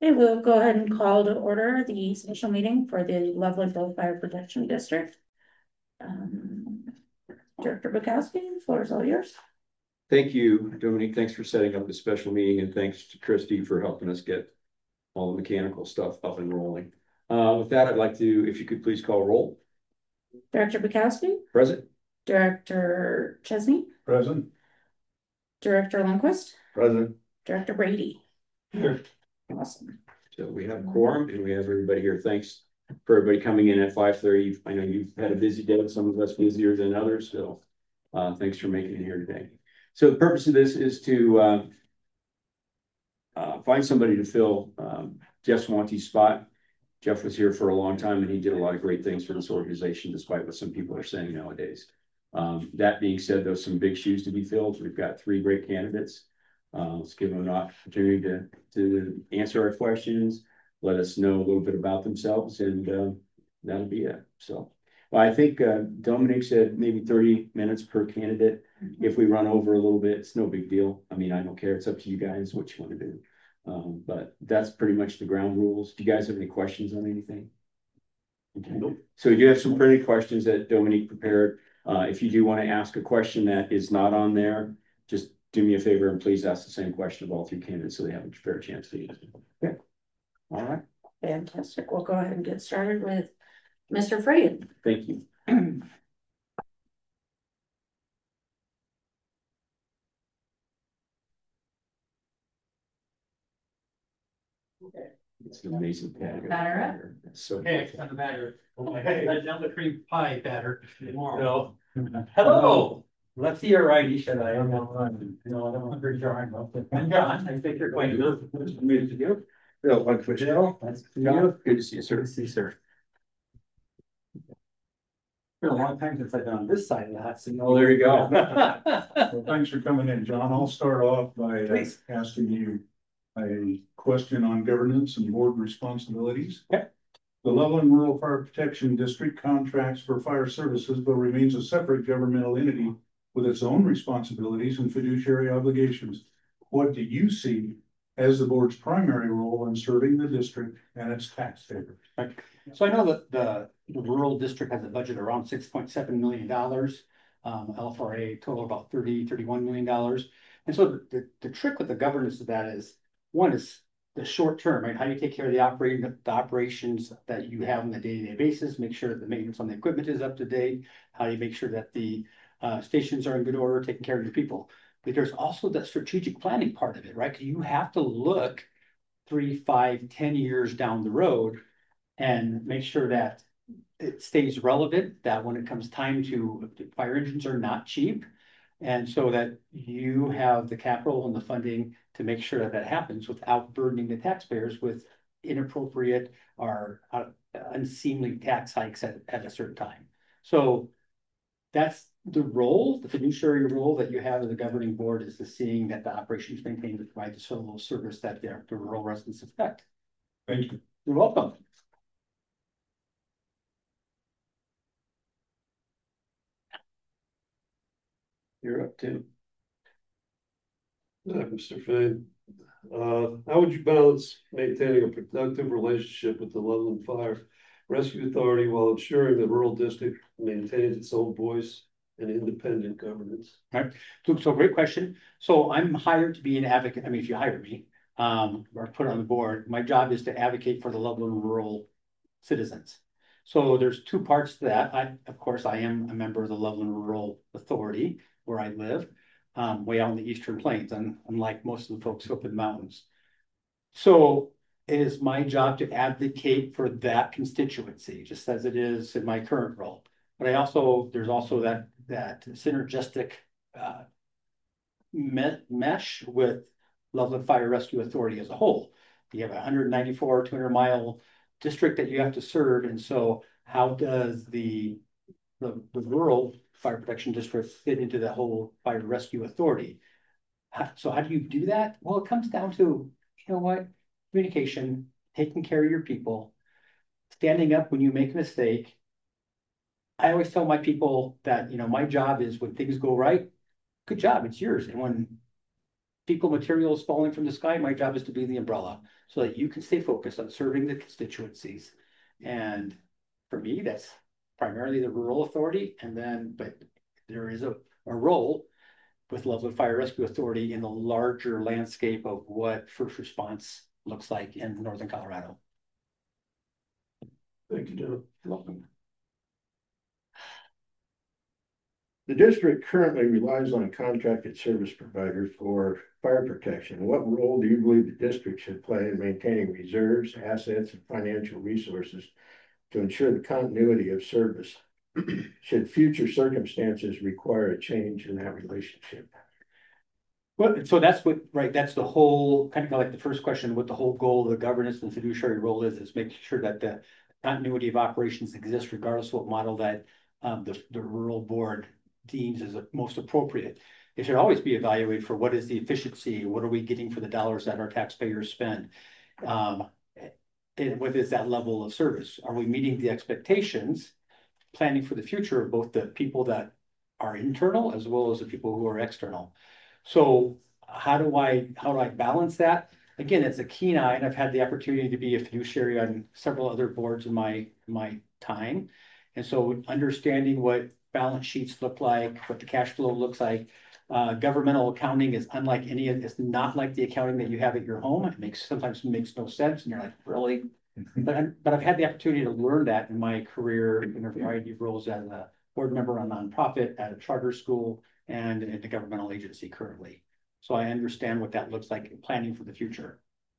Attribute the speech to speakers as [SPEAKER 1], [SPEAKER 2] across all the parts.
[SPEAKER 1] Okay, we'll go ahead and call to order the special meeting for the Loveland Fire Protection District. Director Bukowski, the floor is all yours.
[SPEAKER 2] Thank you, Dominique. Thanks for setting up the special meeting, and thanks to Christy for helping us get all the mechanical stuff up and rolling. With that, I'd like to, if you could please call roll.
[SPEAKER 1] Director Bukowski.
[SPEAKER 2] Present.
[SPEAKER 1] Director Chesney.
[SPEAKER 3] Present.
[SPEAKER 1] Director Lundquist.
[SPEAKER 3] Present.
[SPEAKER 1] Director Brady.
[SPEAKER 3] Here.
[SPEAKER 1] Awesome.
[SPEAKER 2] So we have a quorum and we have everybody here. Thanks for everybody coming in at 5:30. I know you've had a busy day, some of us busier than others, so thanks for making it here today. So the purpose of this is to find somebody to fill Jeff Swante's spot. Jeff was here for a long time and he did a lot of great things for this organization, despite what some people are saying nowadays. That being said, there's some big shoes to be filled. We've got 3 great candidates. Let's give them an opportunity to answer our questions, let us know a little bit about themselves, and that'll be it. So, well, I think Dominic said maybe 30 minutes per candidate. If we run over a little bit, it's no big deal. I mean, I don't care. It's up to you guys what you want to do. But that's pretty much the ground rules. Do you guys have any questions on anything? Okay. Nope. So we do have some printed questions that Dominique prepared. If you do want to ask a question that is not on there, just do me a favor and please ask the same question of all 3 candidates so they have a fair chance to use it. Okay. All right.
[SPEAKER 1] Fantastic. We'll go ahead and get started with Mr. Freyd.
[SPEAKER 2] Thank you. It's an amazing
[SPEAKER 1] Batter
[SPEAKER 2] up. So
[SPEAKER 4] hey, it's not the batter. Hey, I down the cream pie batter tomorrow. No. Hello. Let's see your right. Should I? No, I don't want to John. I'm John. I think you're quite good. Nice to meet you.
[SPEAKER 2] Bill, nice to see you. Good to see you, sir.
[SPEAKER 4] Good to see you, sir. It's been a long time since I've been on this side of the hot seat.
[SPEAKER 2] Oh, there you go.
[SPEAKER 3] Well, thanks for coming in, John. I'll start off by asking you a question on governance and board responsibilities.
[SPEAKER 4] Okay.
[SPEAKER 3] The Loveland Rural Fire Protection District contracts for fire services, but remains a separate governmental entity with its own responsibilities and fiduciary obligations. What do you see as the board's primary role in serving the district and its taxpayers?
[SPEAKER 4] Right. So I know that the rural district has a budget around $6.7 million. LFRA total about $31 million. And so the trick with the governance of that is, one is the short term, right? How do you take care of the operations that you have on a day-to-day basis, make sure that the maintenance on the equipment is up to date, how do you make sure that the stations are in good order, taking care of your people. But there's also that strategic planning part of it, right? You have to look 3, 5, 10 years down the road and make sure that it stays relevant, that when it comes time to, fire engines are not cheap. And so that you have the capital and the funding to make sure that that happens without burdening the taxpayers with inappropriate or unseemly tax hikes at a certain time. So that's the role, the fiduciary role that you have as a governing board, is to seeing that the operation is maintained to provide the sole service that the rural residents expect.
[SPEAKER 3] Thank you.
[SPEAKER 4] You're welcome.
[SPEAKER 2] You're up too.
[SPEAKER 5] Mr. Fane, how would you balance maintaining a productive relationship with the Loveland Fire Rescue Authority while ensuring the rural district maintains its own voice and independent governance?
[SPEAKER 4] All right. So great question. So I'm hired to be an advocate. I mean, if you hire me or put on the board, my job is to advocate for the Loveland rural citizens. So there's 2 parts to that. Of course, I am a member of the Loveland Rural Authority where I live, way out in the Eastern Plains, unlike most of the folks up in the mountains. So it is my job to advocate for that constituency, just as it is in my current role. But there's also that synergistic mesh with Loveland Fire Rescue Authority as a whole. You have a 194, 200-mile district that you have to serve, and so how does the rural fire protection district fit into the whole fire rescue authority? So how do you do that? Well, it comes down to, you know what, communication, taking care of your people, standing up when you make a mistake. I always tell my people that, my job is when things go right, good job, it's yours. And when people, materials falling from the sky. My job is to be the umbrella so that you can stay focused on serving the constituencies. And for me, that's primarily the rural authority. And then, but there is a role with Loveland Fire Rescue Authority in the larger landscape of what first response looks like in northern Colorado.
[SPEAKER 5] Thank you, John.
[SPEAKER 4] Welcome.
[SPEAKER 6] The district currently relies on contracted service providers for fire protection. What role do you believe the district should play in maintaining reserves, assets, and financial resources to ensure the continuity of service? Should future circumstances require a change in that relationship?
[SPEAKER 4] Well, so that's what, right, that's the whole, kind of like the first question, what the whole goal of the governance and fiduciary role is making sure that the continuity of operations exists regardless of what model that the rural board deems as most appropriate. It should always be evaluated for what is the efficiency, what are we getting for the dollars that our taxpayers spend? And what is that level of service? Are we meeting the expectations, planning for the future of both the people that are internal as well as the people who are external? So how do I balance that? Again, it's a keen eye, and I've had the opportunity to be a fiduciary on several other boards in my time. And so understanding what balance sheets look like, what the cash flow looks like. Governmental accounting is unlike it's not like the accounting that you have at your home. It sometimes makes no sense. And you're like, really? But I've had the opportunity to learn that in my career in a variety of roles as a board member on a nonprofit, at a charter school, and in a governmental agency currently. So I understand what that looks like in planning for the future.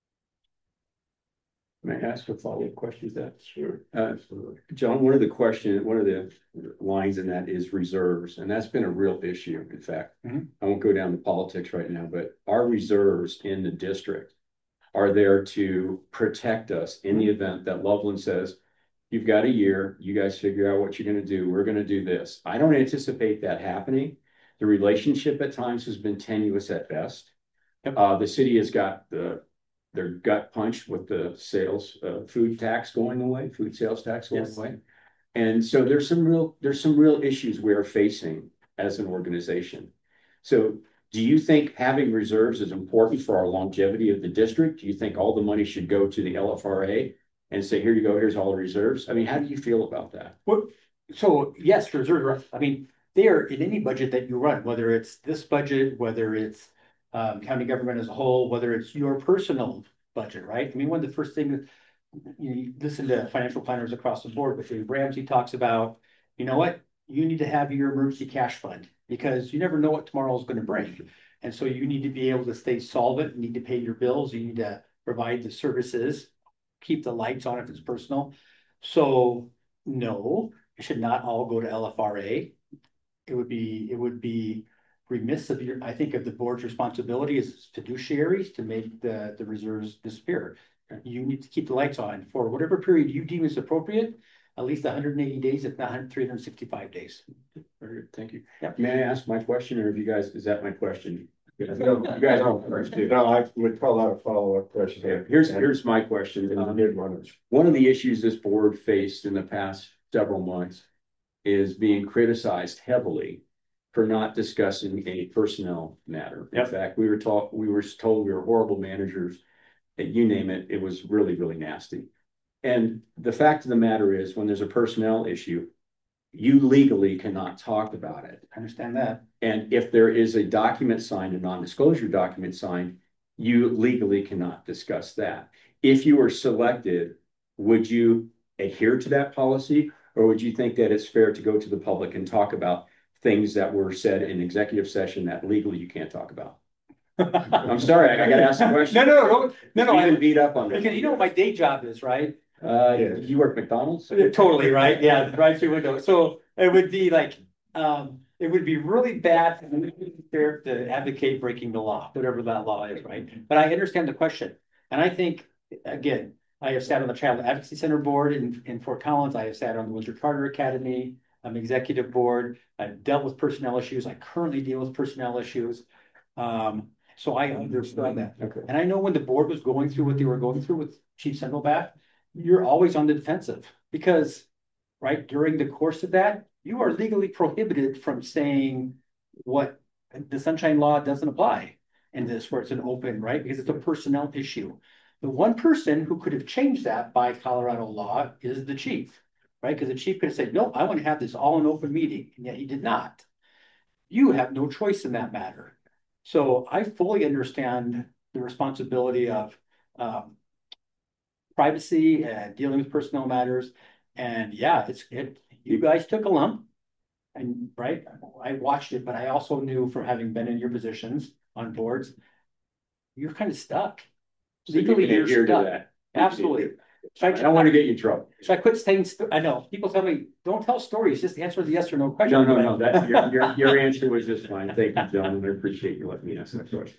[SPEAKER 2] May I ask a follow-up question to that?
[SPEAKER 5] Sure.
[SPEAKER 2] John, one of the lines in that is reserves, and that's been a real issue. In fact, I won't go down to politics right now, but our reserves in the district are there to protect us in the event that Loveland says, you've got a year, you guys figure out what you're going to do. We're going to do this. I don't anticipate that happening. The relationship at times has been tenuous at best. The city has got their gut punched with the sales food tax going away, food sales tax going away. And so there's some real issues we're facing as an organization. So do you think having reserves is important for our longevity of the district? Do you think all the money should go to the LFRA and say, here you go, here's all the reserves? I mean, how do you feel about that?
[SPEAKER 4] Well, so yes, reserves, I mean, they are in any budget that you run, whether it's this budget, whether it's county government as a whole, whether it's your personal budget, right? I mean, one of the first things, you listen to financial planners across the board, but Dave Ramsey talks about, you know what, you need to have your emergency cash fund because you never know what tomorrow is going to bring. And so you need to be able to stay solvent, you need to pay your bills, you need to provide the services, keep the lights on if it's personal. So no, it should not all go to LFRA. It would be remiss of I think of the board's responsibility as fiduciaries to make the reserves disappear. You need to keep the lights on for whatever period you deem is appropriate, at least 180 days, if not 365 days.
[SPEAKER 2] Very good, thank you.
[SPEAKER 4] Yep.
[SPEAKER 2] May I ask my question, or have you guys, is that my question? You guys are first too.
[SPEAKER 6] No, I would call that a follow-up question.
[SPEAKER 2] Yeah, here's my question.
[SPEAKER 6] One
[SPEAKER 2] One of the issues this board faced in the past several months is being criticized heavily for not discussing a personnel matter. In fact, we were told we were horrible managers, and you name it, it was really, really nasty. And the fact of the matter is, when there's a personnel issue, you legally cannot talk about it.
[SPEAKER 4] I understand that.
[SPEAKER 2] And if there is a document signed, a non-disclosure document signed, you legally cannot discuss that. If you were selected, would you adhere to that policy? Or would you think that it's fair to go to the public and talk about things that were said in executive session that legally you can't talk about? I'm sorry, I got to ask the question.
[SPEAKER 4] No.
[SPEAKER 2] I didn't beat up on it.
[SPEAKER 4] Because you know what my day job is, right?
[SPEAKER 2] You work at McDonald's?
[SPEAKER 4] Totally, right? Yeah, right through window. So it would be like, it would be really bad to advocate breaking the law, whatever that law is, right? But I understand the question. And I think, again, I have sat on the Child Advocacy Center board in Fort Collins. I have sat on the Winter Charter Academy executive board. I've dealt with personnel issues. I currently deal with personnel issues. So I understand that.
[SPEAKER 2] Okay.
[SPEAKER 4] And I know when the board was going through what they were going through with Chief Sendelbach, you're always on the defensive because, right, during the course of that, you are legally prohibited from saying what the Sunshine Law doesn't apply. in this where it's an open, right? Because it's a personnel issue. The one person who could have changed that by Colorado law is the chief, right? Because the chief could have said, no, I want to have this all an open meeting, and yet he did not. You have no choice in that matter. So I fully understand the responsibility of privacy and dealing with personnel matters. And yeah, you guys took a lump. And right, I watched it, but I also knew from having been in your positions on boards, you're kind of stuck.
[SPEAKER 2] So you
[SPEAKER 4] Legally,
[SPEAKER 2] can
[SPEAKER 4] you're
[SPEAKER 2] adhere to
[SPEAKER 4] stuck.
[SPEAKER 2] that.
[SPEAKER 4] Absolutely.
[SPEAKER 2] I don't want to get you in trouble.
[SPEAKER 4] So I quit saying, I know, people tell me, don't tell stories, just answer the yes or no question.
[SPEAKER 2] No, that, your answer was just fine. Thank you, John, and I appreciate you letting me ask that question.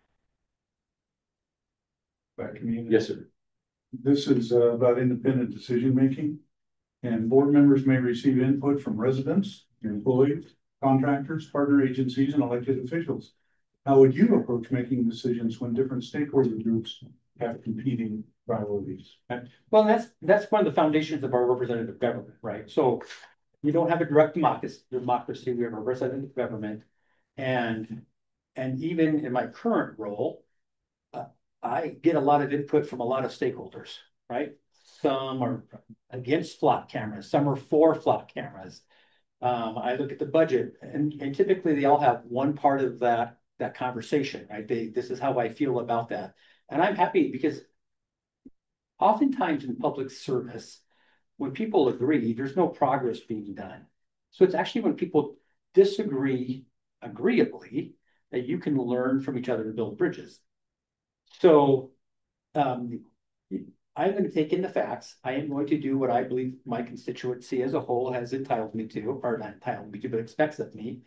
[SPEAKER 3] Back to me.
[SPEAKER 2] Yes, sir.
[SPEAKER 3] This is about independent decision making. And board members may receive input from residents, employees, contractors, partner agencies, and elected officials. How would you approach making decisions when different stakeholder groups have competing priorities?
[SPEAKER 4] Well, that's one of the foundations of our representative government, right? So you don't have a direct democracy, we have a representative government. And even in my current role, I get a lot of input from a lot of stakeholders, right? Some are against flock cameras, some are for flock cameras. I look at the budget, and typically they all have one part of that conversation, right? This is how I feel about that. And I'm happy because oftentimes in public service, when people agree, there's no progress being done. So it's actually when people disagree agreeably that you can learn from each other and build bridges. So I'm going to take in the facts. I am going to do what I believe my constituency as a whole has entitled me to, or not entitled me to, but expects of me,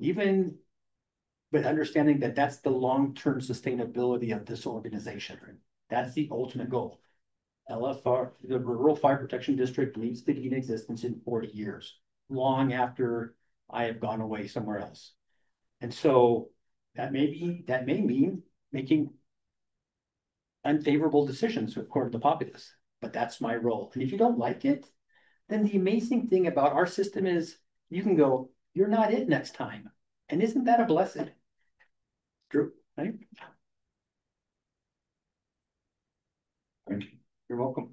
[SPEAKER 4] but understanding that that's the long-term sustainability of this organization. That's the ultimate goal. LFR, the Rural Fire Protection District, needs to be in existence in 40 years, long after I have gone away somewhere else. And so that may mean making unfavorable decisions according to the populace, but that's my role. And if you don't like it, then the amazing thing about our system is you can go, you're not it next time. And isn't that a blessing? True, right?
[SPEAKER 3] Thank you.
[SPEAKER 4] You're welcome.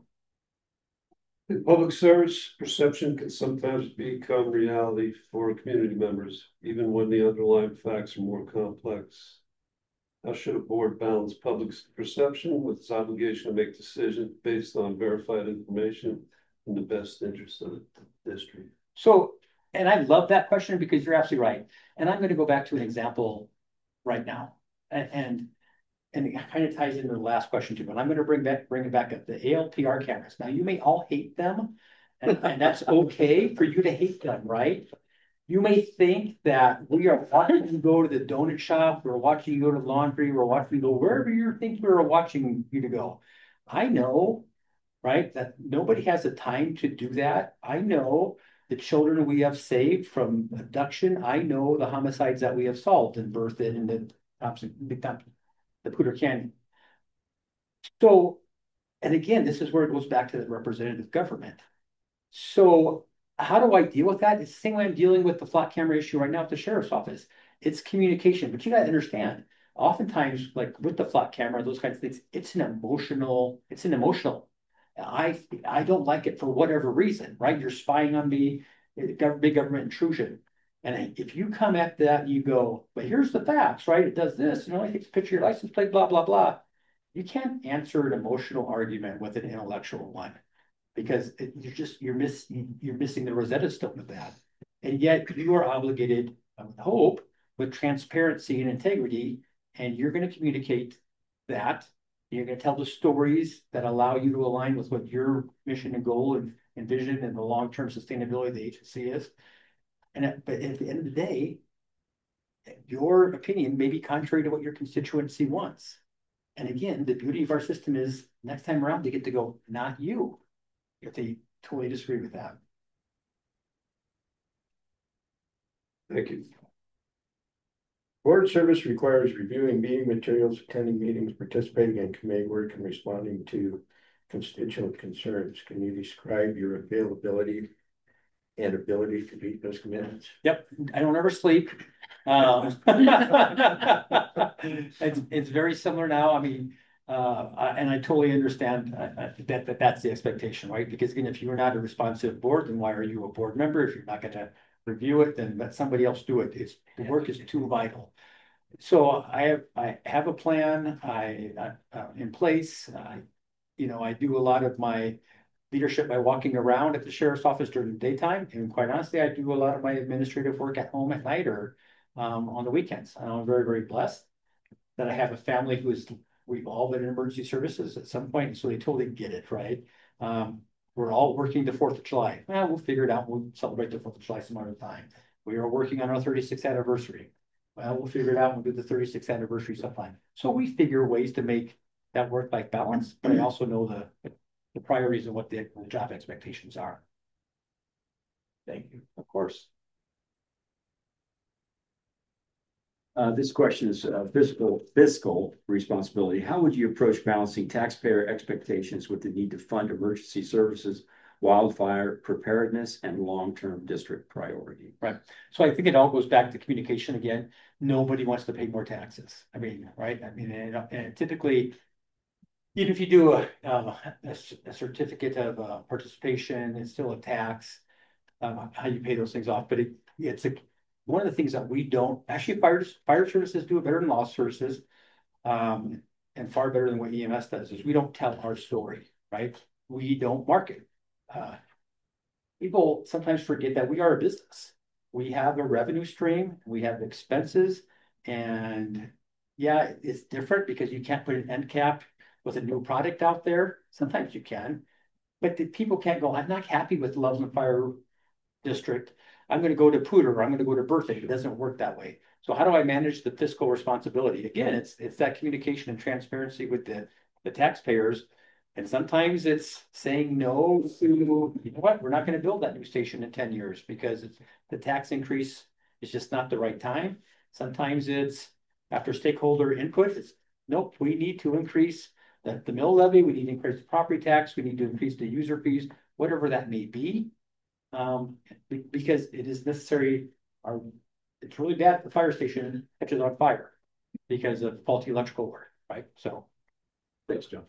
[SPEAKER 5] In public service, perception can sometimes become reality for community members, even when the underlying facts are more complex. How should a board balance public perception with its obligation to make decisions based on verified information in the best interest of the district?
[SPEAKER 4] So, and I love that question because you're absolutely right. And I'm going to go back to an example right now. And it kind of ties into the last question too, but I'm going to bring it back up, the ALPR cameras. Now, you may all hate them, and that's okay for you to hate them, right? You may think that we are watching you go to the donut shop, we're watching you go to laundry, we're watching you go wherever you think we're watching you to go. I know, right, that nobody has the time to do that. I know the children we have saved from abduction. I know the homicides that we have solved in Berthoud and the Poudre Canyon. So, and again, this is where it goes back to the representative government. So how do I deal with that? It's the same way I'm dealing with the flock camera issue right now at the sheriff's office. It's communication, but you got to understand, oftentimes, like with the flock camera, those kinds of things, it's an emotional. I don't like it for whatever reason, right? You're spying on me, big government intrusion. And if you come at that, you go, but here's the facts, right? It does this, it takes a picture of your license plate, blah, blah, blah. You can't answer an emotional argument with an intellectual one because you're missing the Rosetta Stone of that. And yet you are obligated, I would hope, with transparency and integrity, and you're going to communicate that. You're going to tell the stories that allow you to align with what your mission and goal and vision and the long-term sustainability of the agency is. But at the end of the day, your opinion may be contrary to what your constituency wants. And again, the beauty of our system is next time around, they get to go, not you, if they totally disagree with that.
[SPEAKER 5] Thank you.
[SPEAKER 6] Board service requires reviewing meeting materials, attending meetings, participating in committee work, and responding to constituent concerns. Can you describe your availability and ability to meet those commitments?
[SPEAKER 4] Yep, I don't ever sleep. It's very similar now. I mean, and I totally understand that's the expectation, right? Because again, if you're not a responsive board, then why are you a board member? If you're not gonna review it, then let somebody else do it. The work is too vital. So I have a plan, in place. I do a lot of my leadership by walking around at the sheriff's office during the daytime. And quite honestly, I do a lot of my administrative work at home at night or on the weekends. And I'm very, very blessed that I have a family we've all been in emergency services at some point, so they totally get it, right? We're all working the 4th of July. Well, we'll figure it out. We'll celebrate the 4th of July some other time. We are working on our 36th anniversary. Well, we'll figure it out. We'll do the 36th anniversary sometime. So we figure ways to make that work-life balance, but I also know the priorities and what the job expectations are.
[SPEAKER 2] Thank you. Of course. This question is fiscal responsibility. How would you approach balancing taxpayer expectations with the need to fund emergency services, wildfire preparedness, and long-term district priority?
[SPEAKER 4] Right. So I think it all goes back to communication again. Nobody wants to pay more taxes. I mean, right? I mean, and typically, even if you do a certificate of participation, it's still a tax, how you pay those things off. But it's one of the things that we don't actually, fire services do it better than law services, and far better than what EMS does, is we don't tell our story, right? We don't market. People sometimes forget that we are a business. We have a revenue stream, we have expenses, and yeah, it's different because you can't put an end cap with a new product out there. Sometimes you can, but the people can't go, I'm not happy with Loveland Fire District. I'm going to go to Pooter, or I'm going to go to Birthday. It doesn't work that way. So how do I manage the fiscal responsibility? Again, it's that communication and transparency with the taxpayers. And sometimes it's saying no to, you know what, we're not going to build that new station in 10 years because the tax increase is just not the right time. Sometimes it's after stakeholder input, it's nope, we need to increase the mill levy, we need to increase the property tax, we need to increase the user fees, whatever that may be. Because it is necessary, it's really bad if the fire station catches on fire because of faulty electrical work, right? So
[SPEAKER 2] Thanks, John.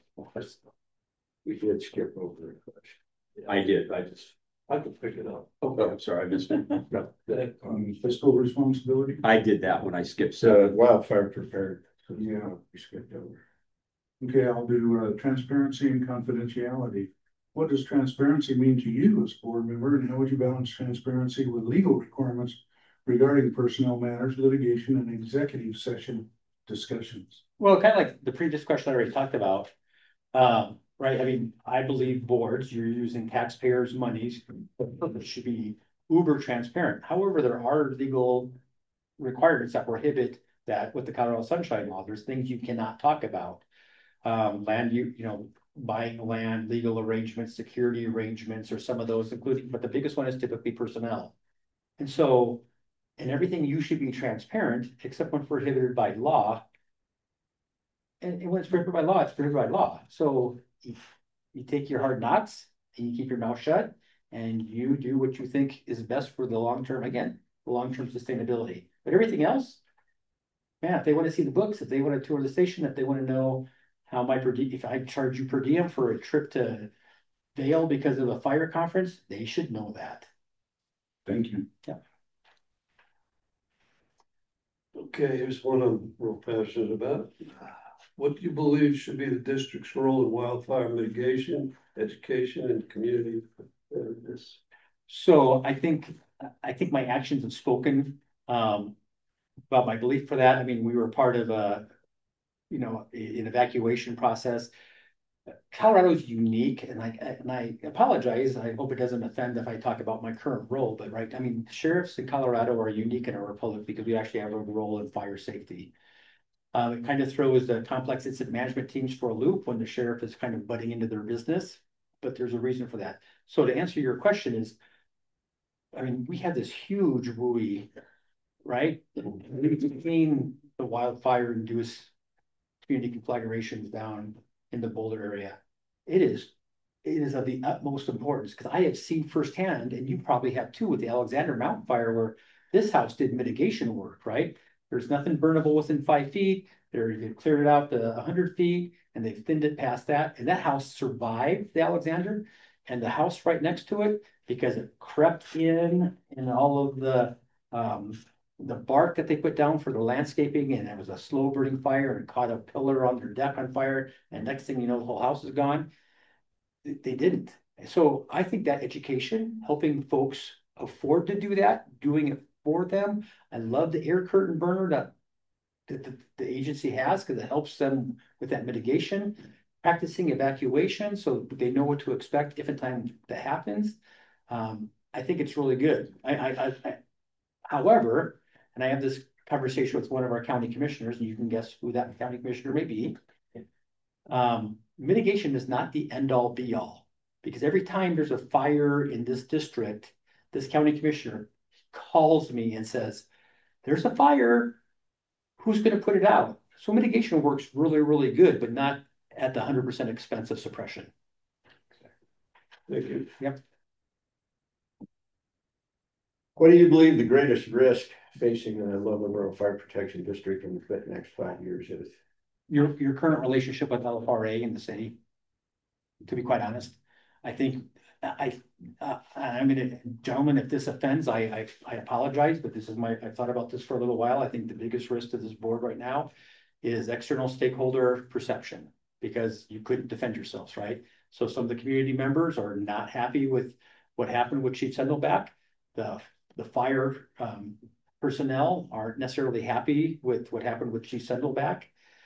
[SPEAKER 6] We did skip over a question.
[SPEAKER 2] I did.
[SPEAKER 5] I can pick it up.
[SPEAKER 2] Oh, I'm sorry, I missed it. No,
[SPEAKER 3] Fiscal responsibility?
[SPEAKER 2] I did that when I skipped.
[SPEAKER 6] So wildfire prepared.
[SPEAKER 3] Yeah.
[SPEAKER 6] We skipped over.
[SPEAKER 3] Okay, I'll do transparency and confidentiality. What does transparency mean to you as a board member, and how would you balance transparency with legal requirements regarding personnel matters, litigation, and executive session discussions?
[SPEAKER 4] well, kind of like the previous question I already talked about, right? I mean, I believe boards, you're using taxpayers' monies, it should be uber transparent. However, there are legal requirements that prohibit that with the Colorado Sunshine Law. There's things you cannot talk about. Land, buying land, legal arrangements, security arrangements, or some of those including, but the biggest one is typically personnel. And so, and everything you should be transparent, except when prohibited by law. And when it's prohibited by law, it's prohibited by law. So you take your hard knocks and you keep your mouth shut and you do what you think is best for the long-term, again, the long-term sustainability. But everything else, man, if they want to see the books, if they want to tour the station, if they want to know how my if I charge you per diem for a trip to Vail because of a fire conference, they should know that.
[SPEAKER 3] Thank you.
[SPEAKER 4] Yeah.
[SPEAKER 5] Okay, here's one I'm real passionate about. What do you believe should be the district's role in wildfire mitigation, education, and community preparedness?
[SPEAKER 4] So I think my actions have spoken about my belief for that. I mean, we were part of an evacuation process. Colorado is unique, and I apologize. I hope it doesn't offend if I talk about my current role, but right, I mean, sheriffs in Colorado are unique in our republic because we actually have a role in fire safety. It kind of throws the complex incident management teams for a loop when the sheriff is kind of butting into their business, but there's a reason for that. So to answer your question is, I mean, we had this huge WUI, right? Between the wildfire-induced community conflagrations down in the Boulder area. It is of the utmost importance because I have seen firsthand, and you probably have too, with the Alexander Mountain fire, where This house did mitigation work, right? There's nothing burnable within 5 feet. They cleared it out to 100 feet and they thinned it past that. And that house survived the Alexander, and the house right next to it, because it crept in and all of the bark that they put down for the landscaping, and it was a slow burning fire and caught a pillar on their deck on fire. And next thing you know, the whole house is gone. They didn't. So I think that education, helping folks afford to do that, doing it for them. I love the air curtain burner that the agency has, because it helps them with that mitigation, practicing evacuation so they know what to expect if a time that happens. I think it's really good. However, and I have this conversation with one of our county commissioners, and you can guess who that county commissioner may be. Mitigation is not the end all be all, because every time there's a fire in this district, this county commissioner calls me and says, there's a fire, who's going to put it out? So mitigation works really, really good, but not at the 100% expense of suppression.
[SPEAKER 5] Thank you.
[SPEAKER 4] Yep.
[SPEAKER 6] What do you believe the greatest risk facing the Loveland Rural Fire Protection District in the next 5 years is?
[SPEAKER 4] Your current relationship with LFRA in the city, to be quite honest. I think I mean, gentlemen, if this offends, I apologize, but this is I've thought about this for a little while. I think the biggest risk to this board right now is external stakeholder perception, because you couldn't defend yourselves, right? So some of the community members are not happy with what happened with Chief Sendelbach. The fire personnel aren't necessarily happy with what happened with Chief Sendelbach.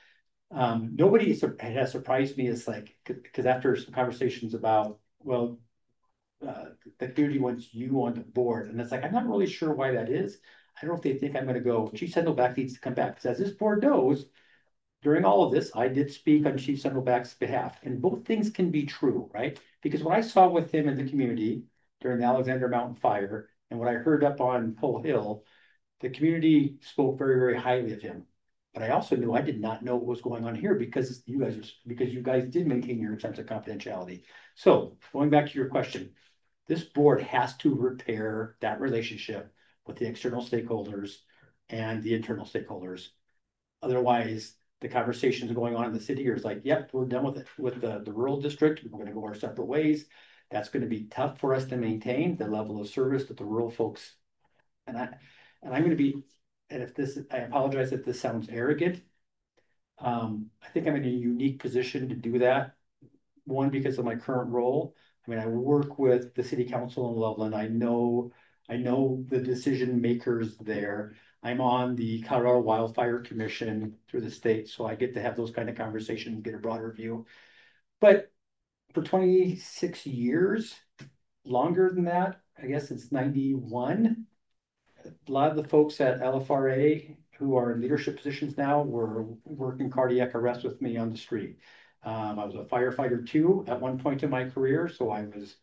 [SPEAKER 4] Nobody has surprised me. It's like, because after some conversations about, well, the community wants you on the board, and it's like, I'm not really sure why that is. I don't know if they think I'm going to go, Chief Sendelbach needs to come back, because as this board knows, during all of this, I did speak on Chief Sendelbach's behalf, and both things can be true, right? Because what I saw with him in the community during the Alexander Mountain fire, and what I heard up on Pole Hill, the community spoke very, very highly of him. But I also knew I did not know what was going on here, because you guys did maintain your sense of confidentiality. So going back to your question, this board has to repair that relationship with the external stakeholders and the internal stakeholders. Otherwise, the conversations going on in the city are like, yep, we're done with it with the rural district. We're going to go our separate ways. That's going to be tough for us to maintain the level of service that the rural folks. And I'm going to be, and I apologize if this sounds arrogant. I think I'm in a unique position to do that. One, because of my current role. I mean, I work with the city council in Loveland. I know the decision makers there. I'm on the Colorado Wildfire Commission through the state, so I get to have those kind of conversations and get a broader view. But for 26 years, longer than that, I guess it's 91. A lot of the folks at LFRA who are in leadership positions now were working cardiac arrest with me on the street. I was a firefighter too at one point in my career, so I was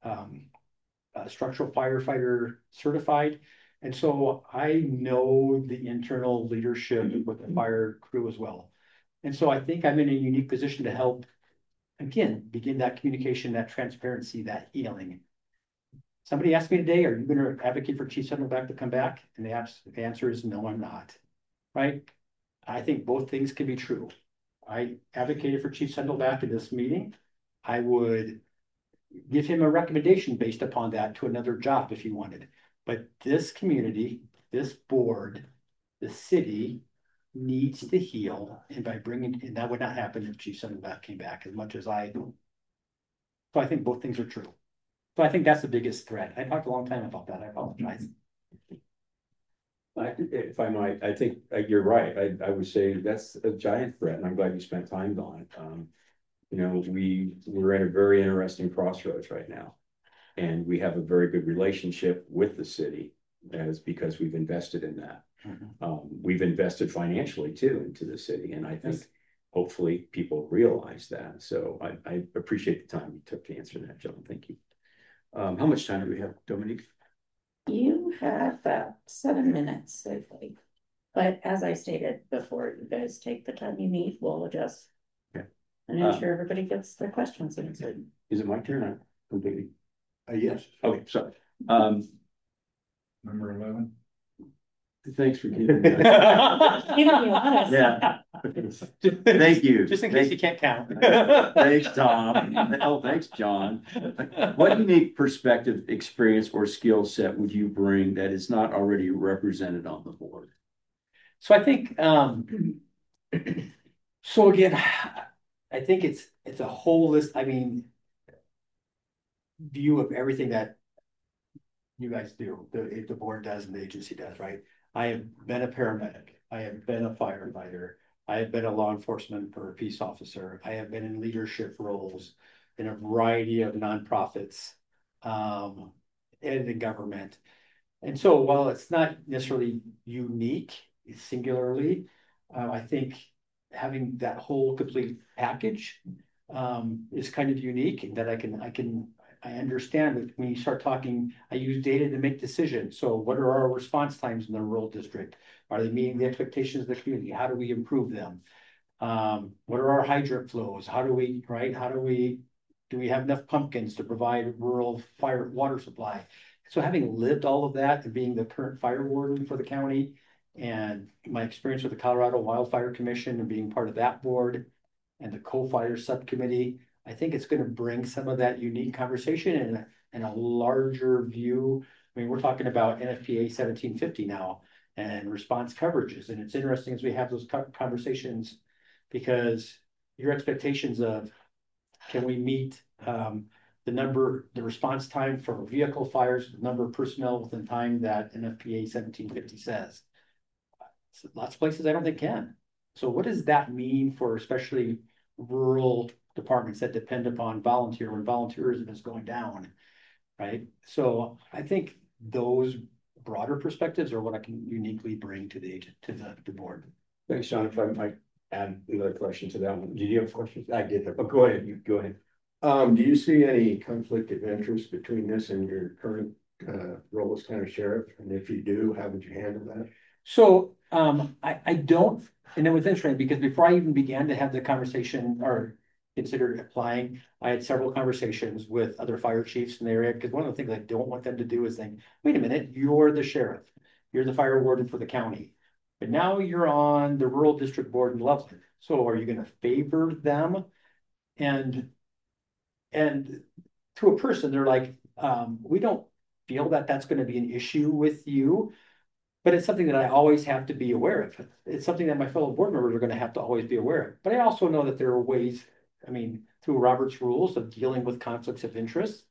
[SPEAKER 4] a structural firefighter certified. And so I know the internal leadership with the fire crew as well. And so I think I'm in a unique position to help, again, begin that communication, that transparency, that healing. Somebody asked me today, are you going to advocate for Chief Sendelbach to come back? And the answer is no, I'm not. Right? I think both things can be true. I advocated for Chief Sendelbach in this meeting. I would give him a recommendation based upon that to another job if he wanted. But this community, this board, the city needs to heal. And and that would not happen if Chief Sendelbach came back, as much as I do. So I think both things are true. So I think that's the biggest threat. I talked a long time about that. I apologize.
[SPEAKER 2] If I might, I think you're right. I would say that's a giant threat, and I'm glad you spent time on it. You know, we're in a very interesting crossroads right now, and we have a very good relationship with the city, because we've invested in that. We've invested financially too into the city, and I think hopefully people realize that. So I appreciate the time you took to answer that, John. Thank you. How much time do we have, Dominique?
[SPEAKER 1] You have 7 minutes, I think. But as I stated before, you guys take the time you need, we'll adjust.
[SPEAKER 2] Okay.
[SPEAKER 1] And ensure everybody gets their questions answered.
[SPEAKER 2] Is it my turn? I'm completely.
[SPEAKER 6] Yes.
[SPEAKER 2] Okay, sorry.
[SPEAKER 3] Number 11.
[SPEAKER 2] Thanks for keeping that.
[SPEAKER 1] Keeping you honest.
[SPEAKER 2] Yeah. Thank you.
[SPEAKER 4] Just in case you can't count.
[SPEAKER 2] Thanks, Tom. Oh, thanks, John. What unique perspective, experience, or skill set would you bring that is not already represented on the board?
[SPEAKER 4] So I think, so again, I think it's a whole list, I mean, view of everything that you guys do, the board does and the agency does, right? I have been a paramedic, I have been a firefighter, I have been a law enforcement or a peace officer, I have been in leadership roles in a variety of nonprofits, and in government. And so while it's not necessarily unique singularly, I think having that whole complete package is kind of unique, and that I understand that when you start talking, I use data to make decisions. So what are our response times in the rural district? Are they meeting the expectations of the community? How do we improve them? What are our hydrant flows? How do we, right? Do we have enough pumpkins to provide rural fire water supply? So having lived all of that and being the current fire warden for the county, and my experience with the Colorado Wildfire Commission and being part of that board and the co-fire subcommittee, I think it's going to bring some of that unique conversation and a larger view. I mean, we're talking about NFPA 1750 now and response coverages. And it's interesting as we have those conversations, because your expectations of, can we meet the response time for vehicle fires, the number of personnel within time that NFPA 1750 says. So lots of places I don't think can. So what does that mean for especially rural departments that depend upon volunteer when volunteerism is going down, right? So I think those broader perspectives are what I can uniquely bring to the board.
[SPEAKER 2] Thanks, John. If I might add another question to that one. Did you have questions? I did. Oh, go ahead. You go ahead.
[SPEAKER 6] Do you see any conflict of interest between this and your current role as county sheriff? And if you do, how would you handle that?
[SPEAKER 4] So I don't, and it was interesting because before I even began to have the conversation or considered applying, I had several conversations with other fire chiefs in the area, because one of the things I don't want them to do is think, wait a minute, you're the sheriff, you're the fire warden for the county, but now you're on the rural district board in Loveland. So are you going to favor them? And to a person, they're like, we don't feel that that's going to be an issue with you, but it's something that I always have to be aware of. It's something that my fellow board members are going to have to always be aware of. But I also know that there are ways, I mean, through Robert's rules of dealing with conflicts of interest.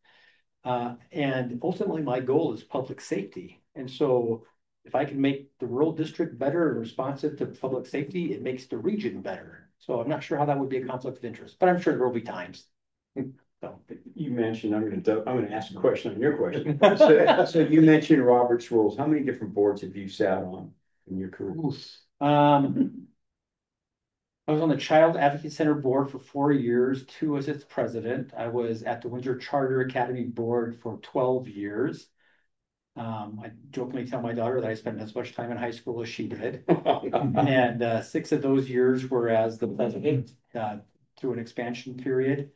[SPEAKER 4] And ultimately my goal is public safety. And so if I can make the rural district better and responsive to public safety, it makes the region better. So I'm not sure how that would be a conflict of interest, but I'm sure there will be times. So
[SPEAKER 2] you mentioned, I'm going to ask a question on your question. So you mentioned Robert's rules. How many different boards have you sat on in your career?
[SPEAKER 4] I was on the Child Advocate Center board for 4 years, 2 as its president. I was at the Windsor Charter Academy board for 12 years. I jokingly tell my daughter that I spent as much time in high school as she did. And 6 of those years were as the president through an expansion period.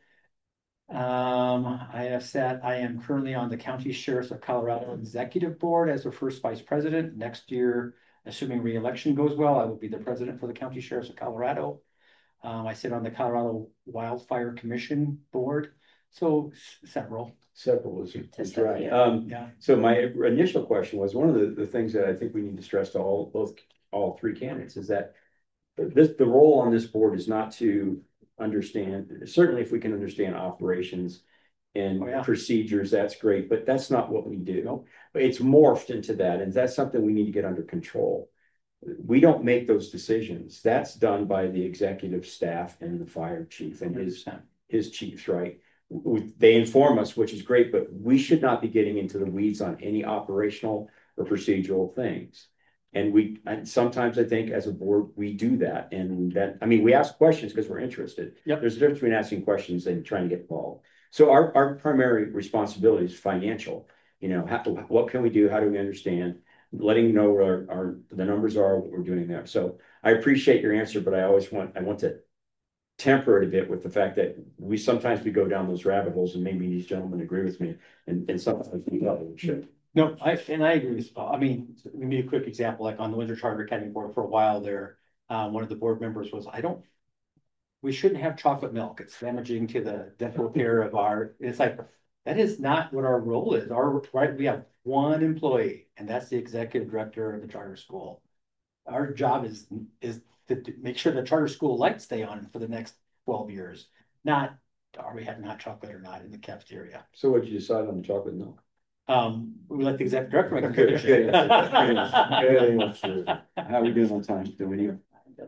[SPEAKER 4] I am currently on the County Sheriffs of Colorado Executive Board as the first vice president. Next year, assuming re-election goes well, I will be the president for the County Sheriffs of Colorado. I sit on the Colorado Wildfire Commission Board. So several
[SPEAKER 2] is right.
[SPEAKER 4] yeah.
[SPEAKER 2] So my initial question was, one of the things that I think we need to stress to all 3 candidates is that the role on this board is not to understand, certainly if we can understand operations and procedures, that's great, but that's not what we do.
[SPEAKER 4] Nope.
[SPEAKER 2] It's morphed into that, and that's something we need to get under control. We don't make those decisions. That's done by the executive staff and the fire chief and his chiefs, right? They inform us, which is great, but we should not be getting into the weeds on any operational or procedural things. And sometimes I think as a board, we do that. And that, I mean, we ask questions because we're interested.
[SPEAKER 4] Yep.
[SPEAKER 2] There's a difference between asking questions and trying to get involved. So our primary responsibility is financial. You know, what can we do? How do we understand? Letting you know where the numbers are, what we're doing there. So I appreciate your answer, but I want to temper it a bit with the fact that sometimes we go down those rabbit holes, and maybe these gentlemen agree with me, and sometimes we probably should.
[SPEAKER 4] No, I agree with, I mean, let me give a quick example, like on the Windsor Charter Academy Board for a while there, one of the board members was, we shouldn't have chocolate milk. It's damaging to the dental care of it's like, that is not what our role is. Right, we have one employee and that's the executive director of the charter school. Our job is to make sure the charter school lights stay on for the next 12 years, not are we having hot chocolate or not in the cafeteria.
[SPEAKER 2] So what'd you decide on the chocolate milk?
[SPEAKER 4] We let the executive director make a
[SPEAKER 2] Good
[SPEAKER 4] decision.
[SPEAKER 2] answer. How are we doing on time? Do we need?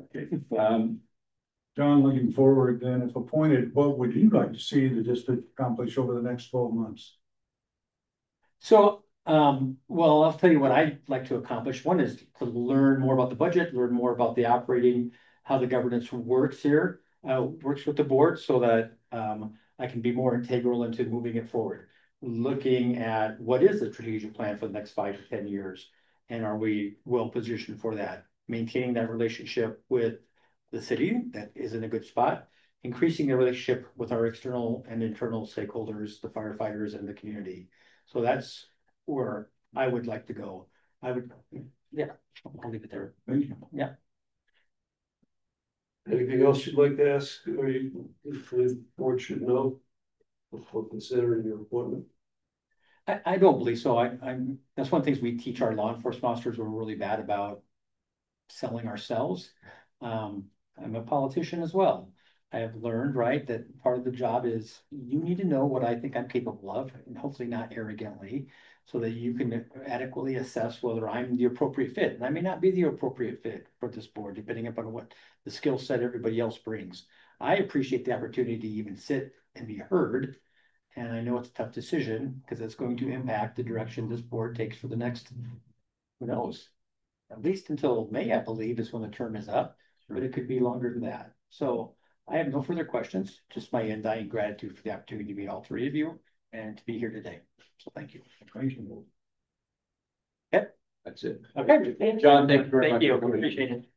[SPEAKER 3] John, looking forward then, if appointed, what would you like to see the district accomplish over the next 12 months?
[SPEAKER 4] So, well, I'll tell you what I'd like to accomplish. One is to learn more about the budget, learn more about the operating, how the governance works here, works with the board so that I can be more integral into moving it forward. Looking at what is the strategic plan for the next 5 to 10 years, and are we well positioned for that? Maintaining that relationship with the city that is in a good spot, increasing the relationship with our external and internal stakeholders, the firefighters and the community. So that's where I would like to go. I'll leave it there.
[SPEAKER 3] Thank you.
[SPEAKER 4] Yeah.
[SPEAKER 5] Anything else you'd like to ask, or the board should know before considering your appointment?
[SPEAKER 4] I don't believe so. That's one of the things we teach our law enforcement officers. We're really bad about selling ourselves. I'm a politician as well. I have learned, right, that part of the job is you need to know what I think I'm capable of, and hopefully not arrogantly, so that you can adequately assess whether I'm the appropriate fit. And I may not be the appropriate fit for this board, depending upon what the skill set everybody else brings. I appreciate the opportunity to even sit and be heard. And I know it's a tough decision because it's going to impact the direction this board takes for the next, who knows, at least until May, I believe, is when the term is up, but it could be longer than that. So I have no further questions, just my undying gratitude for the opportunity to meet all three of you and to be here today. So thank you.
[SPEAKER 3] Thank you.
[SPEAKER 4] Okay.
[SPEAKER 2] That's it.
[SPEAKER 4] Okay.
[SPEAKER 2] John, thank you very much.
[SPEAKER 4] Thank you. Appreciate it.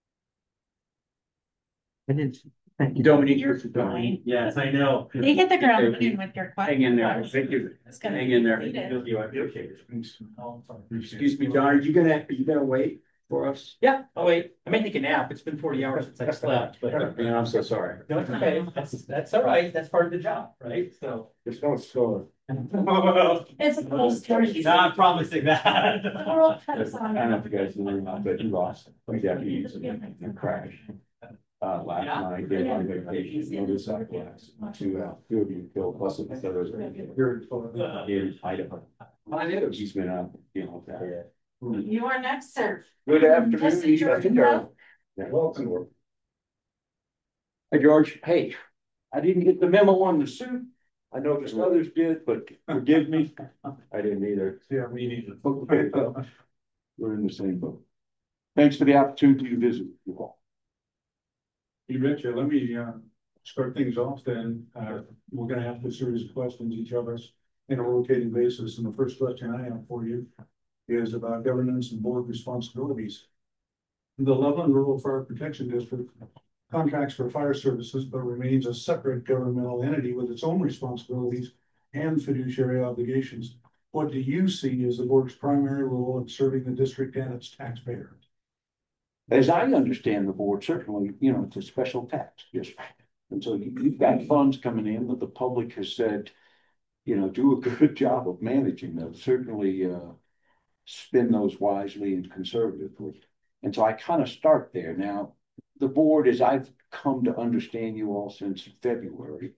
[SPEAKER 7] I didn't.
[SPEAKER 2] Dominique,
[SPEAKER 1] You're
[SPEAKER 2] for coming.
[SPEAKER 1] fine.
[SPEAKER 7] Yes, I know.
[SPEAKER 1] You hit the ground running with your question.
[SPEAKER 7] Hang in there. Thank you.
[SPEAKER 1] It's gonna
[SPEAKER 2] Hang in there.
[SPEAKER 1] be completed.
[SPEAKER 7] You, I appreciate it.
[SPEAKER 2] Excuse me, John, are you gonna wait for us?
[SPEAKER 4] Yeah, oh wait, I may take a nap. It's been 40 hours since I slept, but
[SPEAKER 2] Yeah, I'm so sorry.
[SPEAKER 4] no, it's okay. That's all right. That's part of the job, right? So.
[SPEAKER 6] Just don't score.
[SPEAKER 1] It's a cool story.
[SPEAKER 7] Not promising that.
[SPEAKER 1] The world cuts
[SPEAKER 2] I
[SPEAKER 1] on.
[SPEAKER 2] don't know if you guys know, but he lost. My deputies in a crash. Last
[SPEAKER 4] Yeah.
[SPEAKER 2] night, they on vacation, motorcycle accident, two of you killed, plus the others in Idaho. He's been up, that.
[SPEAKER 1] You are next, sir.
[SPEAKER 2] Good afternoon.
[SPEAKER 1] Trustee George.
[SPEAKER 2] Yeah, welcome. Hey, George. Hey, I didn't get the memo on the suit. I noticed others did, but forgive me. I didn't either.
[SPEAKER 3] Yeah, me neither.
[SPEAKER 2] Okay, well, we're in the same boat. Thanks for the opportunity to visit you all.
[SPEAKER 3] You betcha. Let me start things off then. We're gonna have a series of questions, each of us, in a rotating basis. And the first question I have for you is about governance and board responsibilities. The Loveland Rural Fire Protection District contracts for fire services, but remains a separate governmental entity with its own responsibilities and fiduciary obligations. What do you see as the board's primary role in serving the district and its taxpayers?
[SPEAKER 8] As I understand the board, certainly, it's a special tax district. And so you've got funds coming in that the public has said, do a good job of managing those, certainly spend those wisely and conservatively. And so I kind of start there. Now, the board, as I've come to understand you all since February,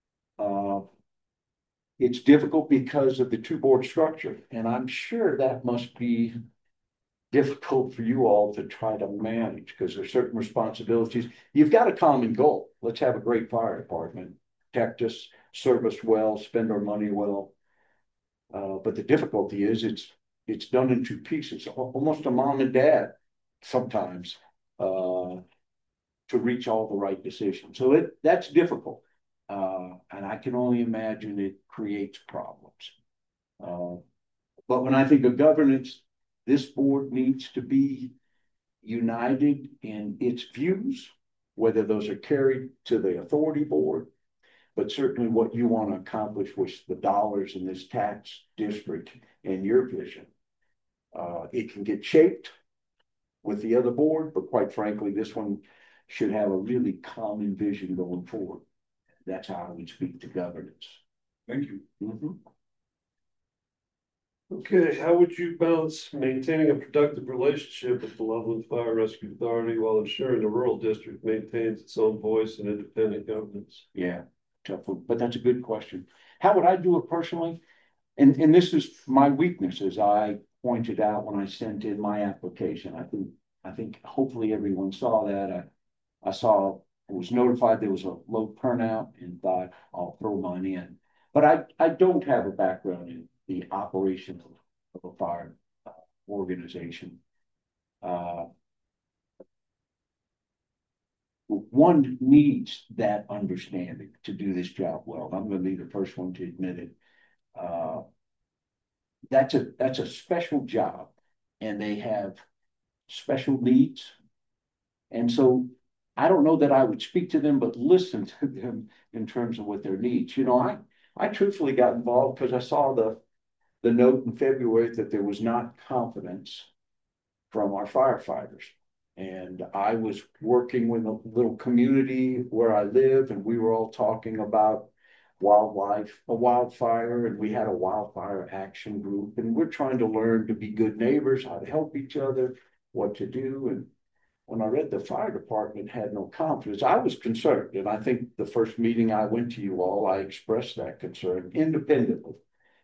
[SPEAKER 8] it's difficult because of the two board structure. And I'm sure that must be difficult for you all to try to manage because there's certain responsibilities. You've got a common goal. Let's have a great fire department, protect us, serve us well, spend our money well. But the difficulty is it's done in two pieces, almost a mom and dad sometimes to reach all the right decisions. So that's difficult. And I can only imagine it creates problems. But when I think of governance, this board needs to be united in its views, whether those are carried to the authority board, but certainly what you want to accomplish with the dollars in this tax district and your vision. It can get shaped with the other board, but quite frankly, this one should have a really common vision going forward. That's how I would speak to governance.
[SPEAKER 3] Thank you.
[SPEAKER 8] Mhm.
[SPEAKER 5] Okay, how would you balance maintaining a productive relationship with the Loveland Fire Rescue Authority while ensuring the rural district maintains its own voice and independent governance?
[SPEAKER 8] Yeah, tough one, but that's a good question. How would I do it personally? And this is my weakness, as I pointed out when I sent in my application. I think hopefully everyone saw that. I was notified there was a low turnout and thought I'll throw mine in. But I don't have a background in the operations of a fire organization. One needs that understanding to do this job well. I'm going to be the first one to admit it. That's a special job, and they have special needs. And so I don't know that I would speak to them, but listen to them in terms of what their needs. You know, I truthfully got involved because I saw the note in February that there was not confidence from our firefighters. And I was working with a little community where I live, and we were all talking about a wildfire, and we had a wildfire action group, and we're trying to learn to be good neighbors, how to help each other, what to do. And when I read the fire department had no confidence, I was concerned. And I think the first meeting I went to you all, I expressed that concern independently.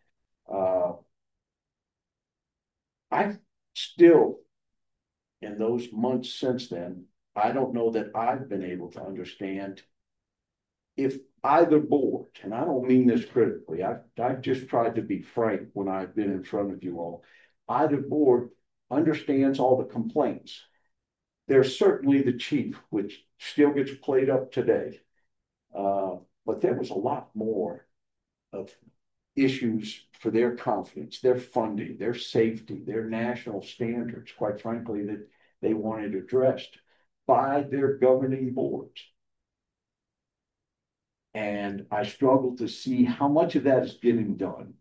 [SPEAKER 8] I still, in those months since then, I don't know that I've been able to understand if either board, and I don't mean this critically, I've just tried to be frank when I've been in front of you all, either board understands all the complaints. There's certainly the chief, which still gets played up today. But there was a lot more of issues for their confidence, their funding, their safety, their national standards, quite frankly, that they wanted addressed by their governing boards. And I struggle to see how much of that is getting done.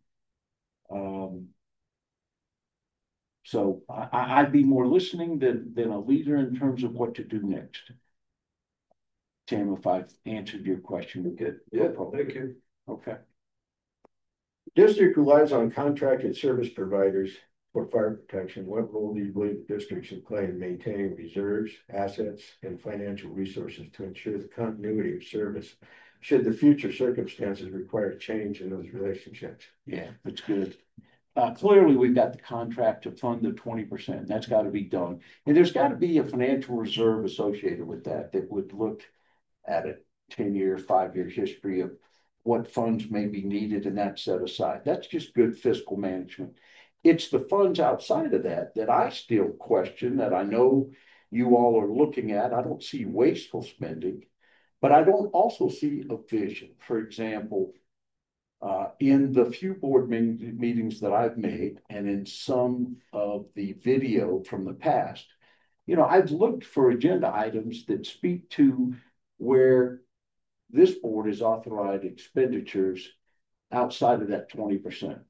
[SPEAKER 8] So I'd be more listening than a leader in terms of what to do next. Tim, if I've answered your question, good.
[SPEAKER 5] Yeah, thank you.
[SPEAKER 8] Okay.
[SPEAKER 6] District relies on contracted service providers for fire protection. What role do you believe the district should play in maintaining reserves, assets, and financial resources to ensure the continuity of service should the future circumstances require change in those relationships?
[SPEAKER 8] Yeah, that's good. Clearly, we've got the contract to fund the 20%. That's got to be done. And there's got to be a financial reserve associated with that would look at a 10-year, 5-year history of what funds may be needed and that set aside. That's just good fiscal management. It's the funds outside of that I still question, that I know you all are looking at. I don't see wasteful spending, but I don't also see a vision. For example, in the few board meetings that I've made, and in some of the video from the past, you know, I've looked for agenda items that speak to where this board has authorized expenditures outside of that 20%.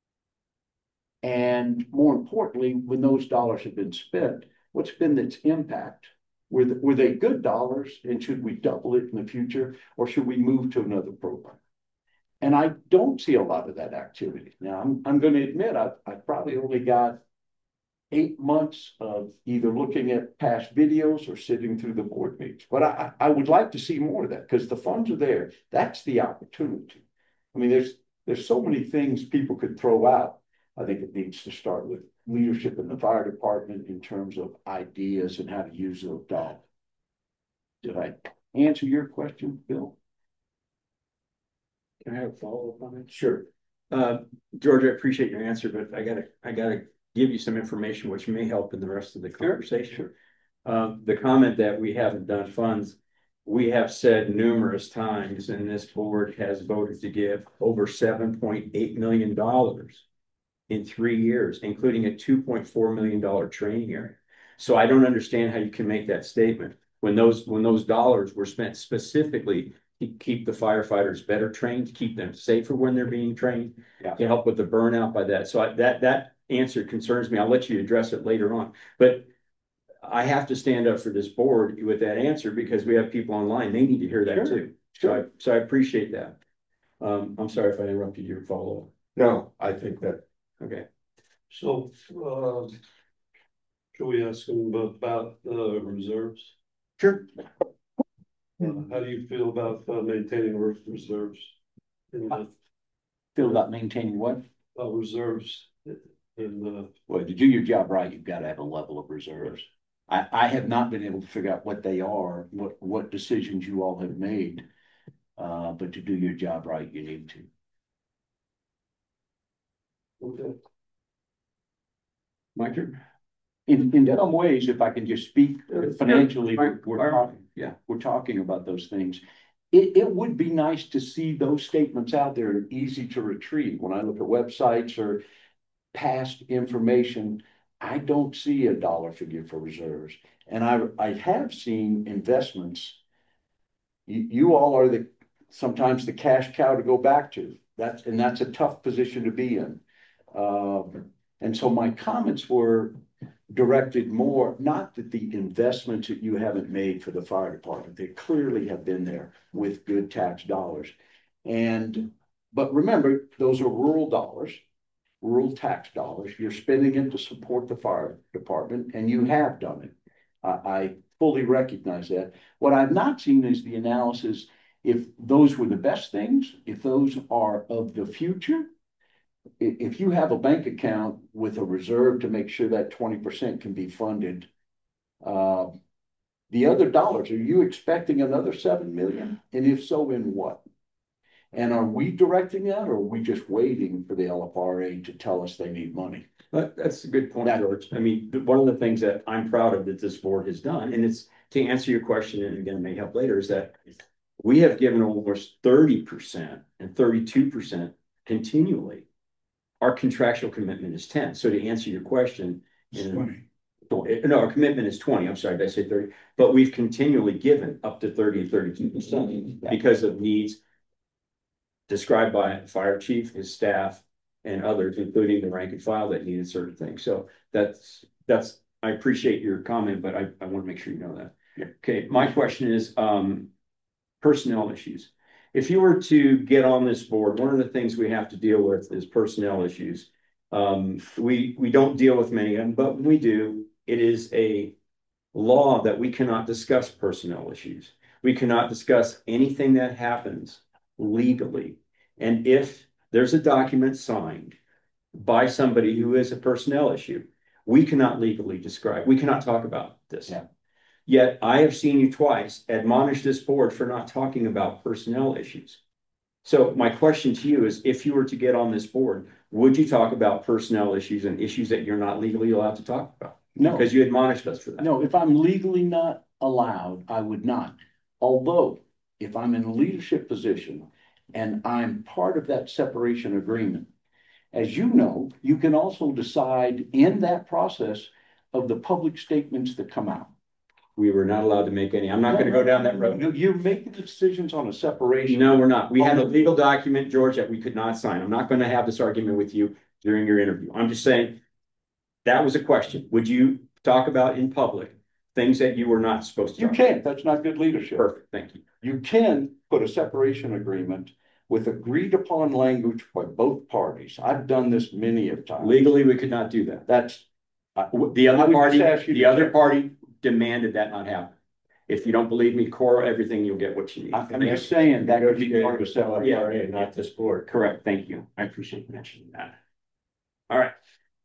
[SPEAKER 8] And more importantly, when those dollars have been spent, what's been its impact? Were they good dollars, and should we double it in the future, or should we move to another program? And I don't see a lot of that activity. Now, I'm going to admit I've probably only got 8 months of either looking at past videos or sitting through the board meetings. But I would like to see more of that, because the funds are there. That's the opportunity. I mean, there's so many things people could throw out. I think it needs to start with leadership in the fire department in terms of ideas and how to use those dollars. Did I answer your question, Bill?
[SPEAKER 2] Can I have a follow-up on it?
[SPEAKER 8] Sure.
[SPEAKER 2] George, I appreciate your answer, but I gotta give you some information which may help in the rest of the conversation.
[SPEAKER 8] Sure.
[SPEAKER 2] The comment that we haven't done funds, we have said numerous times, and this board has voted to give over $7.8 million in 3 years, including a $2.4 million training area. So I don't understand how you can make that statement when those dollars were spent specifically keep the firefighters better trained, to keep them safer when they're being trained,
[SPEAKER 8] Yeah.
[SPEAKER 2] to help with the burnout by that. So that answer concerns me. I'll let you address it later on, but I have to stand up for this board with that answer because we have people online. They need to hear that too. So I appreciate that. I'm sorry if I interrupted your follow-up.
[SPEAKER 6] No, I think that,
[SPEAKER 2] Okay.
[SPEAKER 5] So, should we ask him about the reserves?
[SPEAKER 2] Sure.
[SPEAKER 5] How do you feel about maintaining reserves? In the
[SPEAKER 8] Feel about maintaining what?
[SPEAKER 5] reserves in the,
[SPEAKER 8] Well, to do your job right, you've got to have a level of reserves. I have not been able to figure out what they are, what decisions you all have made. But to do your job right, you need to.
[SPEAKER 5] okay.
[SPEAKER 2] My turn.
[SPEAKER 8] In some ways, if I can just speak financially,
[SPEAKER 2] Yeah.
[SPEAKER 8] we're talking about those things. It would be nice to see those statements out there and easy to retrieve. When I look at websites or past information, I don't see a dollar figure for reserves. And I have seen investments. You all are sometimes the cash cow to go back to. That's a tough position to be in. And so my comments were directed more, not that the investments that you haven't made for the fire department, they clearly have been there with good tax dollars. But remember, those are rural dollars, rural tax dollars. You're spending it to support the fire department, and you have done it. I fully recognize that. What I've not seen is the analysis if those were the best things, if those are of the future. If you have a bank account with a reserve to make sure that 20% can be funded, the other dollars, are you expecting another 7 million? And if so, in what? And are we directing that, or are we just waiting for the LFRA to tell us they need money?
[SPEAKER 2] That's a good point, George. I mean, one of the things that I'm proud of that this board has done, and it's to answer your question, and again, it may help later, is that we have given almost 30% and 32% continually. Our contractual commitment is 10. So to answer your question,
[SPEAKER 3] It's 20.
[SPEAKER 2] no, our commitment is 20. I'm sorry, did I say 30? But we've continually given up to 30 and 32% because of needs described by the fire chief, his staff, and others, including the rank and file that needed certain things. So that's I appreciate your comment, but I want to make sure you know that.
[SPEAKER 8] Yeah.
[SPEAKER 2] Okay, my question is personnel issues. If you were to get on this board, one of the things we have to deal with is personnel issues. We don't deal with many of them, but when we do, it is a law that we cannot discuss personnel issues. We cannot discuss anything that happens legally. And if there's a document signed by somebody who is a personnel issue, we cannot legally describe, we cannot talk about this.
[SPEAKER 8] Yeah.
[SPEAKER 2] Yet I have seen you twice admonish this board for not talking about personnel issues. So my question to you is, if you were to get on this board, would you talk about personnel issues and issues that you're not legally allowed to talk about?
[SPEAKER 8] No.
[SPEAKER 2] Because you admonished us for that.
[SPEAKER 8] No, if I'm legally not allowed, I would not. Although, if I'm in a leadership position and I'm part of that separation agreement, as you know, you can also decide in that process of the public statements that come out.
[SPEAKER 2] We were not allowed to make any. I'm not going to go down that road.
[SPEAKER 8] You're making the decisions on a separation.
[SPEAKER 2] No, we're not. We had a legal document, George, that we could not sign. I'm not going to have this argument with you during your interview. I'm just saying that was a question. Would you talk about in public things that you were not supposed to?
[SPEAKER 8] You can't. That's not good leadership.
[SPEAKER 2] Perfect. Thank you.
[SPEAKER 8] You can put a separation agreement with agreed upon language by both parties. I've done this many of times.
[SPEAKER 2] Legally, we could not do that.
[SPEAKER 8] That's
[SPEAKER 2] The other party,
[SPEAKER 8] the other
[SPEAKER 2] party demanded that not happen. If you don't believe me, core everything, you'll get what you need.
[SPEAKER 8] I'm just saying that could be part of a separate.
[SPEAKER 2] Yeah, not this board. Correct. Thank you. I appreciate you mentioning that. All right.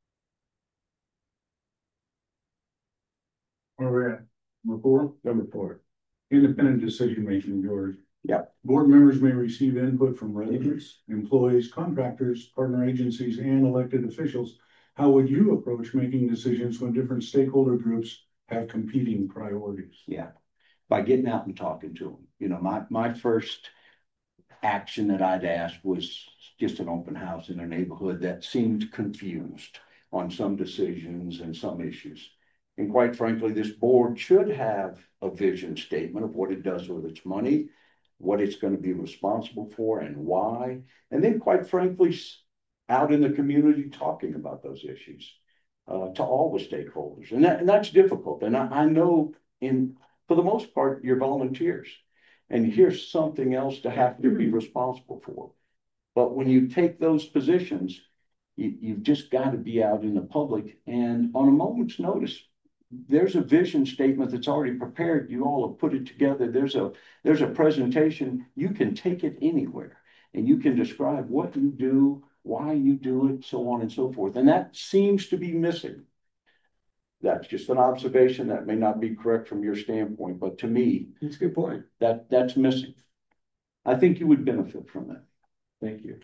[SPEAKER 3] Where we're at? Number 4?
[SPEAKER 6] number 4.
[SPEAKER 3] Independent decision making, George.
[SPEAKER 8] Yeah.
[SPEAKER 3] Board members may receive input from residents, employees, contractors, partner agencies, and elected officials. How would you approach making decisions when different stakeholder groups have competing priorities?
[SPEAKER 8] Yeah, by getting out and talking to them. You know, my first action that I'd ask was just an open house in a neighborhood that seemed confused on some decisions and some issues. And quite frankly, this board should have a vision statement of what it does with its money, what it's going to be responsible for and why. And then quite frankly, out in the community talking about those issues to all the stakeholders. And that's difficult. And I know for the most part, you're volunteers. And here's something else to have to be responsible for. But when you take those positions, you've just got to be out in the public and on a moment's notice. There's a vision statement that's already prepared. You all have put it together. There's a presentation. You can take it anywhere and you can describe what you do, why you do it, so on and so forth. And that seems to be missing. That's just an observation that may not be correct from your standpoint, but to me,
[SPEAKER 2] That's a good point.
[SPEAKER 8] that's missing. I think you would benefit from that. Thank you.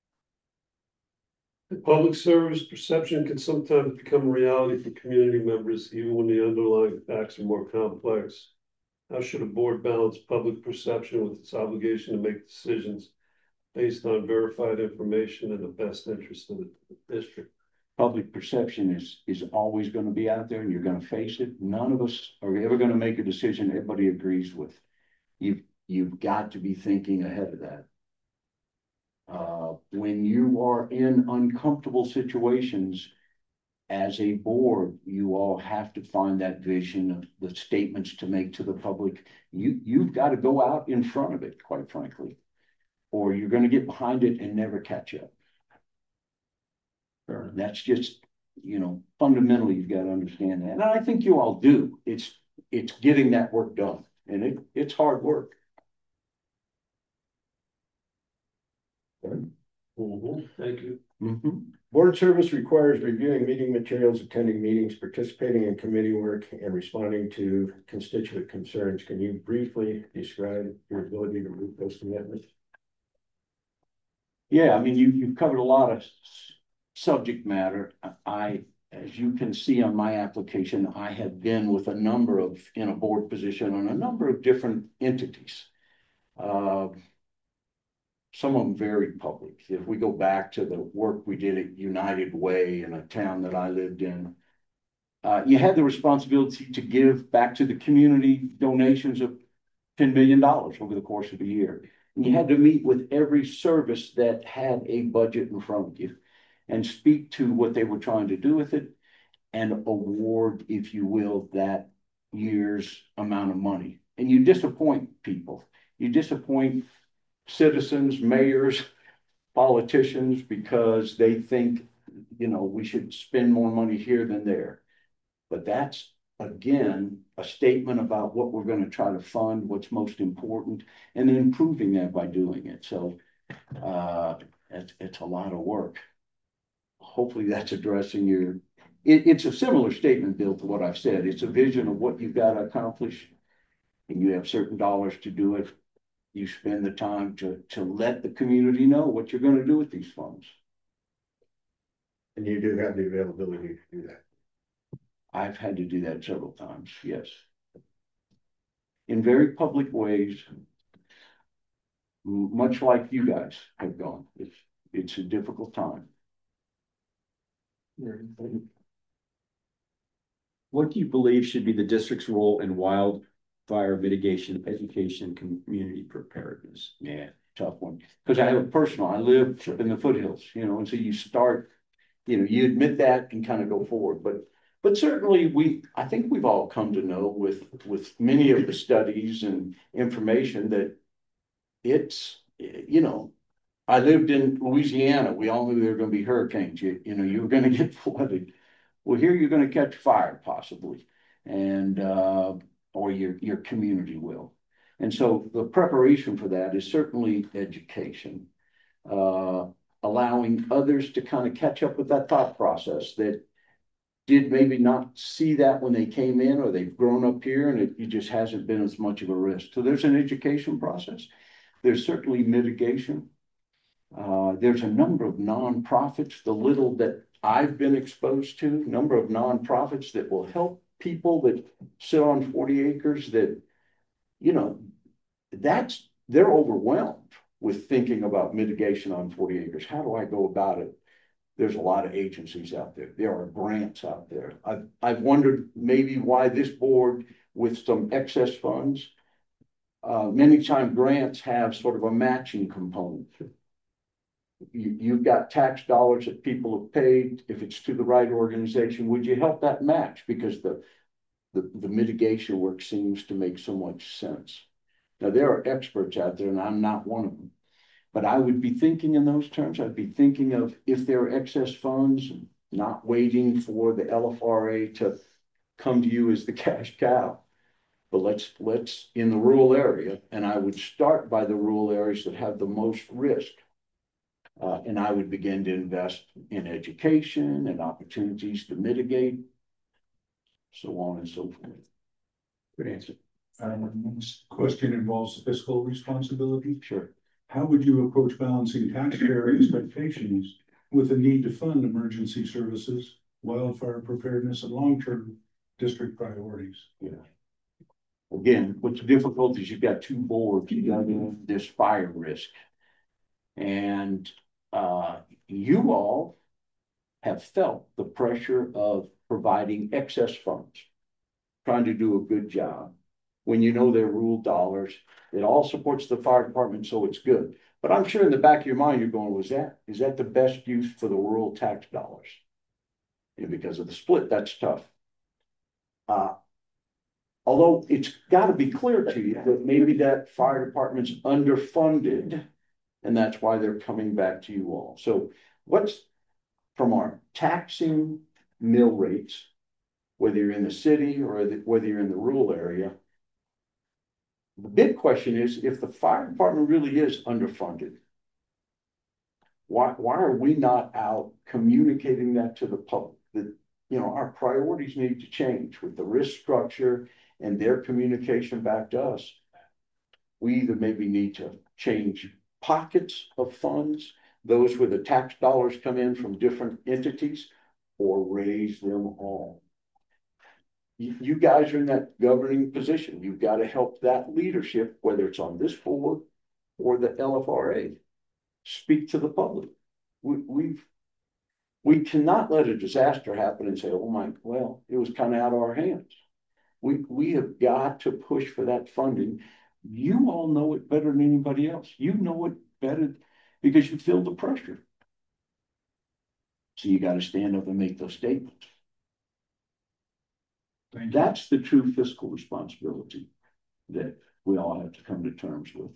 [SPEAKER 5] The public service perception can sometimes become a reality for community members, even when the underlying facts are more complex. How should a board balance public perception with its obligation to make decisions based on verified information in the best interest of the district?
[SPEAKER 8] Public perception is always going to be out there and you're going to face it. None of us are ever going to make a decision everybody agrees with. You've got to be thinking ahead of that. When you are in uncomfortable situations as a board, you all have to find that vision of the statements to make to the public. You've got to go out in front of it, quite frankly, or you're going to get behind it and never catch up. Sure. That's just, fundamentally, you've got to understand that. And I think you all do. It's getting that work done, and it's hard work.
[SPEAKER 5] Thank you.
[SPEAKER 6] Board service requires reviewing meeting materials, attending meetings, participating in committee work, and responding to constituent concerns. Can you briefly describe your ability to meet those commitments?
[SPEAKER 8] Yeah, I mean, you've covered a lot of subject matter. As you can see on my application, I have been with in a board position on a number of different entities. Some of them very public. If we go back to the work we did at United Way in a town that I lived in, you had the responsibility to give back to the community donations of $10 million over the course of a year. And you had to meet with every service that had a budget in front of you and speak to what they were trying to do with it and award, if you will, that year's amount of money. And you disappoint people. You disappoint citizens, mayors, politicians, because they think, we should spend more money here than there. But that's, again, a statement about what we're going to try to fund, what's most important, and then improving that by doing it. So it's a lot of work. Hopefully that's addressing it's a similar statement, Bill, to what I've said. It's a vision of what you've got to accomplish, and you have certain dollars to do it. You spend the time to let the community know what you're going to do with these funds.
[SPEAKER 6] And you do have the availability to do that.
[SPEAKER 8] I've had to do that several times, yes. In very public ways, much like you guys have gone. It's a difficult time.
[SPEAKER 2] What do you believe should be the district's role in wildfire mitigation, education, community preparedness?
[SPEAKER 8] Yeah, tough one. Because I live in the foothills, and so you start, you admit that and kind of go forward. But certainly I think we've all come to know with many of the studies and information that it's, I lived in Louisiana. We all knew there were going to be hurricanes. You were going to get flooded. Well, here you're going to catch fire possibly, and or your community will. And so the preparation for that is certainly education, allowing others to kind of catch up with that thought process that did maybe not see that when they came in, or they've grown up here and it just hasn't been as much of a risk. So there's an education process. There's certainly mitigation. There's a number of nonprofits, the little that I've been exposed to, number of nonprofits that will help people that sit on 40 acres that, they're overwhelmed with thinking about mitigation on 40 acres. How do I go about it? There's a lot of agencies out there. There are grants out there. I've wondered maybe why this board with some excess funds many times grants have sort of a matching component. You've got tax dollars that people have paid. If it's to the right organization, would you help that match? Because the mitigation work seems to make so much sense. Now, there are experts out there, and I'm not one of them. But I would be thinking in those terms. I'd be thinking of if there are excess funds, not waiting for the LFRA to come to you as the cash cow. But let's in the rural area, and I would start by the rural areas that have the most risk. And I would begin to invest in education and opportunities to mitigate, so on and so forth.
[SPEAKER 2] Good answer.
[SPEAKER 3] This question involves fiscal responsibility.
[SPEAKER 8] Sure.
[SPEAKER 3] How would you approach balancing taxpayer expectations with the need to fund emergency services, wildfire preparedness, and long-term district priorities?
[SPEAKER 8] Yeah. Again, what's difficult is you've got two boards, you got this fire risk. And you all have felt the pressure of providing excess funds, trying to do a good job. When you know they're ruled dollars, it all supports the fire department, so it's good. But I'm sure in the back of your mind, you're going, is that the best use for the rural tax dollars? And because of the split, that's tough. Although it's got to be clear to you that maybe that fire department's underfunded, and that's why they're coming back to you all. So what's from our taxing mill rates, whether you're in the city or whether you're in the rural area, the big question is, if the fire department really is underfunded, why are we not out communicating that to the public? That, you know, our priorities need to change with the risk structure and their communication back to us. We either maybe need to change pockets of funds, those where the tax dollars come in from different entities, or raise them all. You guys are in that governing position. You've got to help that leadership, whether it's on this board or the LFRA, speak to the public. We cannot let a disaster happen and say, oh my, well, it was kind of out of our hands. We have got to push for that funding. You all know it better than anybody else. You know it better because you feel the pressure. So you got to stand up and make those statements. That's the true fiscal responsibility that we all have to come to terms with.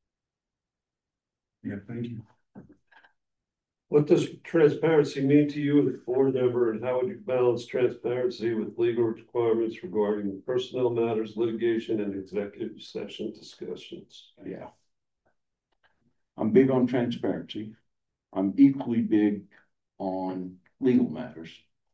[SPEAKER 3] Yeah, thank you.
[SPEAKER 5] What does transparency mean to you as a board member, and how would you balance transparency with legal requirements regarding personnel matters, litigation, and executive session discussions?
[SPEAKER 8] Yeah. I'm big on transparency. I'm equally big on legal matters.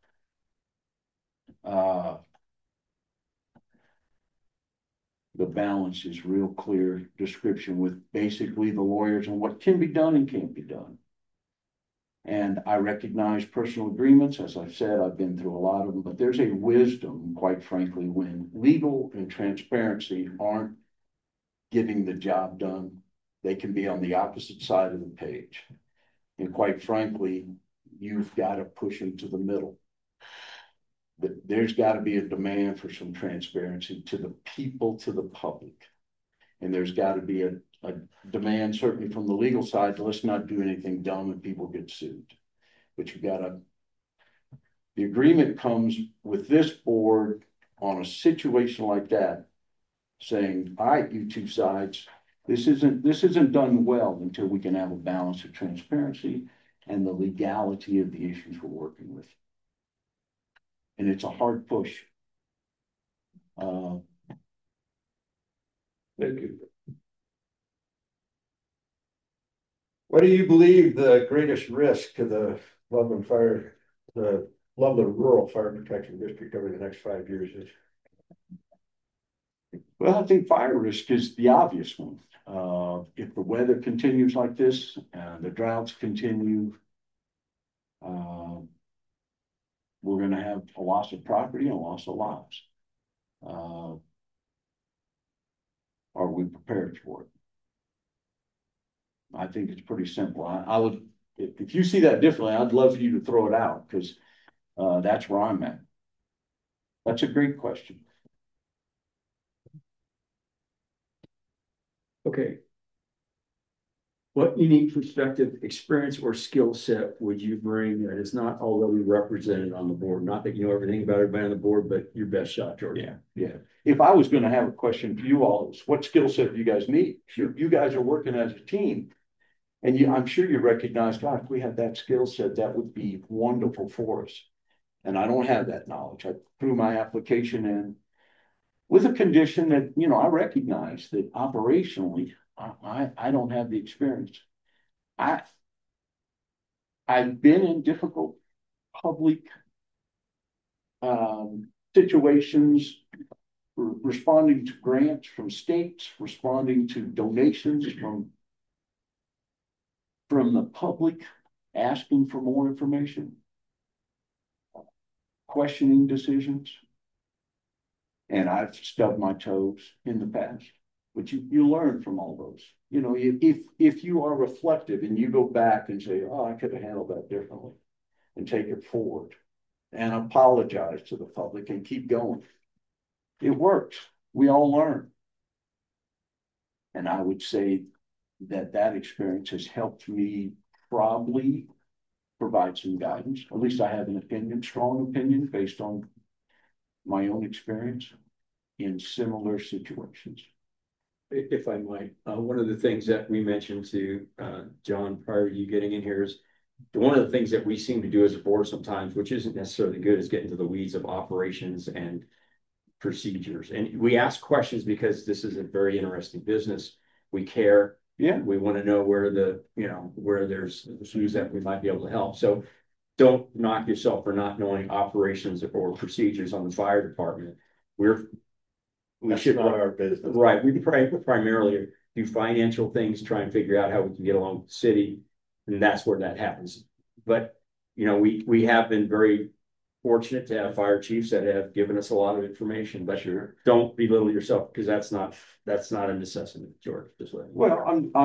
[SPEAKER 8] The balance is real clear description with basically the lawyers and what can be done and can't be done. And I recognize personal agreements. As I've said, I've been through a lot of them, but there's a wisdom, quite frankly, when legal and transparency aren't getting the job done. They can be on the opposite side of the page. And quite frankly, you've got to push into the middle. There's got to be a demand for some transparency to the people, to the public. And there's got to be a demand, certainly from the legal side, to let's not do anything dumb and people get sued. But you got to, the agreement comes with this board on a situation like that, saying, all right, you two sides, this isn't done well until we can have a balance of transparency and the legality of the issues we're working with. And it's a hard push.
[SPEAKER 5] Thank you.
[SPEAKER 6] What do you believe the greatest risk to the Loveland Rural Fire Protection District over the next 5 years is?
[SPEAKER 8] Well, I think fire risk is the obvious one. If the weather continues like this and the droughts continue, we're going to have a loss of property and a loss of lives. Are we prepared for it? I think it's pretty simple. I would, if you see that differently, I'd love for you to throw it out, because that's where I'm at. That's a great question.
[SPEAKER 2] Okay. What unique perspective, experience, or skill set would you bring that is not already represented on the board? Not that you know everything about everybody on the board, but your best shot, George.
[SPEAKER 8] Yeah. If I was gonna have a question for you all, is what skill set do you guys need? You guys are working as a team. And I'm sure you recognize, God, if we had that skill set, that would be wonderful for us. And I don't have that knowledge. I threw my application in with a condition that, I recognize that operationally, I don't have the experience. I've been in difficult public situations, responding to grants from states, responding to donations from the public, asking for more information, questioning decisions. And I've stubbed my toes in the past, but you learn from all those. If you are reflective and you go back and say, oh, I could have handled that differently, and take it forward and apologize to the public and keep going. It works. We all learn. And I would say that experience has helped me probably provide some guidance. At least I have an opinion, strong opinion based on my own experience in similar situations.
[SPEAKER 2] If I might, one of the things that we mentioned to John prior to you getting in here is one of the things that we seem to do as a board sometimes, which isn't necessarily good, is get into the weeds of operations and procedures. And we ask questions because this is a very interesting business. We care.
[SPEAKER 8] Yeah.
[SPEAKER 2] We want to know where where there's issues that we might be able to help. So don't knock yourself for not knowing operations or procedures on the fire department. We should
[SPEAKER 6] not our business.
[SPEAKER 2] Right. We primarily do financial things, try and figure out how we can get along with the city. And that's where that happens. But, we have been very fortunate to have fire chiefs that have given us a lot of information, but
[SPEAKER 8] Sure.
[SPEAKER 2] Don't belittle yourself because that's not a necessity, George. Just let
[SPEAKER 8] Well,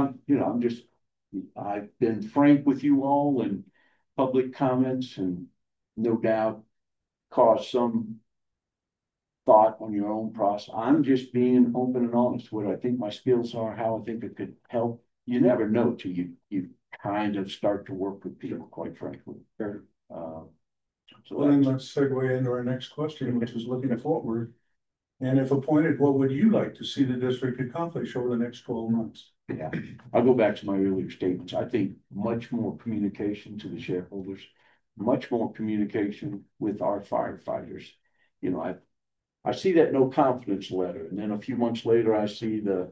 [SPEAKER 8] I've been frank with you all in public comments and no doubt caused some thought on your own process. I'm just being open and honest what I think my skills are, how I think it could help. You never know till you kind of start to work with people, quite frankly.
[SPEAKER 3] Well, then let's segue into our next question, which is looking forward. And if appointed, what would you like to see the district accomplish over the next 12 months?
[SPEAKER 8] Yeah, I'll go back to my earlier statements. I think much more communication to the shareholders, much more communication with our firefighters. I see that no confidence letter, and then a few months later, I see the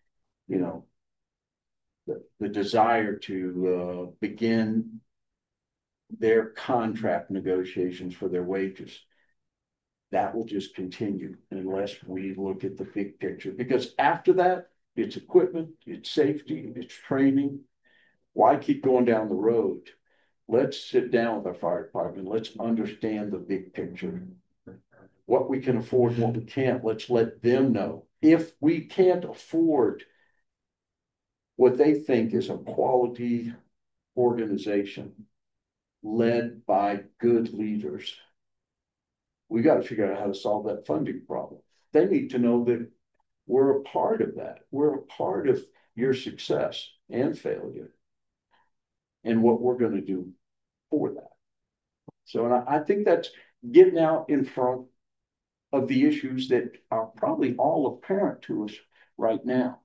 [SPEAKER 8] desire to begin their contract negotiations for their wages. That will just continue unless we look at the big picture, because after that, it's equipment, it's safety, it's training. Why keep going down the road? Let's sit down with our fire department. Let's understand the big picture. What we can afford, what we can't, let's let them know. If we can't afford what they think is a quality organization led by good leaders, we got to figure out how to solve that funding problem. They need to know that we're a part of that. We're a part of your success and failure and what we're going to do for that. So, and I think that's getting out in front of the issues that are probably all apparent to us right now.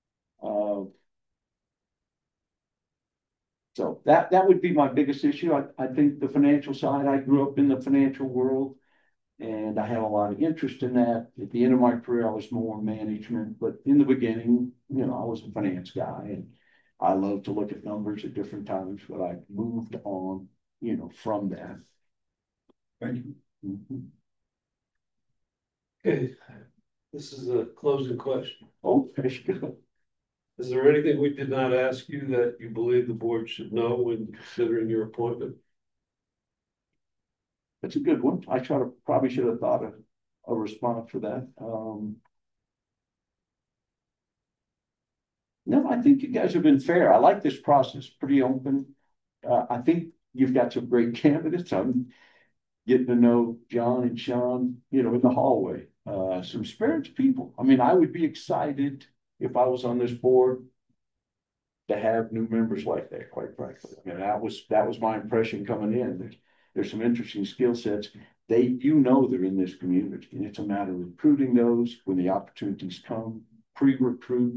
[SPEAKER 8] So that would be my biggest issue. I think the financial side, I grew up in the financial world and I have a lot of interest in that. At the end of my career, I was more management, but in the beginning, I was a finance guy and I love to look at numbers at different times, but I moved on, from that.
[SPEAKER 3] Thank you.
[SPEAKER 8] Mm-hmm.
[SPEAKER 5] Okay, this is a closing question.
[SPEAKER 8] Oh, there you go.
[SPEAKER 5] Is there anything we did not ask you that you believe the board should know when considering your appointment?
[SPEAKER 8] That's a good one. I probably should have thought of a response for that. No, I think you guys have been fair. I like this process, pretty open. I think you've got some great candidates. I'm getting to know John and Sean, in the hallway. Some spirited people. I mean, I would be excited if I was on this board, to have new members like that, quite frankly. I mean, that was my impression coming in. There's some interesting skill sets. They're in this community, and it's a matter of recruiting those when the opportunities come, pre-recruit,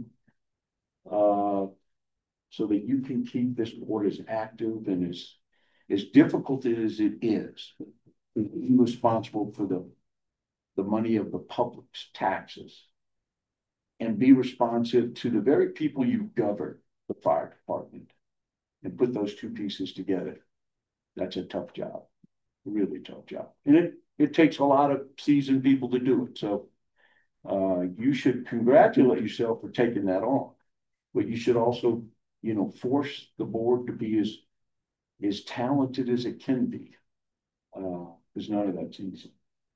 [SPEAKER 8] so that you can keep this board as active and as difficult as it is, being responsible for the money of the public's taxes, and be responsive to the very people you govern, the fire department, and put those two pieces together. That's a tough job, a really tough job. And it takes a lot of seasoned people to do it. So you should congratulate yourself for taking that on, but you should also, force the board to be as talented as it can be. Because none of that's easy.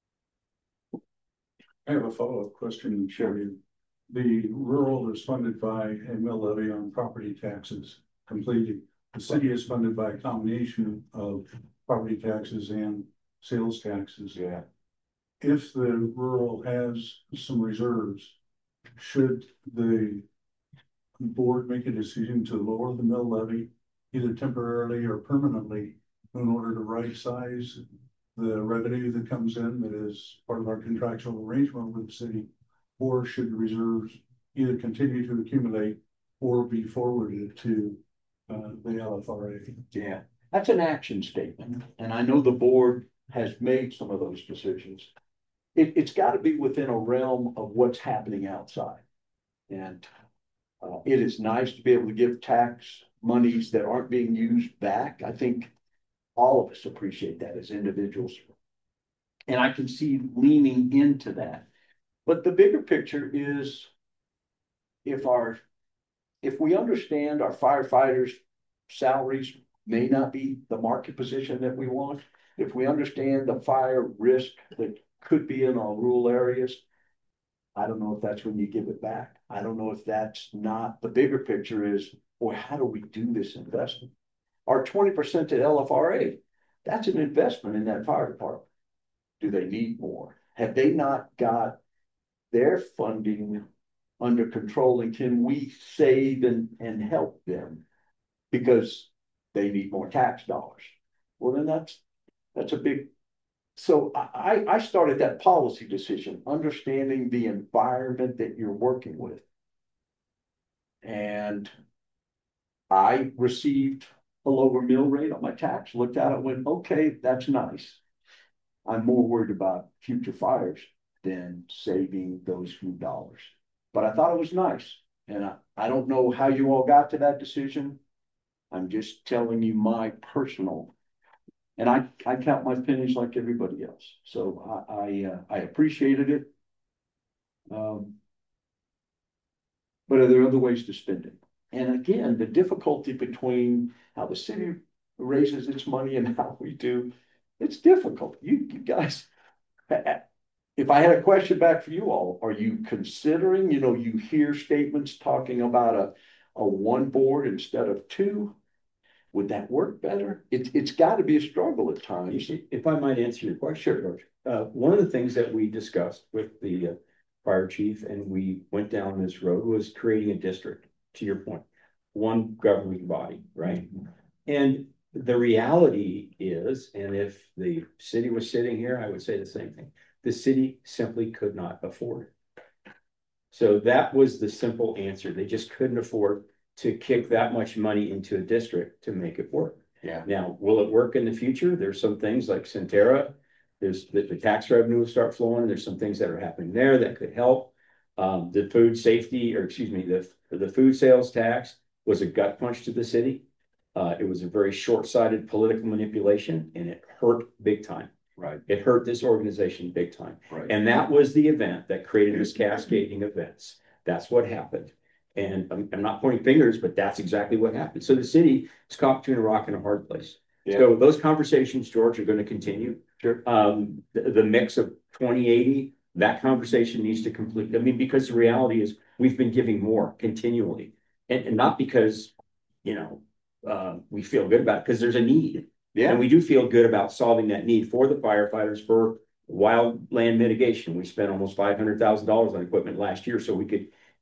[SPEAKER 3] I have a follow-up question for you. The rural is funded by a mill levy on property taxes completely. The city is funded by a combination of property taxes and sales taxes.
[SPEAKER 8] Yeah.
[SPEAKER 3] If the rural has some reserves, should the board make a decision to lower the mill levy either temporarily or permanently in order to right size the revenue that comes in that is part of our contractual arrangement with the city? Or should the reserves either continue to accumulate or be forwarded to the LFRA?
[SPEAKER 8] Yeah, that's an action statement. And I know the board has made some of those decisions. It's got to be within a realm of what's happening outside. And it is nice to be able to give tax monies that aren't being used back. I think all of us appreciate that as individuals. And I can see leaning into that. But the bigger picture is if we understand our firefighters' salaries may not be the market position that we want, if we understand the fire risk that could be in our rural areas, I don't know if that's when you give it back. I don't know if that's not. The bigger picture is, boy, how do we do this investment? Our 20% to LFRA, that's an investment in that fire department. Do they need more? Have they not got their funding under control, and can we save and help them because they need more tax dollars? Well, then that's a big. So I started that policy decision, understanding the environment that you're working with. And I received a lower mill rate on my tax, looked at it, went, okay, that's nice. I'm more worried about future fires than saving those few dollars. But I thought it was nice. And I don't know how you all got to that decision. I'm just telling you my personal, and I count my pennies like everybody else. So I appreciated it. But are there other ways to spend it? And again, the difficulty between how the city raises its money and how we do, it's difficult. You guys, if I had a question back for you all, are you considering, you hear statements talking about a one board instead of two? Would that work better? It's got to be a struggle at times.
[SPEAKER 2] If I might answer your question, George. One of the things that we discussed with the fire chief, and we went down this road, was creating a district, to your point, one governing body, right? And the reality is, and if the city was sitting here, I would say the same thing. The city simply could not afford it. So that was the simple answer. They just couldn't afford to kick that much money into a district to make it work.
[SPEAKER 8] Yeah.
[SPEAKER 2] Now, will it work in the future? There's some things like Centerra. There's the tax revenue will start flowing. There's some things that are happening there that could help. The food safety, or excuse me, the food sales tax was a gut punch to the city. It was a very short-sighted political manipulation, and it hurt big time.
[SPEAKER 8] Right.
[SPEAKER 2] It hurt this organization big time.
[SPEAKER 8] Right.
[SPEAKER 2] And that was the event that created this cascading events. That's what happened. And I'm not pointing fingers, but that's exactly what happened. So the city is caught between a rock and a hard place. Yeah. So those conversations, George, are going to continue.
[SPEAKER 8] Sure.
[SPEAKER 2] The mix of 2080, that conversation needs to complete. I mean, because the reality is we've been giving more continually, and not because, we feel good about it, because there's a need. Yeah. And we do feel good about solving that need for the firefighters, for wildland mitigation. We spent almost $500,000 on equipment last year so we could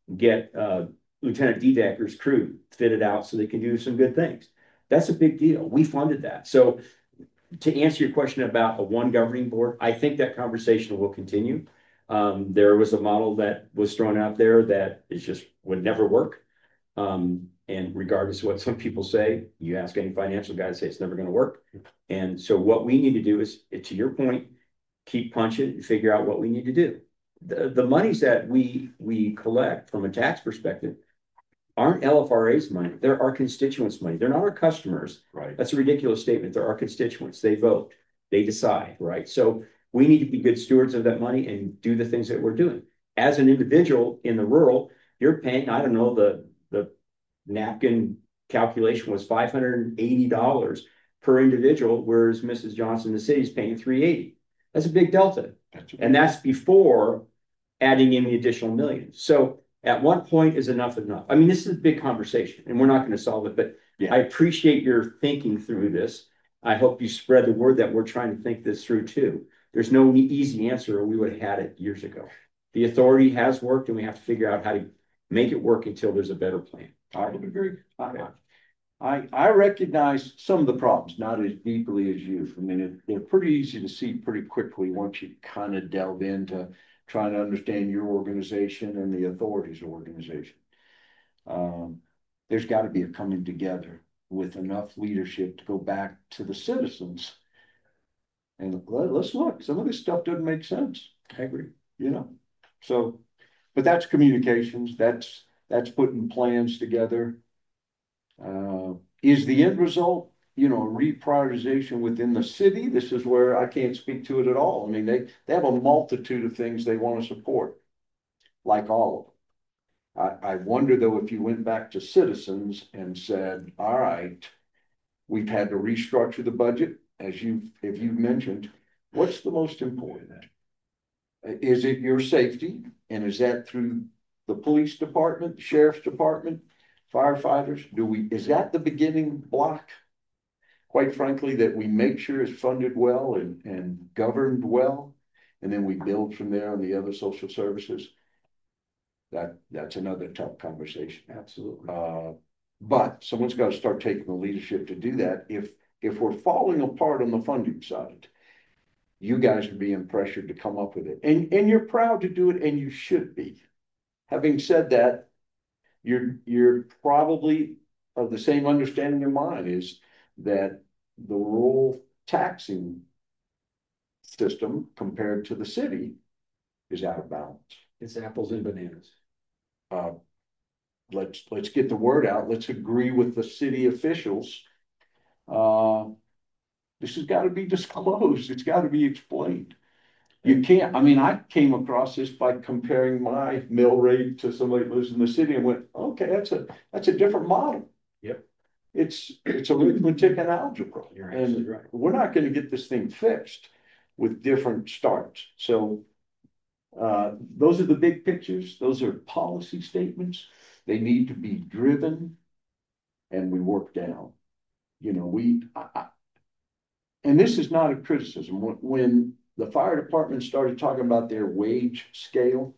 [SPEAKER 2] get Lieutenant Decker's crew fitted out so they can do some good things. That's a big deal. We funded that. So to answer your question about a one governing board, I think that conversation will continue. There was a model that was thrown out there that it just would never work. And regardless of what some people say, you ask any financial guy to say it's never going to work. And so what we need to do is, to your point, keep punching and figure out what we need to do. The monies that we collect from a tax perspective aren't LFRA's money. They're our constituents' money. They're not our customers.
[SPEAKER 8] Right.
[SPEAKER 2] That's a ridiculous statement. They're our constituents. They vote. They decide, right? So we need to be good stewards of that money and do the things that we're doing. As an individual in the rural, you're paying, I don't know, the napkin calculation was $580 per individual, whereas Mrs. Johnson, the city, is paying $380. That's a big delta. And that's before adding in the additional millions. So at what point is enough enough? I mean, this is a big conversation and we're not going to solve it, but
[SPEAKER 8] yeah.
[SPEAKER 2] I appreciate your thinking through this. I hope you spread the word that we're trying to think this through too. There's no easy answer, or we would have had it years ago. The authority has worked and we have to figure out how to make it work until there's a better plan.
[SPEAKER 8] I would agree. I recognize some of the problems, not as deeply as you. I mean, they're pretty easy to see pretty quickly once you kind of delve into trying to understand your organization and the authority's organization. There's got to be a coming together with enough leadership to go back to the citizens. And let's look, some of this stuff doesn't make sense.
[SPEAKER 2] I agree.
[SPEAKER 8] You know, so, but that's communications, that's putting plans together. Is the end result, you know, a reprioritization within the city? This is where I can't speak to it at all. I mean, they have a multitude of things they want to support, like all of them. I wonder though, if you went back to citizens and said, all right, we've had to restructure the budget, if you've mentioned, what's the most important? Is it your safety? And is that through the police department, the sheriff's department, firefighters? Is that the beginning block? Quite frankly, that we make sure it's funded well and governed well, and then we build from there on the other social services. That's another tough conversation.
[SPEAKER 2] Absolutely.
[SPEAKER 8] But someone's got to start taking the leadership to do that. If we're falling apart on the funding side, you guys are being pressured to come up with it. And you're proud to do it, and you should be. Having said that, you're probably of the same understanding in mind, is that the rural taxing system compared to the city is out of balance.
[SPEAKER 2] It's apples and bananas.
[SPEAKER 8] Let's get the word out. Let's agree with the city officials. This has got to be disclosed. It's got to be explained. You can't, I mean, I came across this by comparing my mill rate to somebody who lives in the city and went, okay, that's a different model.
[SPEAKER 2] Yep.
[SPEAKER 8] It's arithmetic and algebra.
[SPEAKER 2] You're absolutely right.
[SPEAKER 8] We're not going to get this thing fixed with different starts. So those are the big pictures. Those are policy statements. They need to be driven and we work down. You know, and this is not a criticism. When the fire department started talking about their wage scale,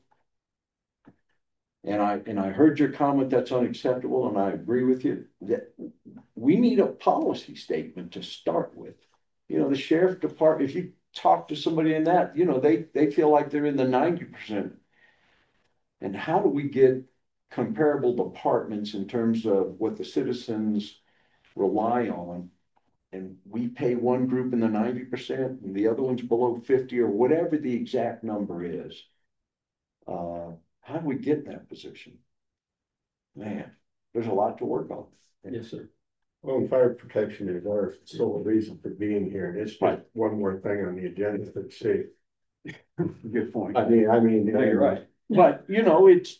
[SPEAKER 8] and I heard your comment that's unacceptable, and I agree with you, that we need a policy statement to start with. You know, the sheriff department, if you talk to somebody in that, you know, they feel like they're in the 90%. And how do we get comparable departments in terms of what the citizens rely on? And we pay one group in the 90% and the other one's below 50 or whatever the exact number is. How do we get in that position? Man, there's a lot to work on.
[SPEAKER 2] Yes, sir.
[SPEAKER 6] Well, fire protection is our sole reason for being here. And it's just one more thing on the agenda to see.
[SPEAKER 8] Good point.
[SPEAKER 6] I mean,
[SPEAKER 2] No, you're right.
[SPEAKER 8] But you know, it's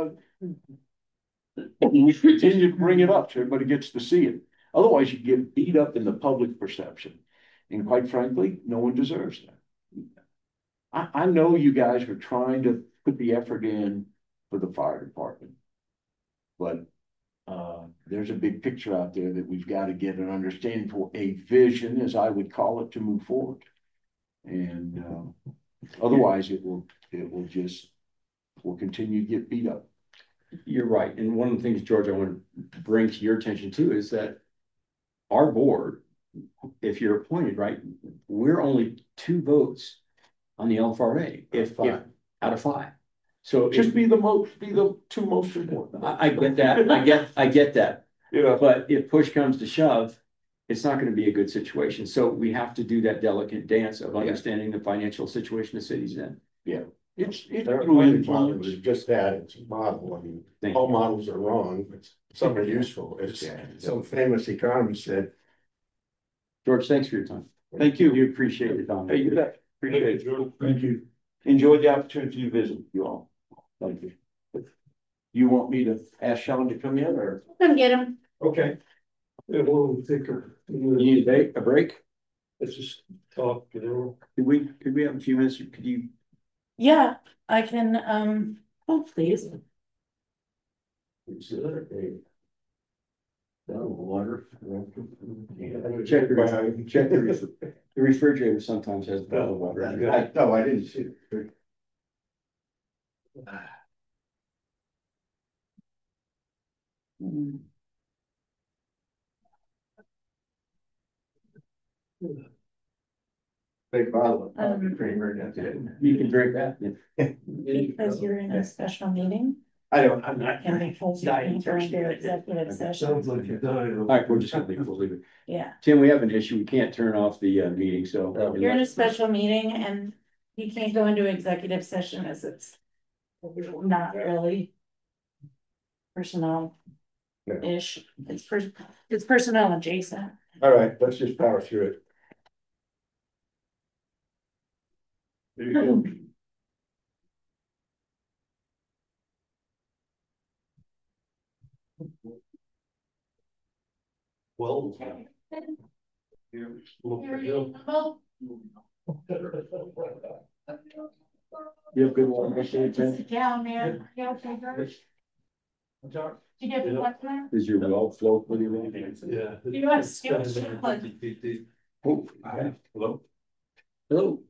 [SPEAKER 8] we continue to bring it up so everybody gets to see it. Otherwise, you get beat up in the public perception. And quite frankly, no one deserves that. I know you guys are trying to put the effort in for the fire department, but there's a big picture out there that we've got to get an understanding for, a vision, as I would call it, to move forward. And otherwise, we'll continue to get beat up.
[SPEAKER 2] you're right. And one of the things, George, I want to bring to your attention too, is that our board, if you're appointed, right, we're only 2 votes on the LFRA, if out of 5. So
[SPEAKER 8] Just be the 2 most important.
[SPEAKER 2] I get that, I get that.
[SPEAKER 8] Yeah.
[SPEAKER 2] But if push comes to shove, it's not gonna be a good situation. So we have to do that delicate dance of understanding the financial situation the city's in.
[SPEAKER 8] It's
[SPEAKER 6] Their
[SPEAKER 8] through
[SPEAKER 6] funding model
[SPEAKER 8] influence.
[SPEAKER 6] is just that, it's a model, I mean,
[SPEAKER 2] Thank
[SPEAKER 6] all
[SPEAKER 2] you.
[SPEAKER 6] models are wrong, but some are useful, it's, some famous economist said.
[SPEAKER 2] George, thanks for your time.
[SPEAKER 8] Thank you.
[SPEAKER 2] You appreciate it, Don.
[SPEAKER 8] Hey, you bet. Appreciate it.
[SPEAKER 3] Thank you.
[SPEAKER 8] Enjoyed the opportunity to visit you all. Thank you. You want me to ask Sean to come in or?
[SPEAKER 1] Come get them.
[SPEAKER 8] Okay.
[SPEAKER 5] Yeah, we'll take a.
[SPEAKER 2] You need a break?
[SPEAKER 5] Let's just talk, you know.
[SPEAKER 2] Could we have a few minutes? Could you?
[SPEAKER 1] Yeah, I can, oh, please.
[SPEAKER 6] Water.
[SPEAKER 2] Check the refrigerator sometimes has bottled water.
[SPEAKER 6] No, I didn't see it.
[SPEAKER 1] Hmm.
[SPEAKER 6] Big bottle of
[SPEAKER 1] Um,
[SPEAKER 6] creamer, that's it.
[SPEAKER 2] You can drink that.
[SPEAKER 1] Because you're in a special meeting,
[SPEAKER 6] I'm not.
[SPEAKER 1] and because you can't go into executive session,
[SPEAKER 5] Sounds like you're dying.
[SPEAKER 2] All right, we're just gonna leave, we'll leave it.
[SPEAKER 1] yeah.
[SPEAKER 2] Tim, we have an issue. We can't turn off the meeting, so.
[SPEAKER 1] You're in a special meeting and you can't go into executive session as it's not really personnel-ish. It's personnel adjacent.
[SPEAKER 6] All right, let's just power through it. There you go.
[SPEAKER 5] Well.
[SPEAKER 2] You have good one. Tim?
[SPEAKER 1] Down there. Yeah, okay, girl. You get the what time?
[SPEAKER 2] Is your well flow pretty well?
[SPEAKER 5] Yeah.
[SPEAKER 1] You have skills.
[SPEAKER 2] Oh, hello? Hello?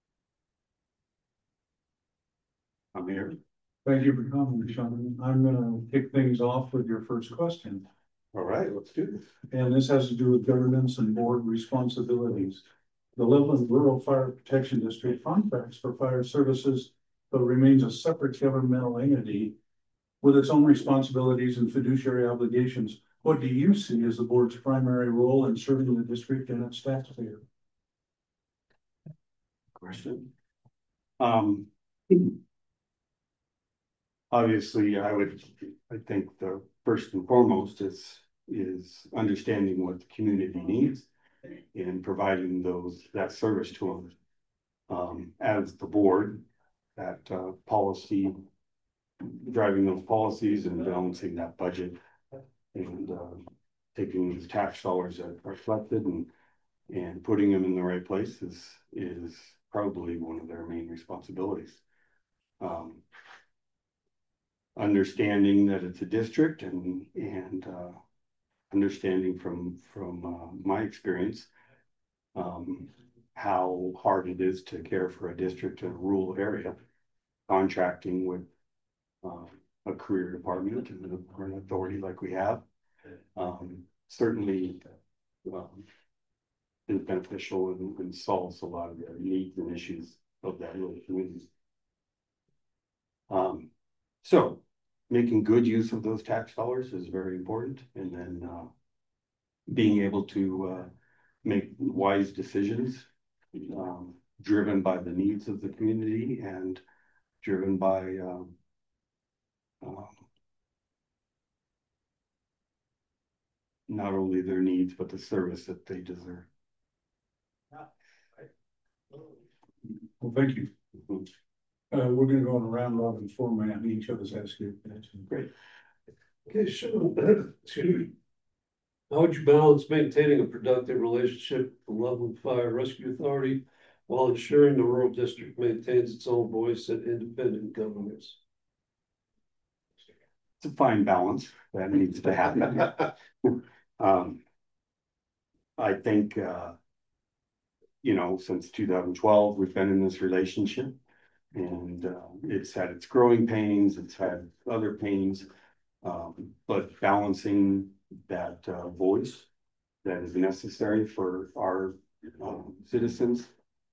[SPEAKER 8] I'm here.
[SPEAKER 3] Thank you for coming, Sean. I'm gonna kick things off with your first question.
[SPEAKER 8] All right, let's do this.
[SPEAKER 3] And this has to do with governance and board responsibilities. The Loveland Rural Fire Protection District contracts for fire services, but remains a separate governmental entity with its own responsibilities and fiduciary obligations. What do you see as the board's primary role in serving the district and its taxpayer?
[SPEAKER 9] Question. Obviously, I think the first and foremost is understanding what the community needs and providing that service to them. As the board, that policy, driving those policies and balancing that budget and taking these tax dollars that are collected and putting them in the right place is probably one of their main responsibilities. Understanding that it's a district and understanding from my experience how hard it is to care for a district in a rural area, contracting with a career department or an authority like we have certainly is beneficial and solves a lot of the needs and issues of that little community. So making good use of those tax dollars is very important, and then being able to make wise decisions driven by the needs of the community and driven by not only their needs but the service that they deserve.
[SPEAKER 3] Well, thank you. We're gonna go on a round robin format, and each of us ask you.
[SPEAKER 2] Great.
[SPEAKER 5] Okay, sure. Excuse me. How would you balance maintaining a productive relationship with the Loveland Fire Rescue Authority while ensuring the rural district maintains its own voice and independent governance?
[SPEAKER 9] It's a fine balance that needs to happen. I think, since 2012, we've been in this relationship. And it's had its growing pains, it's had other pains. But balancing that voice that is necessary for our citizens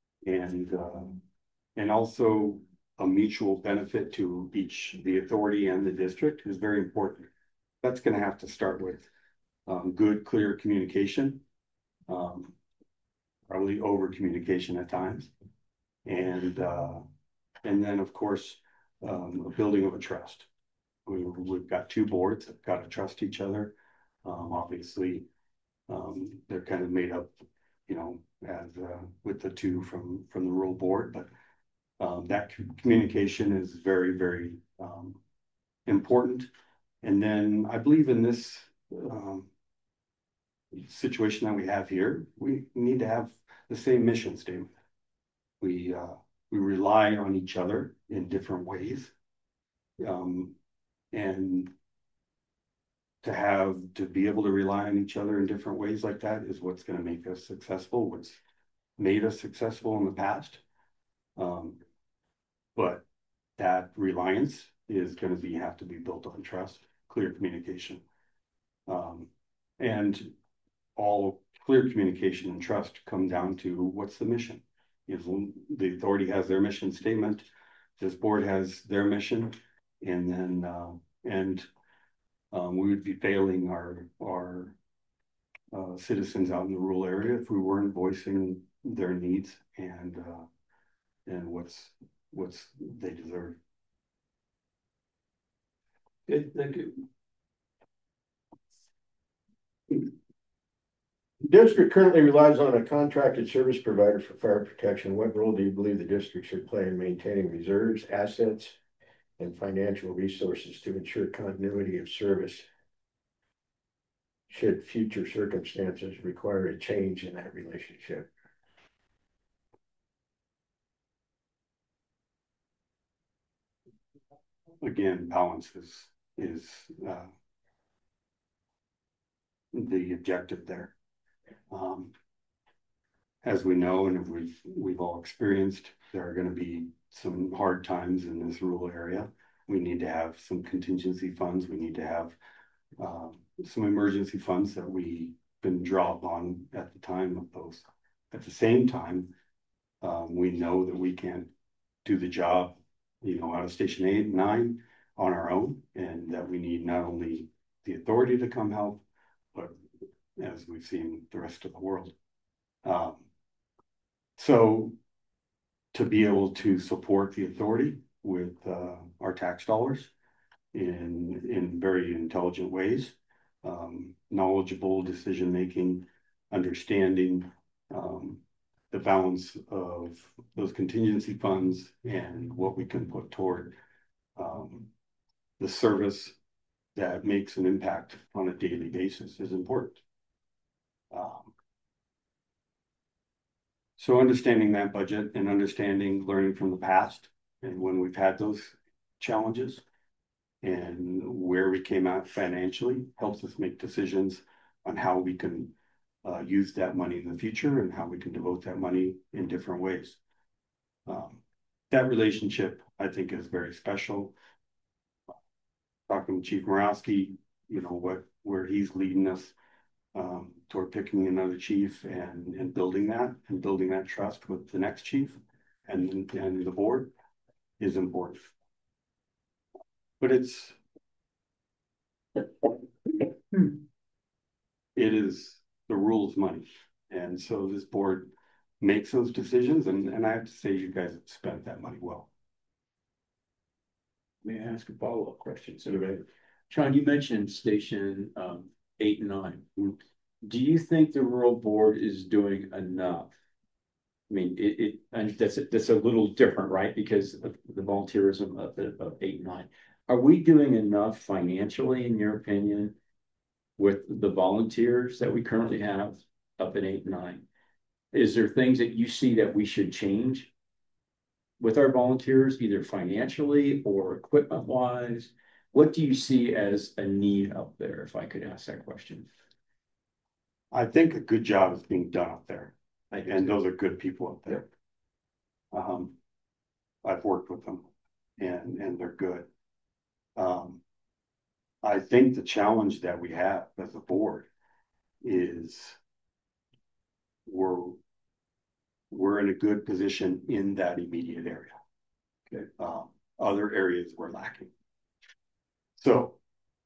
[SPEAKER 9] and also a mutual benefit to each, the authority and the district is very important. That's going to have to start with good, clear communication, probably over communication at times. And then of course, a building of a trust. We've got two boards that got to trust each other. Obviously, they're kind of made up, you know, as with the two from the rural board, but that communication is very, very important. And then I believe in this situation that we have here, we need to have the same mission statement. We rely on each other in different ways. And to be able to rely on each other in different ways like that is what's going to make us successful, what's made us successful in the past. But that reliance is going to have to be built on trust, clear communication. And all clear communication and trust come down to what's the mission. If the authority has their mission statement, this board has their mission, and then we would be failing our citizens out in the rural area if we weren't voicing their needs and what's they deserve.
[SPEAKER 5] Okay, thank you.
[SPEAKER 6] The district currently relies on a contracted service provider for fire protection. What role do you believe the district should play in maintaining reserves, assets, and financial resources to ensure continuity of service should future circumstances require a change in that relationship?
[SPEAKER 9] Again, balance is the objective there. As we know, and we've all experienced, there are going to be some hard times in this rural area. We need to have some contingency funds. We need to have some emergency funds that we can draw upon at the time of those. At the same time, we know that we can't do the job, you know, out of Station 8 and 9 on our own, and that we need not only the authority to come help, but as we've seen the rest of the world. So to be able to support the authority with our tax dollars in very intelligent ways, knowledgeable decision-making, understanding the balance of those contingency funds and what we can put toward the service that makes an impact on a daily basis is important. So understanding that budget and learning from the past and when we've had those challenges and where we came out financially helps us make decisions on how we can use that money in the future and how we can devote that money in different ways. That relationship, I think, is very special. Talking with Chief Morawski, you know, where he's leading us toward picking another chief and building that trust with the next chief and the board is important. But it is the rules money. And so this board makes those decisions, and I have to say you guys have spent that money well.
[SPEAKER 2] May I ask a follow-up question? So, Sean, you mentioned Station 8 and 9. Do you think the rural board is doing enough? I mean, and that's a little different, right? Because of the volunteerism of 8 and 9. Are we doing enough financially, in your opinion, with the volunteers that we currently have up in 8 and 9? Is there things that you see that we should change with our volunteers, either financially or equipment wise? What do you see as a need up there, if I could ask that question?
[SPEAKER 9] I think a good job is being done up there, and those are good people up there. I've worked with them and they're good. I think the challenge that we have as a board is we're in a good position in that immediate area. Okay. Other areas we're lacking. So,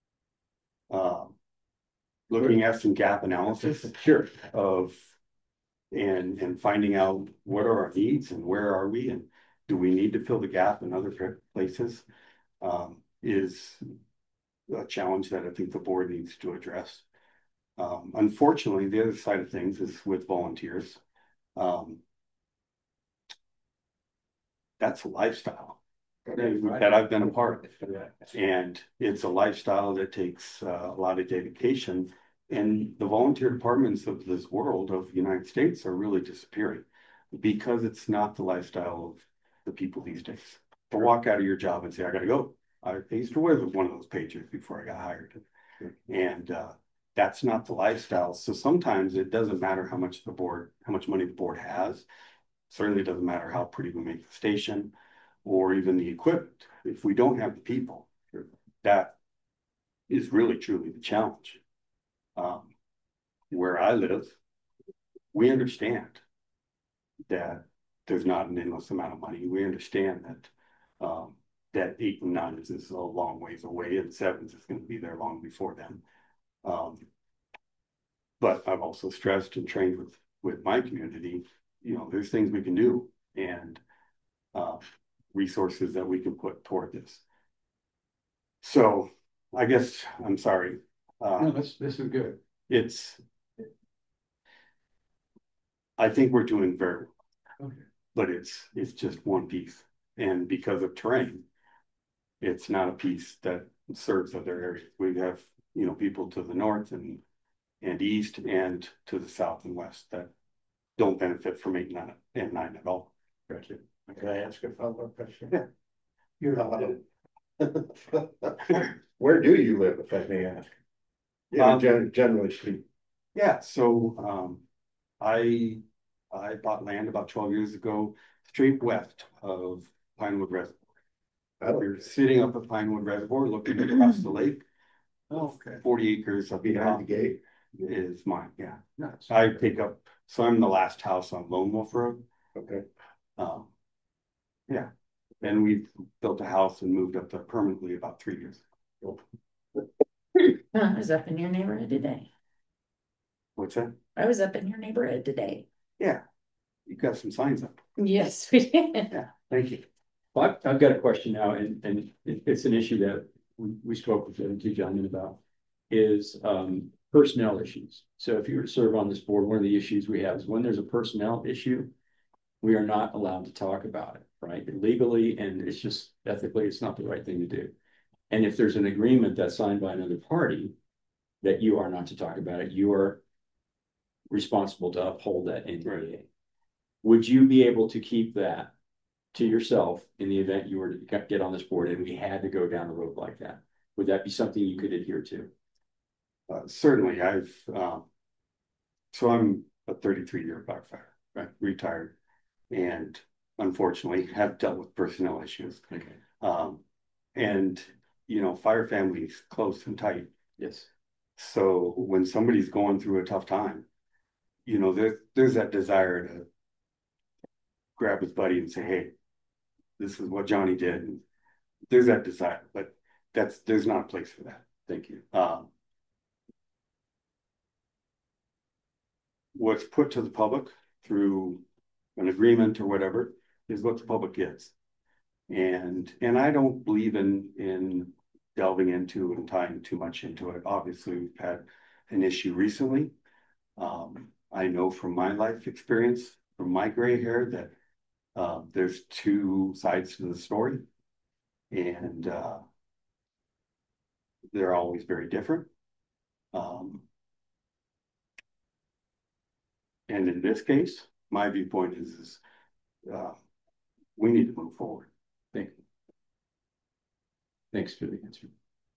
[SPEAKER 9] looking at some gap analysis
[SPEAKER 8] Sure.
[SPEAKER 9] of and finding out what are our needs and where are we and do we need to fill the gap in other places is a challenge that I think the board needs to address. Unfortunately, the other side of things is with volunteers. That's a lifestyle that I've been a part of. And it's a lifestyle that takes a lot of dedication. And the volunteer departments of this world of the United States are really disappearing because it's not the lifestyle of the people these days. To walk out of your job and say, I gotta go. I used to wear one of those pagers before I got hired. And that's not the lifestyle. So sometimes it doesn't matter how much money the board has. Certainly doesn't matter how pretty we make the station or even the equipment. If we don't have the people, that is really truly the challenge. Where I live, we understand that there's not an endless amount of money. We understand that that 8 and 9 is a long ways away, and 7s is going to be there long before then. But I've also stressed and trained with my community, you know, there's things we can do and resources that we can put toward this. So I guess I'm sorry.
[SPEAKER 8] No, this is good.
[SPEAKER 9] I think we're doing very well,
[SPEAKER 8] Okay.
[SPEAKER 9] but it's just one piece, and because of terrain, it's not a piece that serves other areas. We have, you know, people to the north and east and to the south and west that don't benefit from 8 and 9 at all.
[SPEAKER 6] Gotcha. Can I ask a follow-up question?
[SPEAKER 9] Yeah.
[SPEAKER 6] Where do you live, if I may ask? Yeah, generally speaking.
[SPEAKER 9] Yeah, so I bought land about 12 years ago, straight west of Pinewood Reservoir. We're sitting up at Pinewood Reservoir, looking across the lake.
[SPEAKER 6] Oh, okay.
[SPEAKER 9] 40 acres of
[SPEAKER 6] behind the gate
[SPEAKER 9] is mine. Yeah,
[SPEAKER 8] Nice.
[SPEAKER 9] So I'm the last house on Lone Wolf Road.
[SPEAKER 6] Okay.
[SPEAKER 9] Yeah, and we've built a house and moved up there permanently about 3 years ago.
[SPEAKER 1] I was up in your neighborhood today.
[SPEAKER 9] What's that?
[SPEAKER 1] I was up in your neighborhood today.
[SPEAKER 9] Yeah, you got some signs up.
[SPEAKER 1] Yes, we did.
[SPEAKER 9] Yeah, thank you.
[SPEAKER 2] Well, I've got a question now, and it's an issue that we spoke with the two gentlemen about, is personnel issues. So if you were to serve on this board, one of the issues we have is when there's a personnel issue, we are not allowed to talk about it, right? Legally, and it's just ethically, it's not the right thing to do. And if there's an agreement that's signed by another party that you are not to talk about it, you are responsible to uphold that NDA. Right. Would you be able to keep that to yourself in the event you were to get on this board and we had to go down the road like that? Would that be something you could adhere to?
[SPEAKER 9] Certainly, so I'm a 33-year firefighter, right? Retired, and unfortunately have dealt with personnel issues.
[SPEAKER 2] Okay.
[SPEAKER 9] And you know, fire families close and tight.
[SPEAKER 2] Yes.
[SPEAKER 9] So when somebody's going through a tough time, you know, there's that desire to grab his buddy and say, hey, this is what Johnny did. And there's that desire, but there's not a place for that.
[SPEAKER 2] Thank you.
[SPEAKER 9] What's put to the public through an agreement or whatever is what the public gets. And I don't believe in delving into and tying too much into it. Obviously, we've had an issue recently. I know from my life experience, from my gray hair, that there's two sides to the story, and they're always very different. And in this case, my viewpoint is we need to move forward.
[SPEAKER 2] Thank you. Thanks for the answer.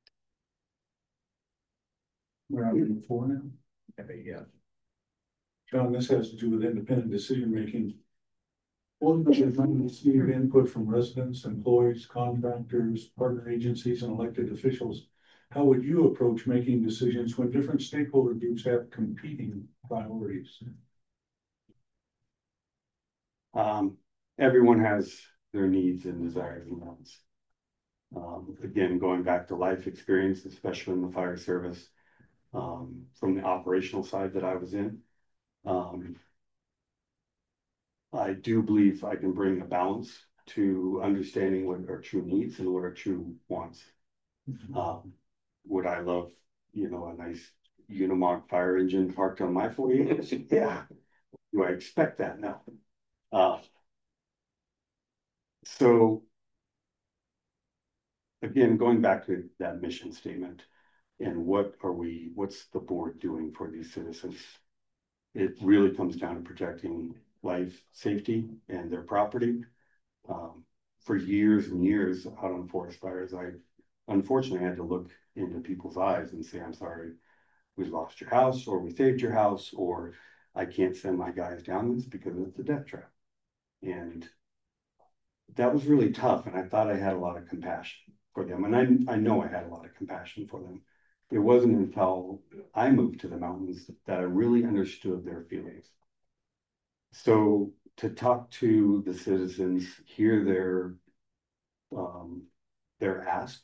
[SPEAKER 3] We're on number 4 now.
[SPEAKER 8] Yeah.
[SPEAKER 3] John, this has to do with independent decision making. One of the receive input from residents, employees, contractors, partner agencies, and elected officials. How would you approach making decisions when different stakeholder groups have competing priorities?
[SPEAKER 9] Everyone has their needs and desires and wants. Again, going back to life experience, especially in the fire service, from the operational side that I was in, I do believe I can bring a balance to understanding what our true needs and what our true wants. Would I love, a nice Unimog fire engine parked on my 48? Yeah. Do I expect that? No. So again, going back to that mission statement and what's the board doing for these citizens? It really comes down to protecting life, safety, and their property. For years and years out on forest fires, I unfortunately had to look into people's eyes and say, I'm sorry, we lost your house, or we saved your house, or I can't send my guys down this because it's a death trap. And that was really tough. And I thought I had a lot of compassion for them. And I know I had a lot of compassion for them. It wasn't until I moved to the mountains that I really understood their feelings. So to talk to the citizens, hear their ask,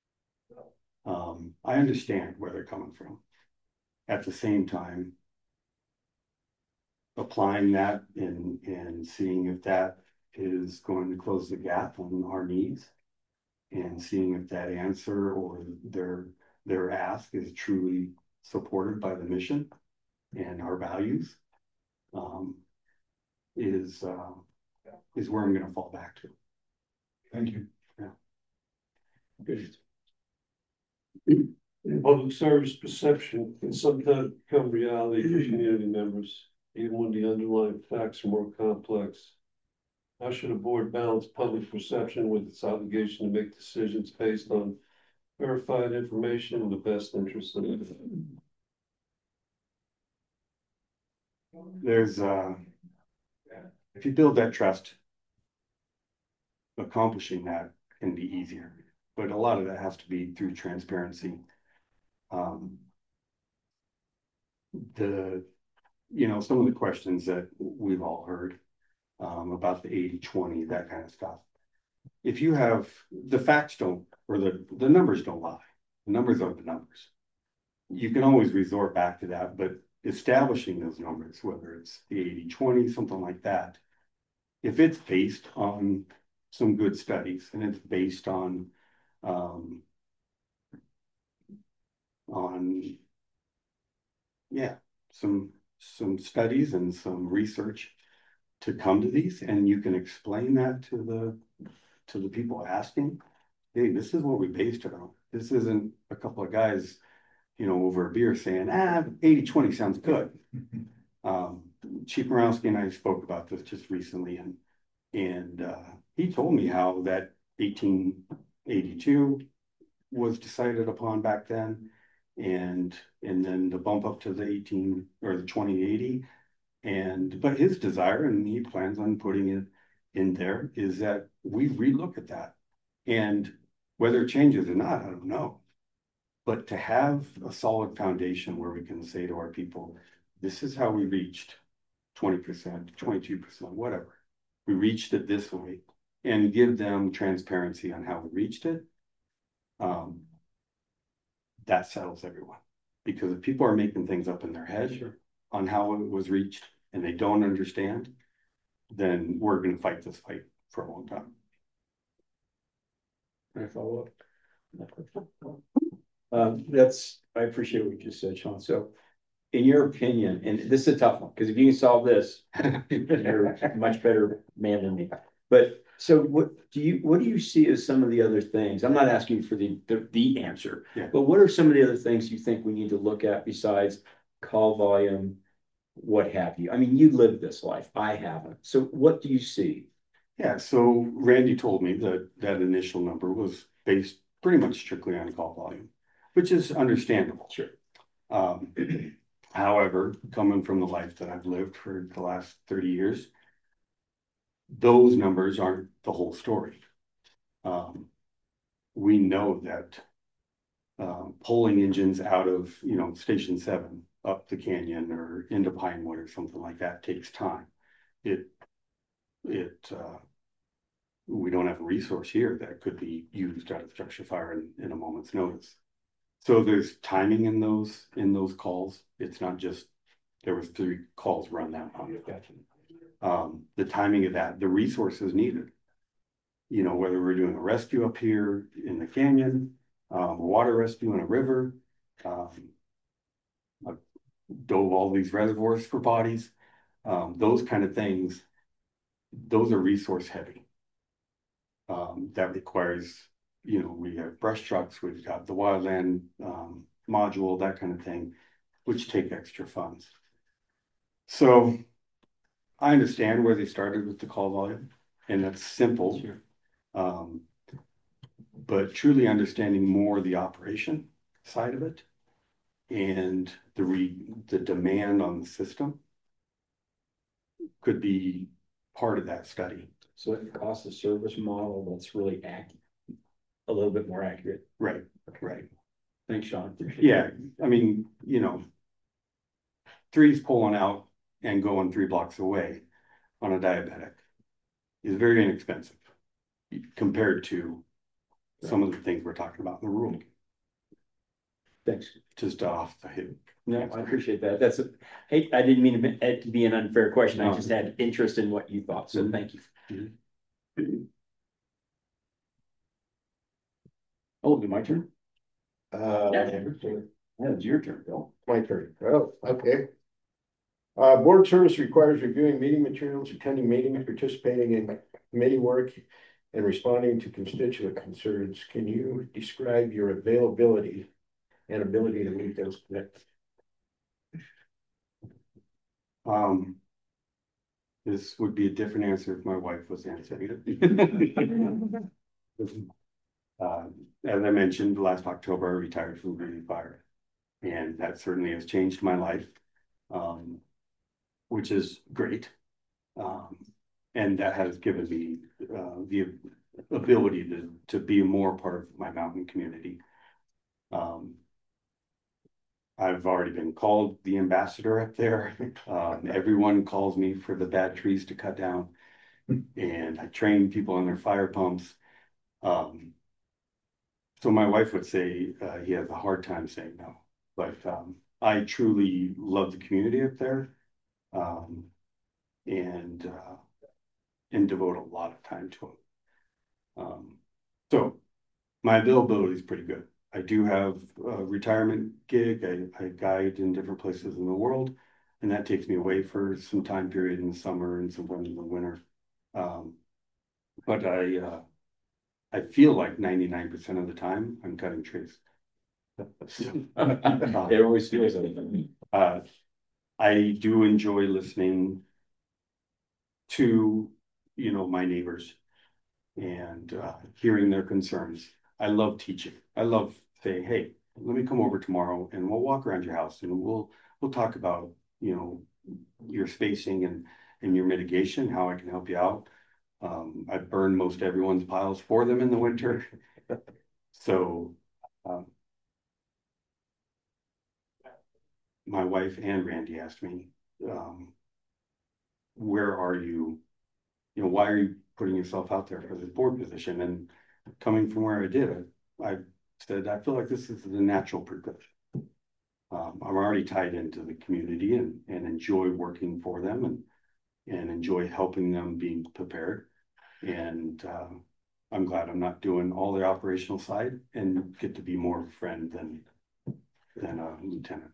[SPEAKER 9] I understand where they're coming from. At the same time, applying that and seeing if that is going to close the gap on our needs, and seeing if that answer or their ask is truly supported by the mission and our values, is where I'm going to fall back to.
[SPEAKER 3] Thank you.
[SPEAKER 9] Yeah.
[SPEAKER 2] Good.
[SPEAKER 5] Public service perception can sometimes become reality for community members, even when the underlying facts are more complex. How should a board balance public perception with its obligation to make decisions based on verified information in the best interest of the
[SPEAKER 9] There's if you build that trust, accomplishing that can be easier, but a lot of that has to be through transparency. Some of the questions that we've all heard about the 80-20, that kind of stuff. If you have the facts don't, or the numbers don't lie, the numbers are the numbers. You can always resort back to that, but establishing those numbers, whether it's the 80-20, something like that, if it's based on some good studies and it's based on some studies and some research to come to these, and you can explain that to the people asking, hey, this is what we based it on. This isn't a couple of guys, over a beer saying, 80-20 sounds good. Chief Morawski and I spoke about this just recently, and he told me how that 1882 was decided upon back then, and then the bump up to the 2080. But his desire, and he plans on putting it in there, is that we relook at that. And whether it changes or not, I don't know. But to have a solid foundation where we can say to our people, this is how we reached 20%, 22%, whatever. We reached it this way, and give them transparency on how we reached it. That settles everyone. Because if people are making things up in their head on how it was reached and they don't understand, then we're going to fight this fight for a long time.
[SPEAKER 2] Can I follow up? I appreciate what you just said, Sean. So in your opinion, and this is a tough one, because if you can solve this, you're a much better man than me. But so what do you see as some of the other things? I'm not asking for the answer, but what are some of the other things you think we need to look at besides call volume, what have you? I mean, you lived this life. I haven't. So what do you see?
[SPEAKER 9] Yeah, so Randy told me that initial number was based pretty much strictly on call volume, which is understandable.
[SPEAKER 2] Sure.
[SPEAKER 9] However, coming from the life that I've lived for the last 30 years, those numbers aren't the whole story. We know that pulling engines out of, Station 7 up the canyon or into Pinewood or something like that takes time. We don't have a resource here that could be used out of structure fire in a moment's notice. So there's timing in those calls. It's not just there was 3 calls run that month. The timing of that, the resources needed. Whether we're doing a rescue up here in the canyon, a water rescue in a river, dove all these reservoirs for bodies, those kind of things, those are resource heavy. That requires, we have brush trucks, we've got the wildland module, that kind of thing, which take extra funds. So I understand where they started with the call volume, and that's simple. Sure. But truly understanding more the operation side of it and the demand on the system could be part of that study.
[SPEAKER 2] So it costs a service model that's really accurate, a little bit more accurate.
[SPEAKER 9] Right, right.
[SPEAKER 2] Thanks, Sean.
[SPEAKER 9] Yeah, I mean, 3's pulling out and going 3 blocks away on a diabetic is very inexpensive compared to some of the things we're talking about in the rural.
[SPEAKER 2] Thanks.
[SPEAKER 9] Just off the hip.
[SPEAKER 2] No, I appreciate that. Hey, I didn't mean to be an unfair question. I just had interest in what you thought. So thank you. Mm-hmm. Oh, my turn? Yeah, it's your turn, Bill.
[SPEAKER 6] My turn. Oh, okay. Board service requires reviewing meeting materials, attending meetings, participating in committee work, and responding to constituent concerns. Can you describe your availability and ability to meet those commitments?
[SPEAKER 9] This would be a different answer if my wife was answering it. As I mentioned, last October, I retired from Greeley Fire, and that certainly has changed my life, which is great. And that has given me the ability to be more part of my mountain community. I've already been called the ambassador up there. Everyone calls me for the bad trees to cut down, and I train people on their fire pumps. So my wife would say he has a hard time saying no, but I truly love the community up there, and devote a lot of time to it. So my availability is pretty good. I do have a retirement gig. I guide in different places in the world, and that takes me away for some time period in the summer and some in the winter. But I feel like 99% of the time I'm cutting trees.
[SPEAKER 2] It always feels like
[SPEAKER 9] I do enjoy listening to, my neighbors and hearing their concerns. I love teaching. I love saying, hey, let me come over tomorrow and we'll walk around your house and we'll talk about, your spacing and your mitigation, how I can help you out. I burn most everyone's piles for them in the winter. So my wife and Randy asked me, where are you? Why are you putting yourself out there for this board position? And coming from where I did, I said, I feel like this is the natural progression. I'm already tied into the community and enjoy working for them and enjoy helping them being prepared. And I'm glad I'm not doing all the operational side and get to be more of a friend than a lieutenant.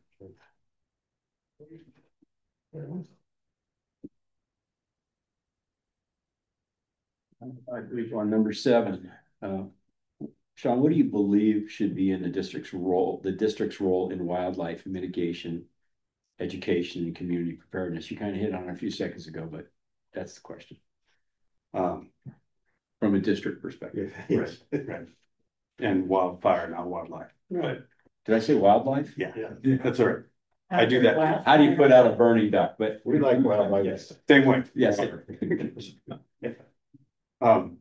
[SPEAKER 2] I believe on number 7. Sean, what do you believe should be in the district's role in wildlife mitigation, education, and community preparedness? You kind of hit on it a few seconds ago, but that's the question. From a district perspective.
[SPEAKER 9] Yes, right. And wildfire, not wildlife.
[SPEAKER 5] Right.
[SPEAKER 2] Did I say wildlife?
[SPEAKER 9] Yeah, that's all right. I do that.
[SPEAKER 2] How do you put out a burning duck? But
[SPEAKER 6] We like wildlife.
[SPEAKER 2] Yes.
[SPEAKER 9] Same way.
[SPEAKER 2] Yes.
[SPEAKER 9] Um,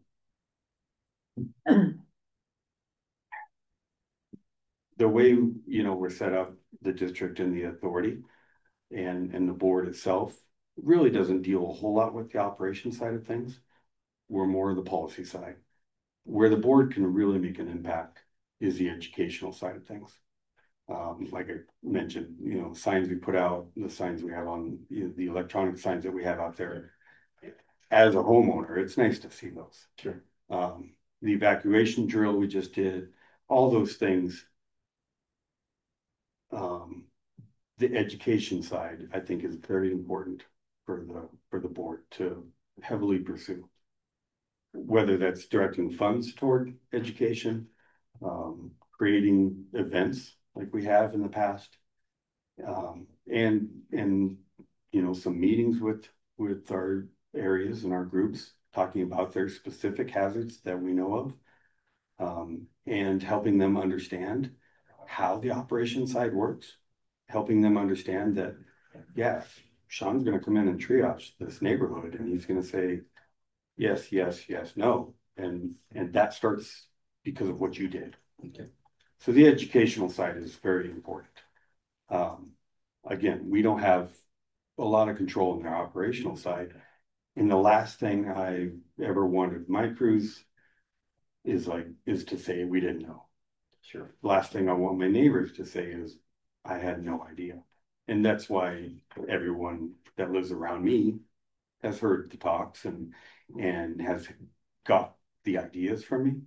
[SPEAKER 9] the way, you know, we're set up, the district and the authority and the board itself really doesn't deal a whole lot with the operation side of things. We're more the policy side. Where the board can really make an impact is the educational side of things. Like I mentioned, you know, signs we put out, the signs we have on, you know, the electronic signs that we have out there. As a homeowner, it's nice to see those.
[SPEAKER 8] Sure.
[SPEAKER 9] The evacuation drill we just did, all those things. The education side, I think, is very important for the board to heavily pursue. Whether that's directing funds toward education, creating events like we have in the past, and you know, some meetings with our areas and our groups talking about their specific hazards that we know of, and helping them understand how the operation side works, helping them understand that, yeah, Sean's going to come in and triage this neighborhood, and he's going to say yes, yes, yes, no, and that starts because of what you did.
[SPEAKER 2] Okay.
[SPEAKER 9] So the educational side is very important. Again, we don't have a lot of control in their operational side. And the last thing I ever wanted my crews is to say we didn't know.
[SPEAKER 2] Sure.
[SPEAKER 9] The last thing I want my neighbors to say is I had no idea. And that's why everyone that lives around me has heard the talks and has got the ideas from me.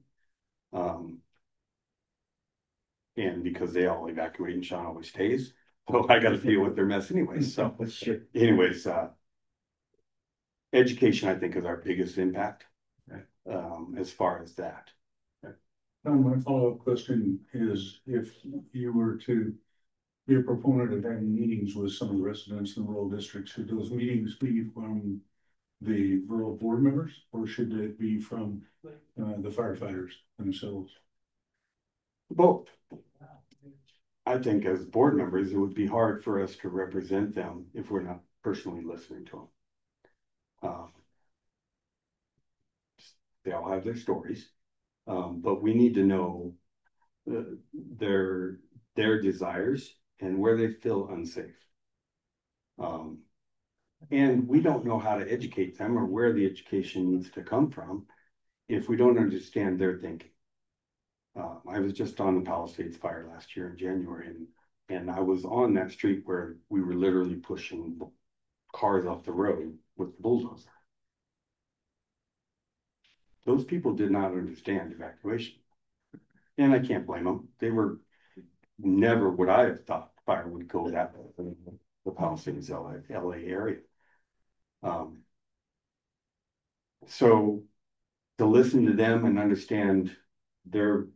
[SPEAKER 9] And because they all evacuate and Sean always stays, so I got to deal with their mess anyways. So anyways, education, I think, is our biggest impact, as far as that.
[SPEAKER 3] Now, my follow-up question is, if you were to be a proponent of having meetings with some of the residents in the rural districts, should those meetings be from the rural board members, or should it be from the firefighters themselves?
[SPEAKER 9] Both. I think as board members, it would be hard for us to represent them if we're not personally listening to them. They all have their stories, but we need to know their desires and where they feel unsafe. And we don't know how to educate them or where the education needs to come from if we don't understand their thinking. I was just on the Palisades fire last year in January, and I was on that street where we were literally pushing cars off the road with the bulldozer. Those people did not understand evacuation. And I can't blame them. They were never would I have thought fire would go that way in the Palisades, LA area. So to listen to them and understand their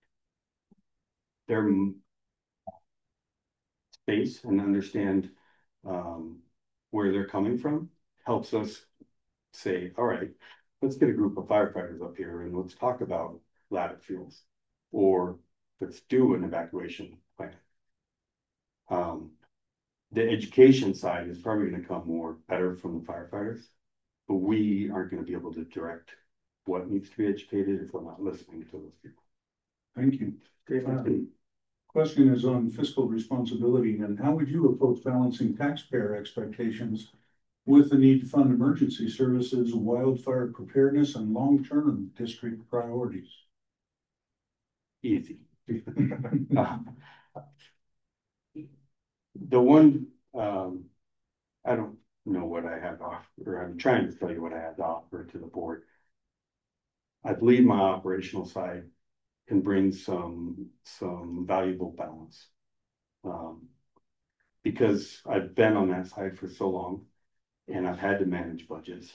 [SPEAKER 9] space and understand where they're coming from helps us say, all right, let's get a group of firefighters up here and let's talk about ladder fuels, or let's do an evacuation plan. The education side is probably going to come more better from the firefighters, but we aren't going to be able to direct what needs to be educated if we're not listening to those people.
[SPEAKER 3] Thank you. Question is on fiscal responsibility, and how would you approach balancing taxpayer expectations with the need to fund emergency services, wildfire preparedness, and long-term district priorities?
[SPEAKER 9] Easy. The one, I don't know what I have to offer, or I'm trying to tell you what I have to offer to the board. I believe my operational side can bring some valuable balance. Because I've been on that side for so long and I've had to manage budgets.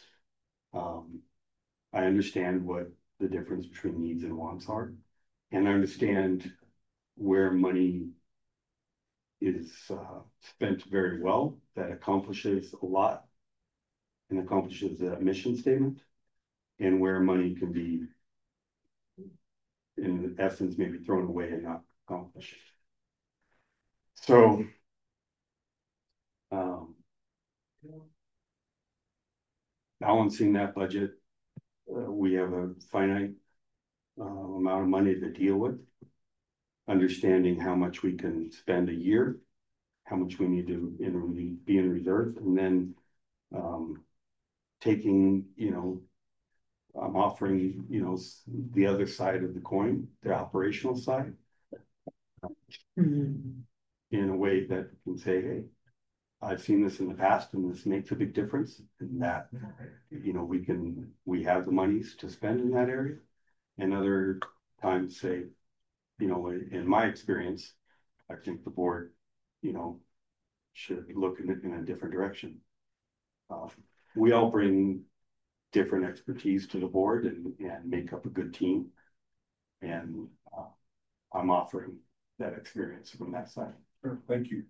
[SPEAKER 9] I understand what the difference between needs and wants are, and I understand where money is spent very well, that accomplishes a lot and accomplishes the mission statement, and where money can be, in essence, maybe thrown away and not accomplished. So balancing that budget we have a finite amount of money to deal with. Understanding how much we can spend a year, how much we need to be in reserve, and then taking, I'm offering, the other side of the coin, the operational side, in a way that can say, hey, I've seen this in the past and this makes a big difference, and that, we have the monies to spend in that area. And other times say, in my experience, I think the board, should look in a different direction. We all bring different expertise to the board and make up a good team. And I'm offering that experience from that side.
[SPEAKER 3] Sure, thank you.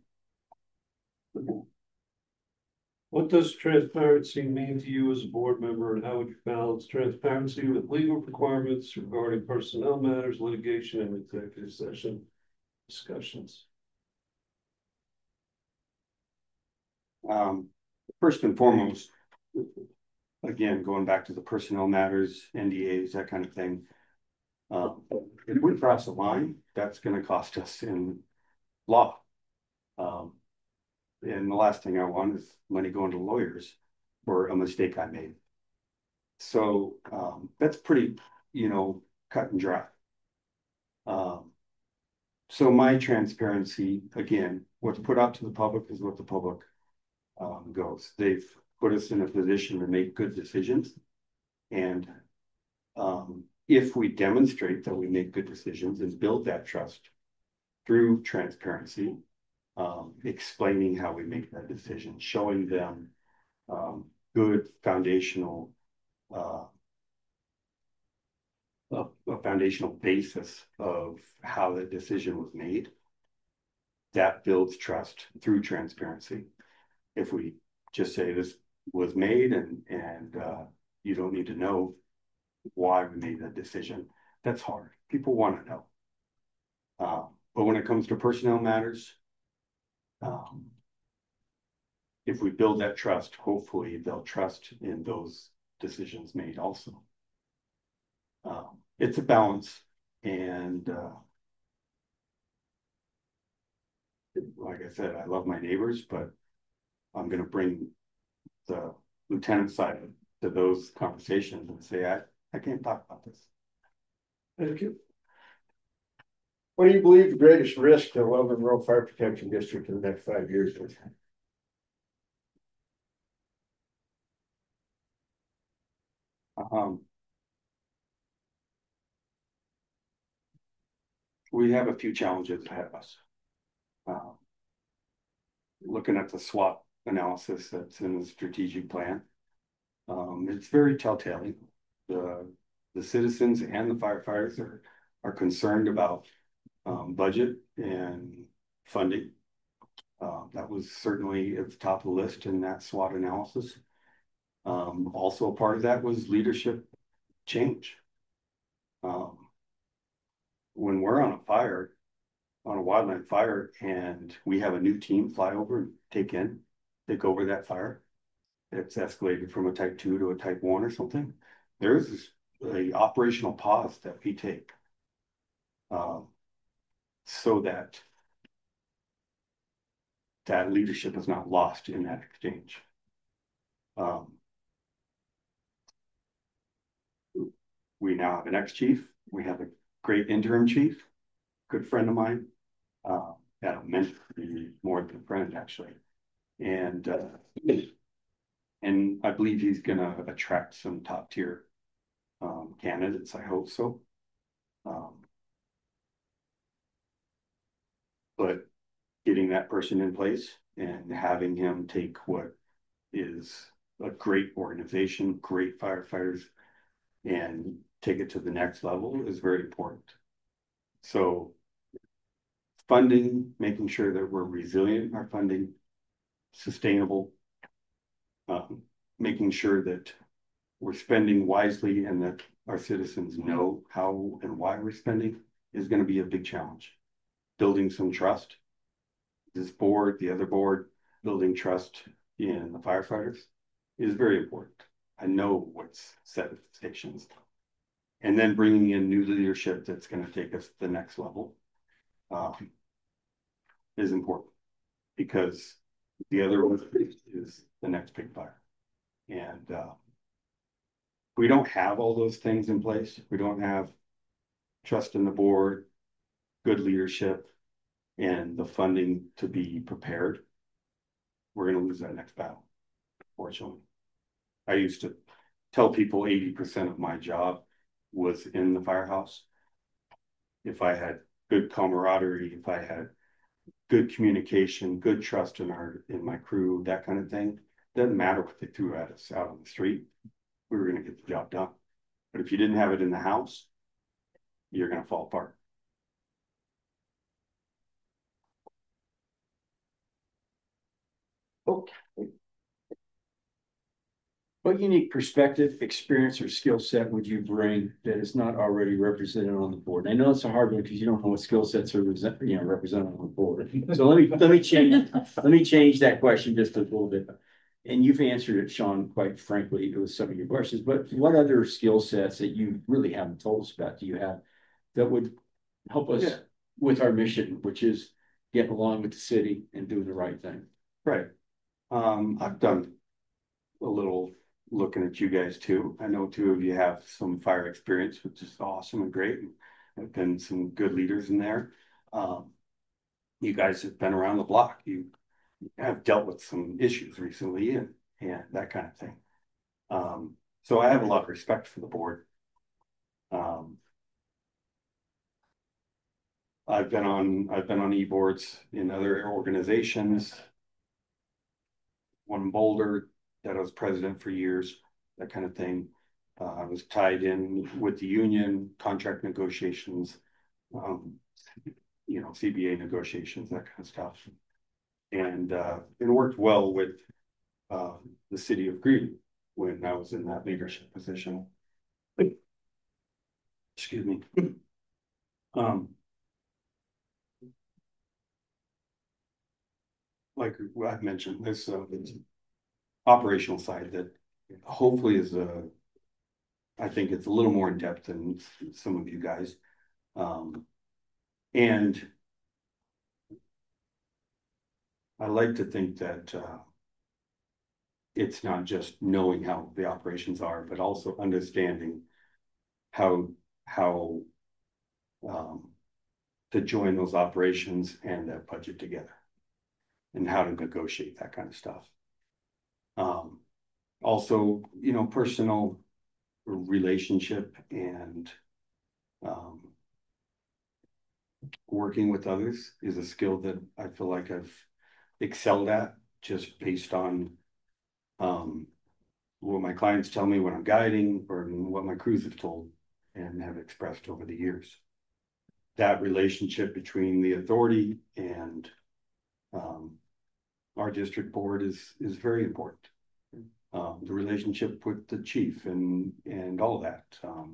[SPEAKER 5] What does transparency mean to you as a board member, and how would you balance transparency with legal requirements regarding personnel matters, litigation, and executive session discussions?
[SPEAKER 9] First and foremost, again, going back to the personnel matters, NDAs, that kind of thing. If we cross a line, that's going to cost us in law. And the last thing I want is money going to lawyers for a mistake I made. So that's pretty, cut and dry. So my transparency, again, what's put out to the public is what the public goes. They've put us in a position to make good decisions. And if we demonstrate that we make good decisions and build that trust through transparency, explaining how we make that decision, showing them good foundational, a foundational basis of how the decision was made, that builds trust through transparency. If we just say this was made and you don't need to know why we made that decision, that's hard. People want to know. But when it comes to personnel matters, if we build that trust, hopefully they'll trust in those decisions made also. It's a balance, and like I said, I love my neighbors, but I'm going to bring the lieutenant side to those conversations and say, I can't talk about this.
[SPEAKER 5] Thank you.
[SPEAKER 6] What do you believe the greatest risk to Loveland Rural Fire Protection District in the next 5 years is?
[SPEAKER 9] We have a few challenges ahead of us. Looking at the SWOT analysis that's in the strategic plan, it's very telltale. The citizens and the firefighters are concerned about budget and funding. That was certainly at the top of the list in that SWOT analysis. Also a part of that was leadership change. When we're on a fire, on a wildland fire, and we have a new team fly over and take over that fire, it's escalated from a type 2 to a type 1 or something, there's a operational pause that we take so that leadership is not lost in that exchange. We now have an ex-chief. We have a great interim chief, good friend of mine, that I meant to be more than a friend, actually. And I believe he's going to attract some top tier candidates. I hope so. But getting that person in place and having him take what is a great organization, great firefighters, and take it to the next level is very important. So funding, making sure that we're resilient in our funding, sustainable, making sure that we're spending wisely and that our citizens know how and why we're spending is going to be a big challenge. Building some trust. This board, the other board, building trust in the firefighters is very important. I know what's set at stations. And then bringing in new leadership that's gonna take us to the next level. Is important. Because the other one is the next big fire. And we don't have all those things in place. We don't have trust in the board, good leadership, and the funding to be prepared. We're gonna lose that next battle, fortunately. I used to tell people 80% of my job was in the firehouse. If I had good camaraderie, if I had good communication, good trust in my crew, that kind of thing, doesn't matter what they threw at us out on the street, we were gonna get the job done. But if you didn't have it in the house, you're gonna fall apart.
[SPEAKER 2] Okay. What unique perspective, experience, or skill set would you bring that is not already represented on the board? And I know it's a hard one because you don't know what skill sets are represented on the board. So let me change that question just a little bit. And you've answered it, Sean, quite frankly, with some of your questions. But what other skill sets that you really haven't told us about do you have that would help us with our mission, which is getting along with the city and doing the right thing?
[SPEAKER 9] Right. I've done a little looking at you guys too. I know two of you have some fire experience, which is awesome and great. Have been some good leaders in there. You guys have been around the block. You have dealt with some issues recently and that kind of thing. So I have a lot of respect for the board. I've been on e-boards in other organizations. One in Boulder that I was president for years, that kind of thing. I was tied in with the union, contract negotiations, CBA negotiations, that kind of stuff. And it worked well with the city of Greeley when I was in that leadership position. Excuse me. Like I've mentioned, this operational side that hopefully is I think it's a little more in depth than some of you guys. And I like to think that it's not just knowing how the operations are, but also understanding how to join those operations and that budget together and how to negotiate that kind of stuff. Also, personal relationship and working with others is a skill that I feel like I've excelled at just based on what my clients tell me when I'm guiding or what my crews have told and have expressed over the years. That relationship between the authority and our district board is very important. The relationship with the chief and all that.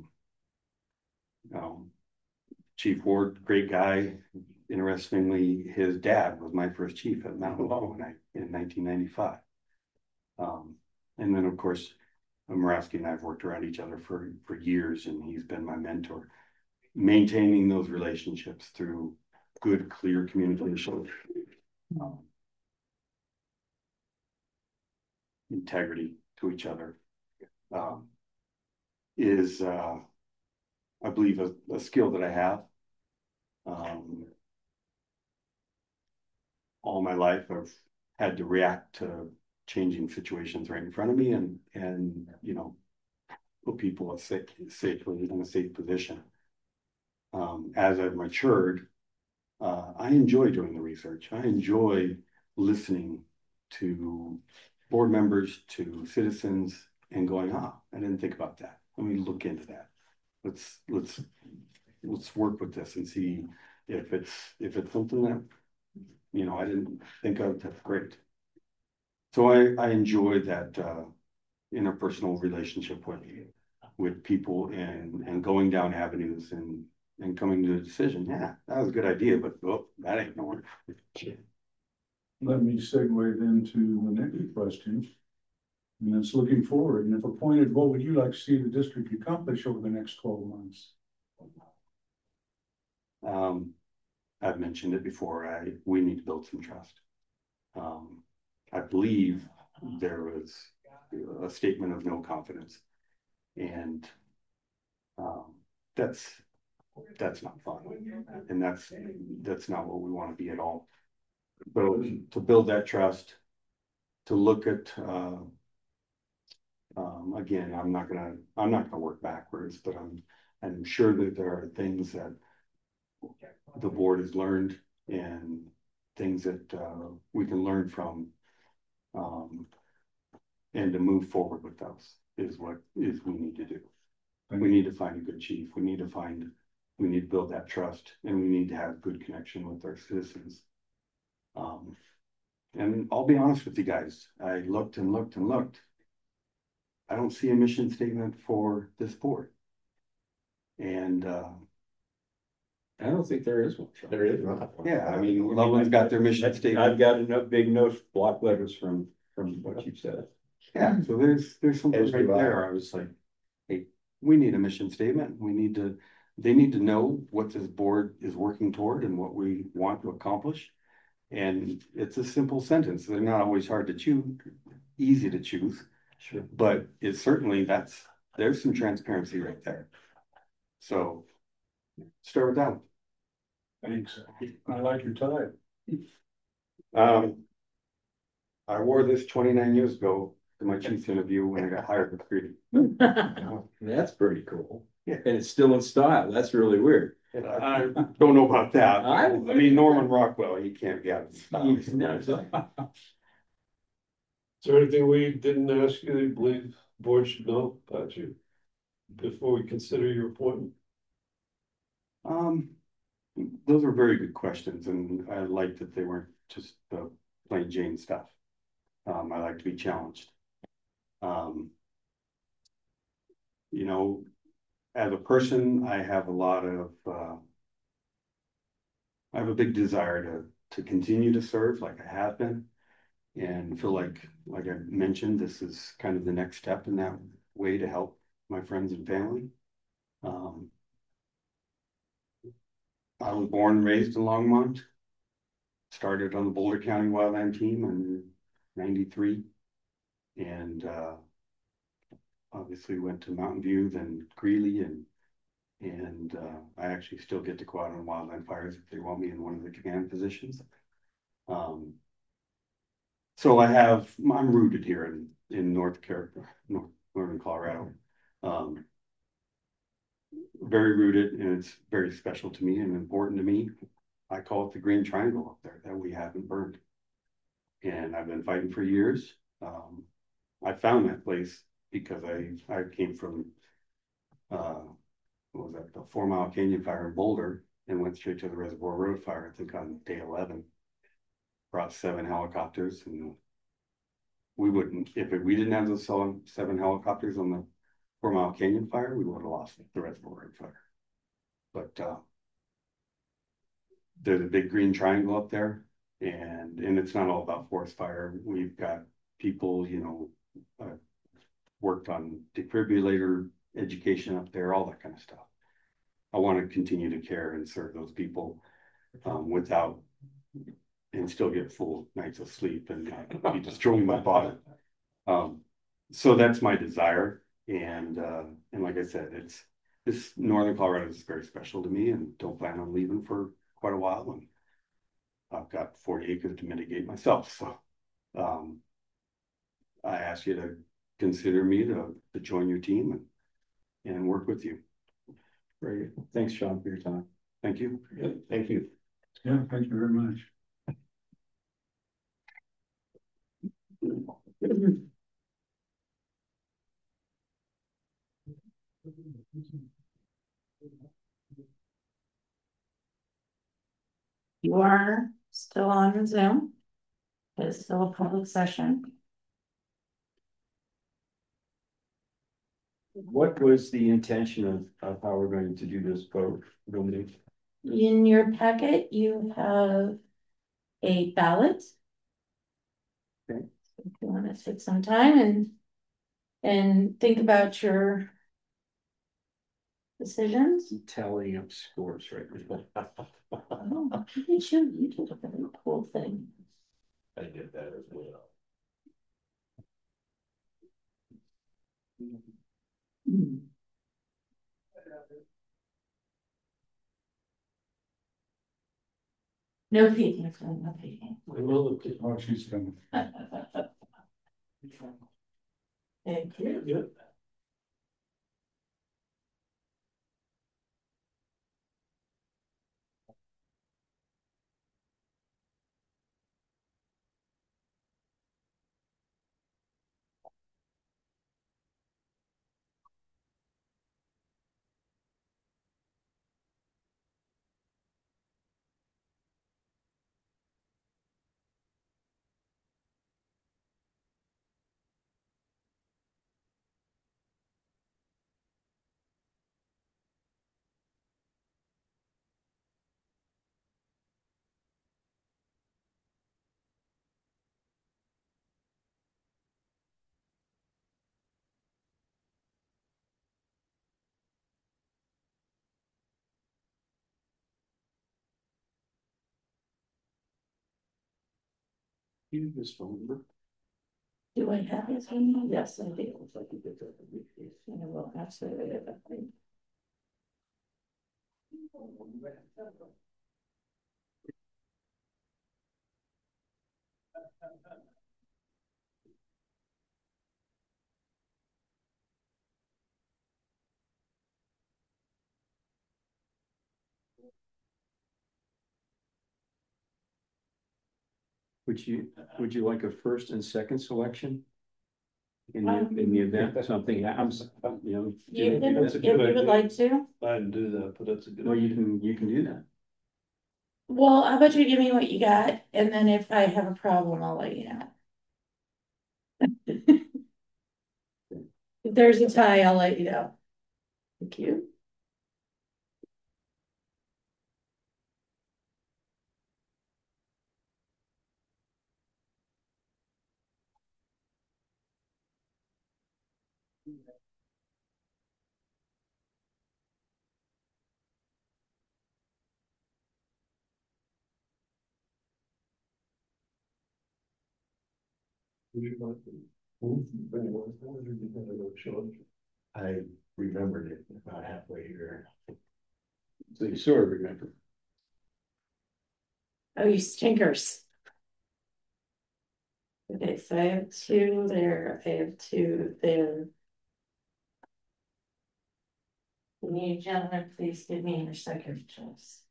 [SPEAKER 9] Chief Ward, great guy. Interestingly, his dad was my first chief at Mount Low in 1995. And then, of course, Murawski and I have worked around each other for years, and he's been my mentor. Maintaining those relationships through good, clear communication. Integrity to each other is, I believe, a skill that I have. All my life, I've had to react to changing situations right in front of me and put people safely in a safe position. As I've matured, I enjoy doing the research. I enjoy listening to board members, to citizens, and going, I didn't think about that. Let me look into that. Let's work with this and see if it's something that I didn't think of. That's great. So I enjoy that interpersonal relationship with people and going down avenues and coming to a decision. Yeah, that was a good idea, but that ain't gonna work.
[SPEAKER 3] Let me segue then to the next question. And it's looking forward, and if appointed, what would you like to see the district accomplish over the next 12 months?
[SPEAKER 9] I've mentioned it before, we need to build some trust. I believe there was a statement of no confidence. And that's not fun. And that's not what we want to be at all. But to build that trust, to look at again, I'm not gonna work backwards, but I'm sure that there are things that the board has learned and things that we can learn from, and to move forward with those is what we need to do. We need to find a good chief. We need to build that trust, and we need to have good connection with our citizens. And I'll be honest with you guys, I looked and looked and looked. I don't see a mission statement for this board. And
[SPEAKER 2] I don't think there is one.
[SPEAKER 7] There is not.
[SPEAKER 9] yeah, I mean, Loveland's got their mission statement.
[SPEAKER 2] I've got enough big notes, block letters from what you've said.
[SPEAKER 9] Yeah, so there's something
[SPEAKER 7] As
[SPEAKER 9] right
[SPEAKER 7] do I.
[SPEAKER 9] there. I was like, hey, we need a mission statement. They need to know what this board is working toward and what we want to accomplish. And it's a simple sentence. They're not always hard to choose, easy to choose.
[SPEAKER 2] Sure.
[SPEAKER 9] But it's certainly there's some transparency right there. So start with that.
[SPEAKER 3] Thanks. I like your tie.
[SPEAKER 9] I wore this 29 years ago to my chief's interview when I got hired with Greedy.
[SPEAKER 2] That's pretty cool.
[SPEAKER 9] Yeah.
[SPEAKER 2] And it's still in style. That's really weird.
[SPEAKER 9] I don't know about that. I mean, Norman Rockwell, he can't get it.
[SPEAKER 2] No, it's like-
[SPEAKER 5] Is there anything we didn't ask you that you believe the board should know about you before we consider your appointment?
[SPEAKER 9] Those are very good questions, and I like that they weren't just plain Jane stuff. I like to be challenged. You know, as a person, I have a lot of I have a big desire to continue to serve like I have been, and feel like I mentioned, this is kind of the next step in that way to help my friends and family. I was born and raised in Longmont. Started on the Boulder County Wildland team in '93, and obviously went to Mountain View, then Greeley, and I actually still get to go out on wildland fires if they want me in one of the command positions. So I'm rooted here in Northern Colorado. Very rooted, and it's very special to me and important to me. I call it the Green Triangle up there that we haven't burned. And I've been fighting for years. I found that place because I came from, what was that, the 4 Mile Canyon fire in Boulder, and went straight to the Reservoir Road fire, I think on day 11. Brought 7 helicopters, and if we didn't have those 7 helicopters on the 4 Mile Canyon fire, we would have lost the Reservoir Road fire. But there's a big green triangle up there, and it's not all about forest fire. We've got people, worked on defibrillator education up there, all that kind of stuff. I want to continue to care and serve those people and still get full nights of sleep and not be destroying my body. So that's my desire. And like I said, this Northern Colorado is very special to me, and don't plan on leaving for quite a while. And I've got 40 acres to mitigate myself. So I ask you to consider me to join your team and work with you.
[SPEAKER 2] Great. Thanks, Sean, for your time.
[SPEAKER 9] Thank you.
[SPEAKER 7] Thank you.
[SPEAKER 3] Yeah, thank you very much.
[SPEAKER 1] You are still on Zoom. It's still a public session.
[SPEAKER 2] What was the intention of how we're going to do this vote?
[SPEAKER 1] In your packet, you have a ballot.
[SPEAKER 2] Okay.
[SPEAKER 1] If you want to take some time and And think about your decisions.
[SPEAKER 2] Tallying up scores right now.
[SPEAKER 1] Oh, look at you did a very cool thing.
[SPEAKER 6] I did that as well.
[SPEAKER 1] Hmm. No peeking, no peeking.
[SPEAKER 5] I know the.
[SPEAKER 3] Oh, she's coming.
[SPEAKER 1] Thank you.
[SPEAKER 5] Yeah.
[SPEAKER 2] You this phone number?
[SPEAKER 1] Do I have his phone? Yes, I do. And I will absolutely have that thing.
[SPEAKER 2] Would you like a first and second selection? In the event something happens, you know.
[SPEAKER 1] You can,
[SPEAKER 5] That's a
[SPEAKER 1] if
[SPEAKER 5] good
[SPEAKER 1] you would
[SPEAKER 5] idea.
[SPEAKER 1] like to.
[SPEAKER 5] I didn't do that, but that's a good.
[SPEAKER 2] Well, you can do that.
[SPEAKER 1] Well, how about you give me what you got, and then if I have a problem, I'll let you know. If there's a tie, I'll let you know. Thank you.
[SPEAKER 6] I remembered it about halfway here.
[SPEAKER 2] So you sort of remember.
[SPEAKER 1] Oh, you stinkers. Okay, so I have two there, I have two there. Can you gentlemen please give me your second choice?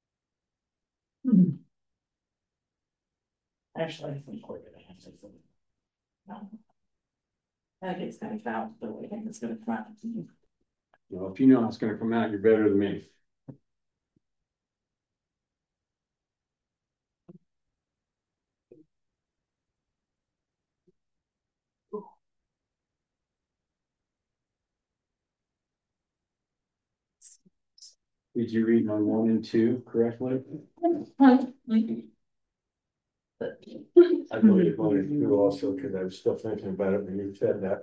[SPEAKER 1] Actually, I think we're gonna have to. No. I think it's gonna come out the way I think it's gonna come out.
[SPEAKER 2] Well, if you know how it's gonna come out, you're better than me. Did you read my 1 and 2 correctly?
[SPEAKER 6] I believe voted through also because I was still thinking about it when you said that.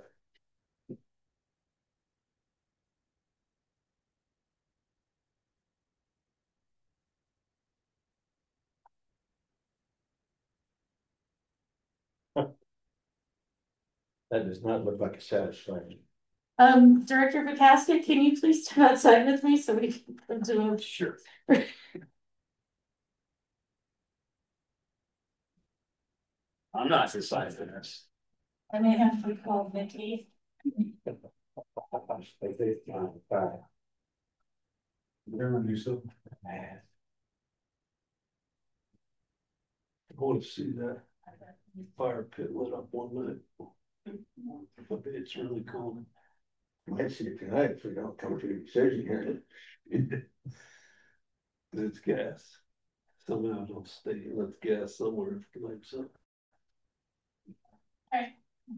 [SPEAKER 6] That does not look like a satisfying.
[SPEAKER 1] Director McCaskill, can you please step outside with me so we can do it?
[SPEAKER 2] Sure. I'm not deciding for this.
[SPEAKER 1] I may have to call Vicky.
[SPEAKER 3] They're gonna do so.
[SPEAKER 5] I want to see that fire pit lit up one night. I bet it's really cool.
[SPEAKER 6] Might see it tonight if we don't come to a decision here.
[SPEAKER 5] It's gas. Somehow it'll stay, let's gas somewhere like so.
[SPEAKER 1] Alright.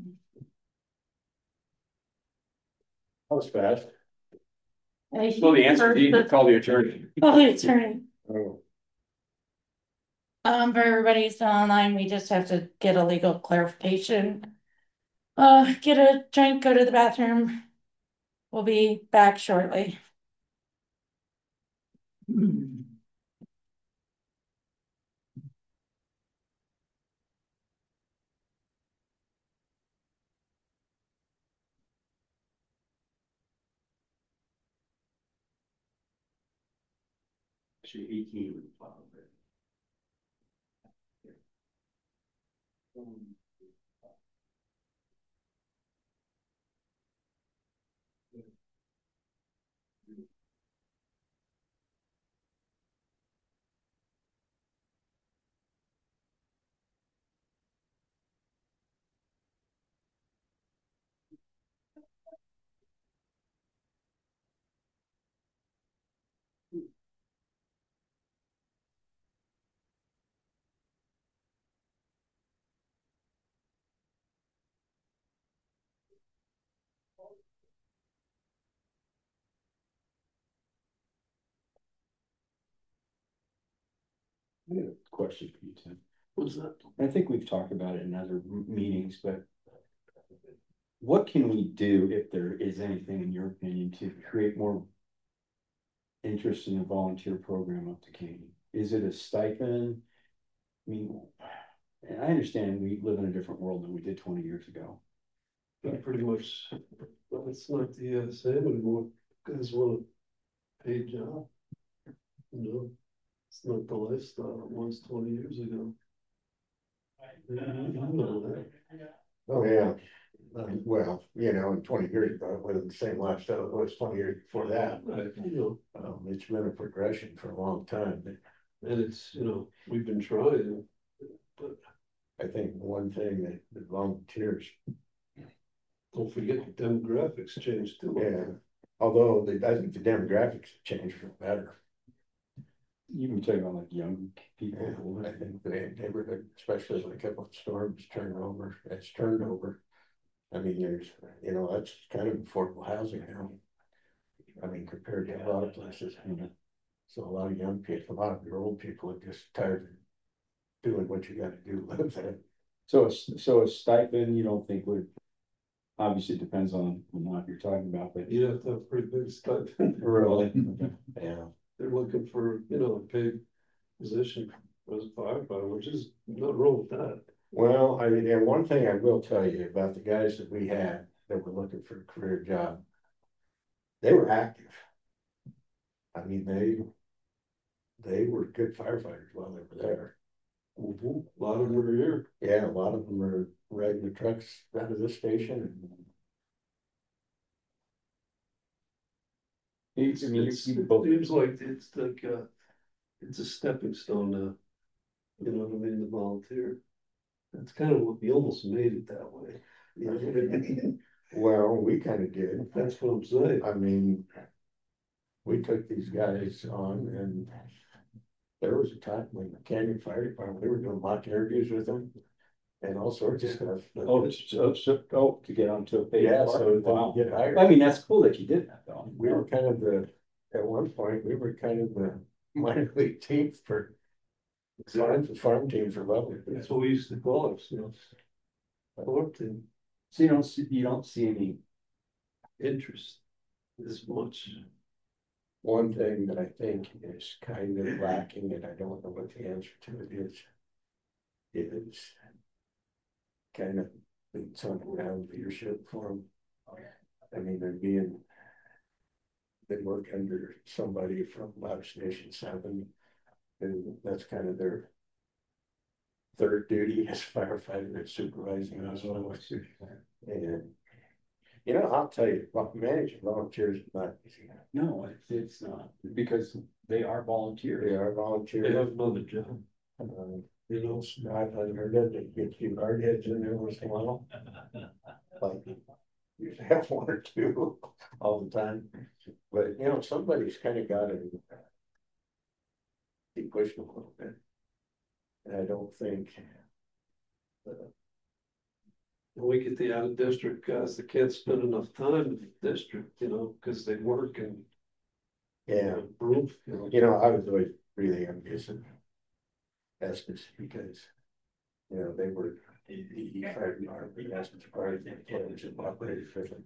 [SPEAKER 6] That was fast.
[SPEAKER 2] Well, the answer is you can call the attorney.
[SPEAKER 1] Call the attorney.
[SPEAKER 6] Oh.
[SPEAKER 1] For everybody still online, we just have to get a legal clarification. Get a drink, go to the bathroom. We'll be back shortly.
[SPEAKER 2] Actually, 18. I have a question for you, Tim.
[SPEAKER 5] What's that?
[SPEAKER 2] I think we've talked about it in other meetings, but what can we do, if there is anything in your opinion, to create more interest in the volunteer program up to Caney? Is it a stipend? I mean, and I understand we live in a different world than we did 20 years ago.
[SPEAKER 5] But pretty much, well, it's not the same anymore. Guys want a paid job. You know, it's not the lifestyle it was 20 years ago. You know that.
[SPEAKER 6] Oh, yeah. Well, you know, in 20 years ago, it wasn't the same lifestyle it was 20 years before that.
[SPEAKER 5] Right, you know,
[SPEAKER 6] It's been a progression for a long time.
[SPEAKER 5] and it's, you know, we've been trying, but
[SPEAKER 6] I think one thing that the volunteers,
[SPEAKER 5] don't forget the demographics changed too.
[SPEAKER 6] yeah, although I think the demographics have changed for the better.
[SPEAKER 2] You can talk about like young people.
[SPEAKER 6] I think the neighborhood, especially like up on Storms, it's turned over. I mean, there's, you know, that's kind of affordable housing now. I mean, compared to a lot of places. So a lot of young people, a lot of your old people are just tired of doing what you got to do, live there.
[SPEAKER 2] So a stipend, you don't think would, obviously it depends on what you're talking about, but.
[SPEAKER 5] You'd have to have a pretty big stipend.
[SPEAKER 2] Really?
[SPEAKER 6] Yeah.
[SPEAKER 5] They're looking for, you know, a paid position as a firefighter, which is not wrong with that.
[SPEAKER 6] Well, I mean, and one thing I will tell you about the guys that we had that were looking for a career job, they were active. I mean, they were good firefighters while they were there.
[SPEAKER 5] A lot of them are here.
[SPEAKER 6] Yeah, a lot of them are riding the trucks out of this station.
[SPEAKER 5] It seems like it's a stepping stone now. You know what I mean? The volunteer. That's kind of what we almost made it that way. You know what I mean?
[SPEAKER 6] Well, we kind of did.
[SPEAKER 5] That's what I'm saying.
[SPEAKER 6] I mean, we took these guys on, and there was a time when the Canyon Fire Department, we were doing mock interviews with them and all sorts of stuff.
[SPEAKER 2] To get onto a paid.
[SPEAKER 6] Yeah, so
[SPEAKER 2] Wow.
[SPEAKER 6] they get hired.
[SPEAKER 2] I mean, that's cool that you did that though.
[SPEAKER 6] We were kind of at one point, we were kind of the minor league team for farm team for Lebanon.
[SPEAKER 5] That's what we used to call it. You know, farm team.
[SPEAKER 2] So you don't see any
[SPEAKER 5] Interest as much.
[SPEAKER 6] One thing that I think is kind of lacking, and I don't know what the answer to it is kind of boots on the ground leadership for them. I mean, they work under somebody from Louder Station 7, and that's kind of their third duty as firefighter, and supervising us. And you know, I'll tell you, managing volunteers is not easy.
[SPEAKER 2] No, it's not, because they are volunteers.
[SPEAKER 6] They are volunteers.
[SPEAKER 5] They have another job.
[SPEAKER 6] You know, I've heard that they get a few hard heads in there once in a while. Like, you have one or two all the time. But, you know, somebody's kind of got to be pushing a little bit. And I don't think.
[SPEAKER 5] We get the out of district guys that can't spend enough time in the district, you know, because they work and.
[SPEAKER 6] Yeah.
[SPEAKER 5] Proof.
[SPEAKER 6] You know, I was always really envious of Estes because You know, they were, he fired the army, asked me to provide the intelligence operated efficiently.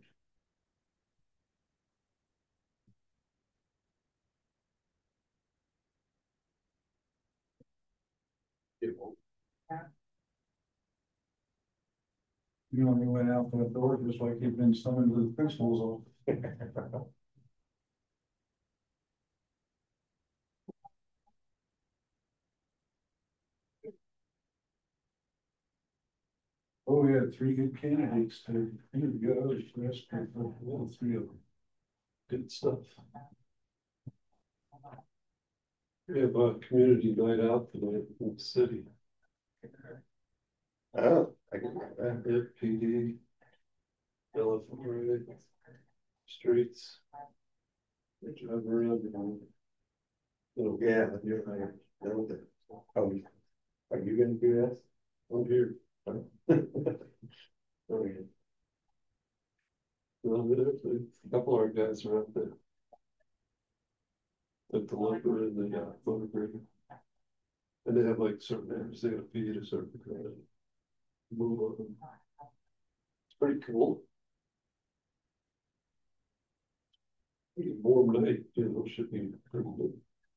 [SPEAKER 3] You know, he went out the door just like he'd been summoned to the principal's office. Oh, we had three good candidates to interview. I was impressed with all three of them.
[SPEAKER 5] Good stuff. We have a community night out tonight in the city.
[SPEAKER 6] Oh, I can remember that.
[SPEAKER 5] Yeah, PD. Elephant parade. Streets. They drive around, you know,
[SPEAKER 6] Yeah, you're right. Know that. Oh, are you gonna do that?
[SPEAKER 5] I'm here.
[SPEAKER 6] Oh, yeah.
[SPEAKER 5] Well, a couple of our guys are out there. At the local and the motor grid. And they have like certain areas they gotta feed a certain kind of move on them. It's pretty cool. Pretty warm night, you know, should be pretty good.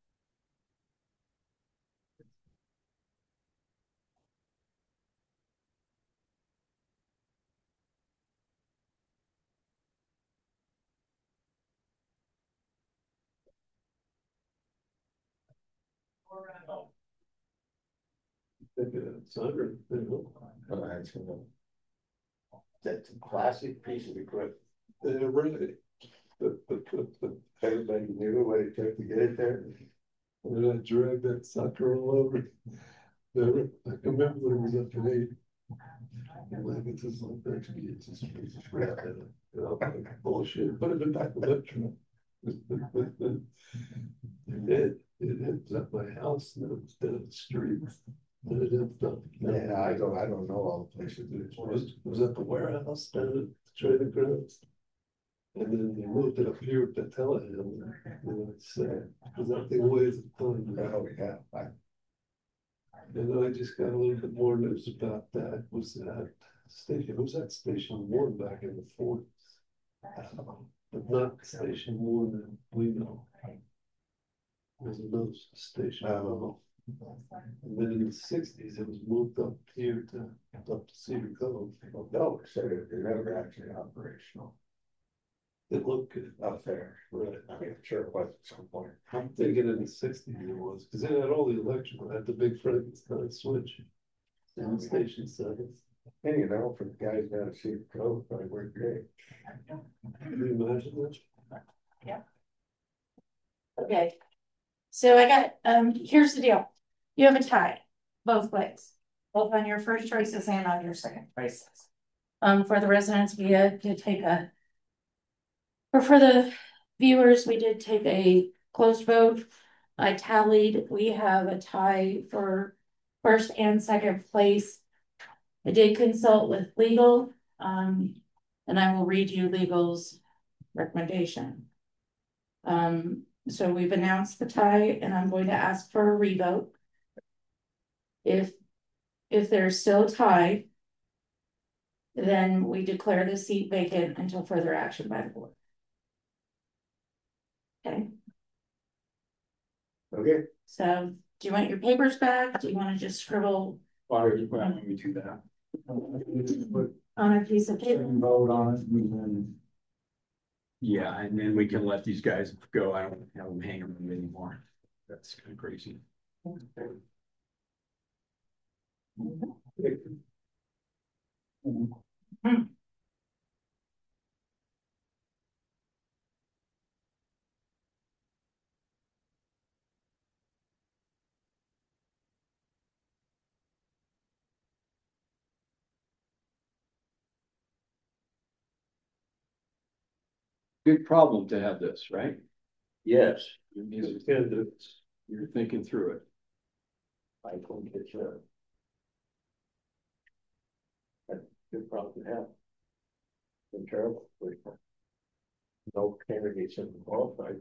[SPEAKER 5] Siren, you know.
[SPEAKER 6] Oh, that's, that's a classic piece of equipment.
[SPEAKER 5] They're right.
[SPEAKER 6] Everybody knew what it took to get it there.
[SPEAKER 5] And I dragged that sucker all over. I can remember when it was up to 8. Like it's just like that, it's just a piece of crap. You know, like bullshit. Put it in back of the truck. It ends up my house and it's down the street. And it ends up.
[SPEAKER 6] Yeah, I don't know all the places.
[SPEAKER 5] It was at the warehouse down at the trading grounds. And then they moved it up here with the telehill. And it's sad because that thing weighs a ton.
[SPEAKER 6] Oh, yeah.
[SPEAKER 5] And then I just got a little bit more news about that. Was that station? It was that Station 1 back in the 40s. But not Station 1 that we know. There's another station. And then in the 60s, it was moved up here up to Cedar Cove.
[SPEAKER 6] Well, no, so they're never actually operational
[SPEAKER 5] It looked good.
[SPEAKER 6] up there.
[SPEAKER 5] Right.
[SPEAKER 6] I mean, I'm sure it was at some point.
[SPEAKER 5] I'm thinking in the 60s it was, because it had all the electrical, it had the big Frankenstein switch. And Station 7.
[SPEAKER 6] And you know, for the guys down at Cedar Cove, probably worked great.
[SPEAKER 5] Can you imagine that?
[SPEAKER 1] Yeah. Okay. So I got, here's the deal. You have a tie, both ways, both on your first choices and on your second choices. For the residents, we had to take or for the viewers, we did take a closed vote. I tallied, we have a tie for first and second place. I did consult with legal, and I will read you legal's recommendation. So we've announced the tie and I'm going to ask for a revote. If there's still a tie, then we declare the seat vacant until further action by the board. Okay.
[SPEAKER 6] Okay.
[SPEAKER 1] So do you want your papers back? Do you want to just scribble
[SPEAKER 2] Why do we do that?
[SPEAKER 1] on a piece of paper?
[SPEAKER 3] Vote on it and then.
[SPEAKER 2] Yeah, and then we can let these guys go. I don't have them hanging around anymore. That's kind of crazy. Good problem to have this, right?
[SPEAKER 6] Yes.
[SPEAKER 2] You're thinking through it.
[SPEAKER 6] I think it's a good problem to have. Been terrible. No candidates have been qualified.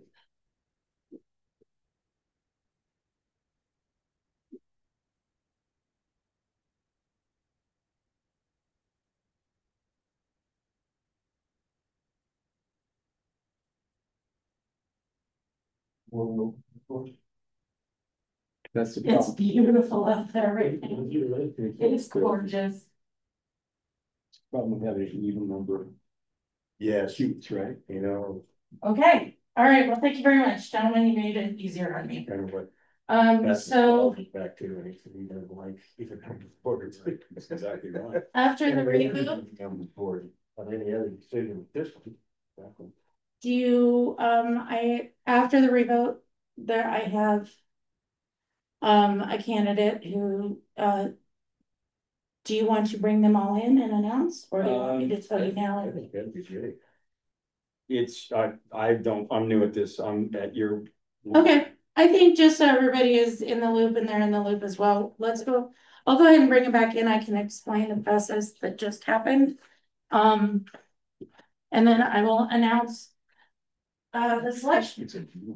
[SPEAKER 2] That's the
[SPEAKER 1] It's
[SPEAKER 2] problem.
[SPEAKER 1] beautiful out there right now. It's gorgeous.
[SPEAKER 2] Problem with having an even number of
[SPEAKER 6] Yes,
[SPEAKER 2] shoots, right?
[SPEAKER 6] you know,
[SPEAKER 1] Okay, all right, well, thank you very much, gentlemen, you made it easier on me.
[SPEAKER 6] kind of what.
[SPEAKER 1] So
[SPEAKER 6] Back to, and he said, he doesn't like even come to board. That's exactly right.
[SPEAKER 1] after the
[SPEAKER 6] And we
[SPEAKER 1] reboot,
[SPEAKER 6] didn't come to board on any other decision with this one.
[SPEAKER 1] do you, after the revote, there I have a candidate who, do you want to bring them all in and announce, or do you want me to tell you now?
[SPEAKER 6] I think that'd be great.
[SPEAKER 2] It's, I'm new at this, I'm at your.
[SPEAKER 1] Okay, I think just so everybody is in the loop and they're in the loop as well, let's go. I'll go ahead and bring it back in. I can explain the process that just happened. And then I will announce the selection.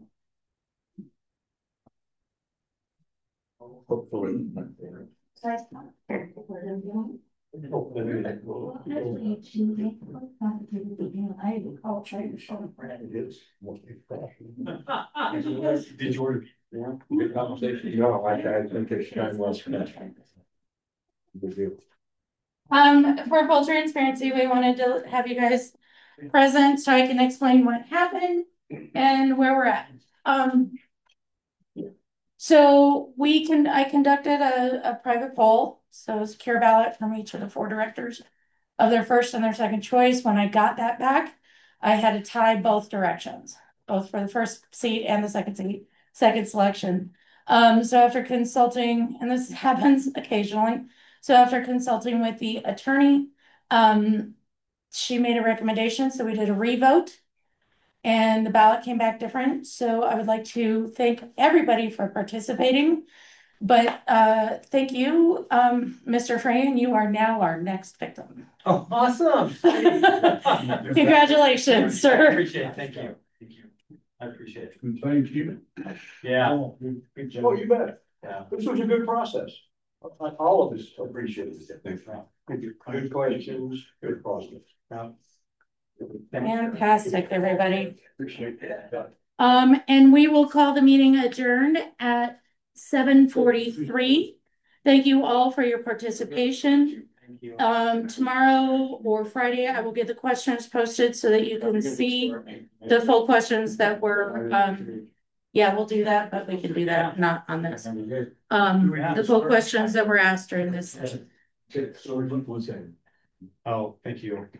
[SPEAKER 6] Hopefully.
[SPEAKER 1] I'll try to show
[SPEAKER 6] It is.
[SPEAKER 2] Did you order? Yeah, good conversation.
[SPEAKER 6] No, I think it's time well spent. Good deal.
[SPEAKER 1] For full transparency, we wanted to have you guys present so I can explain what happened and where we're at. So I conducted a private poll, so a secure ballot from each of the 4 directors of their first and their second choice. When I got that back, I had to tie both directions, both for the first seat and the second seat, second selection. So after consulting, and this happens occasionally, so after consulting with the attorney, she made a recommendation, so we did a revote. And the ballot came back different, so I would like to thank everybody for participating. But thank you, Mr. Frayne, you are now our next victim.
[SPEAKER 7] Oh, awesome.
[SPEAKER 1] Congratulations,
[SPEAKER 7] I
[SPEAKER 1] sir.
[SPEAKER 7] appreciate it, thank you. Thank you. I appreciate it.
[SPEAKER 3] Thank you.
[SPEAKER 7] Yeah.
[SPEAKER 6] Good job. Oh, you bet.
[SPEAKER 7] Yeah.
[SPEAKER 6] This was a good process. All of us appreciate it. Thank you. Good questions, good process.
[SPEAKER 1] Fantastic, everybody.
[SPEAKER 6] Appreciate that.
[SPEAKER 1] And we will call the meeting adjourned at 7:43. Thank you all for your participation.
[SPEAKER 7] Thank you.
[SPEAKER 1] Tomorrow or Friday, I will get the questions posted so that you can see the full questions that were, yeah, we'll do that, but we can do that not on this. The full questions that were asked during this session.
[SPEAKER 7] Oh, thank you.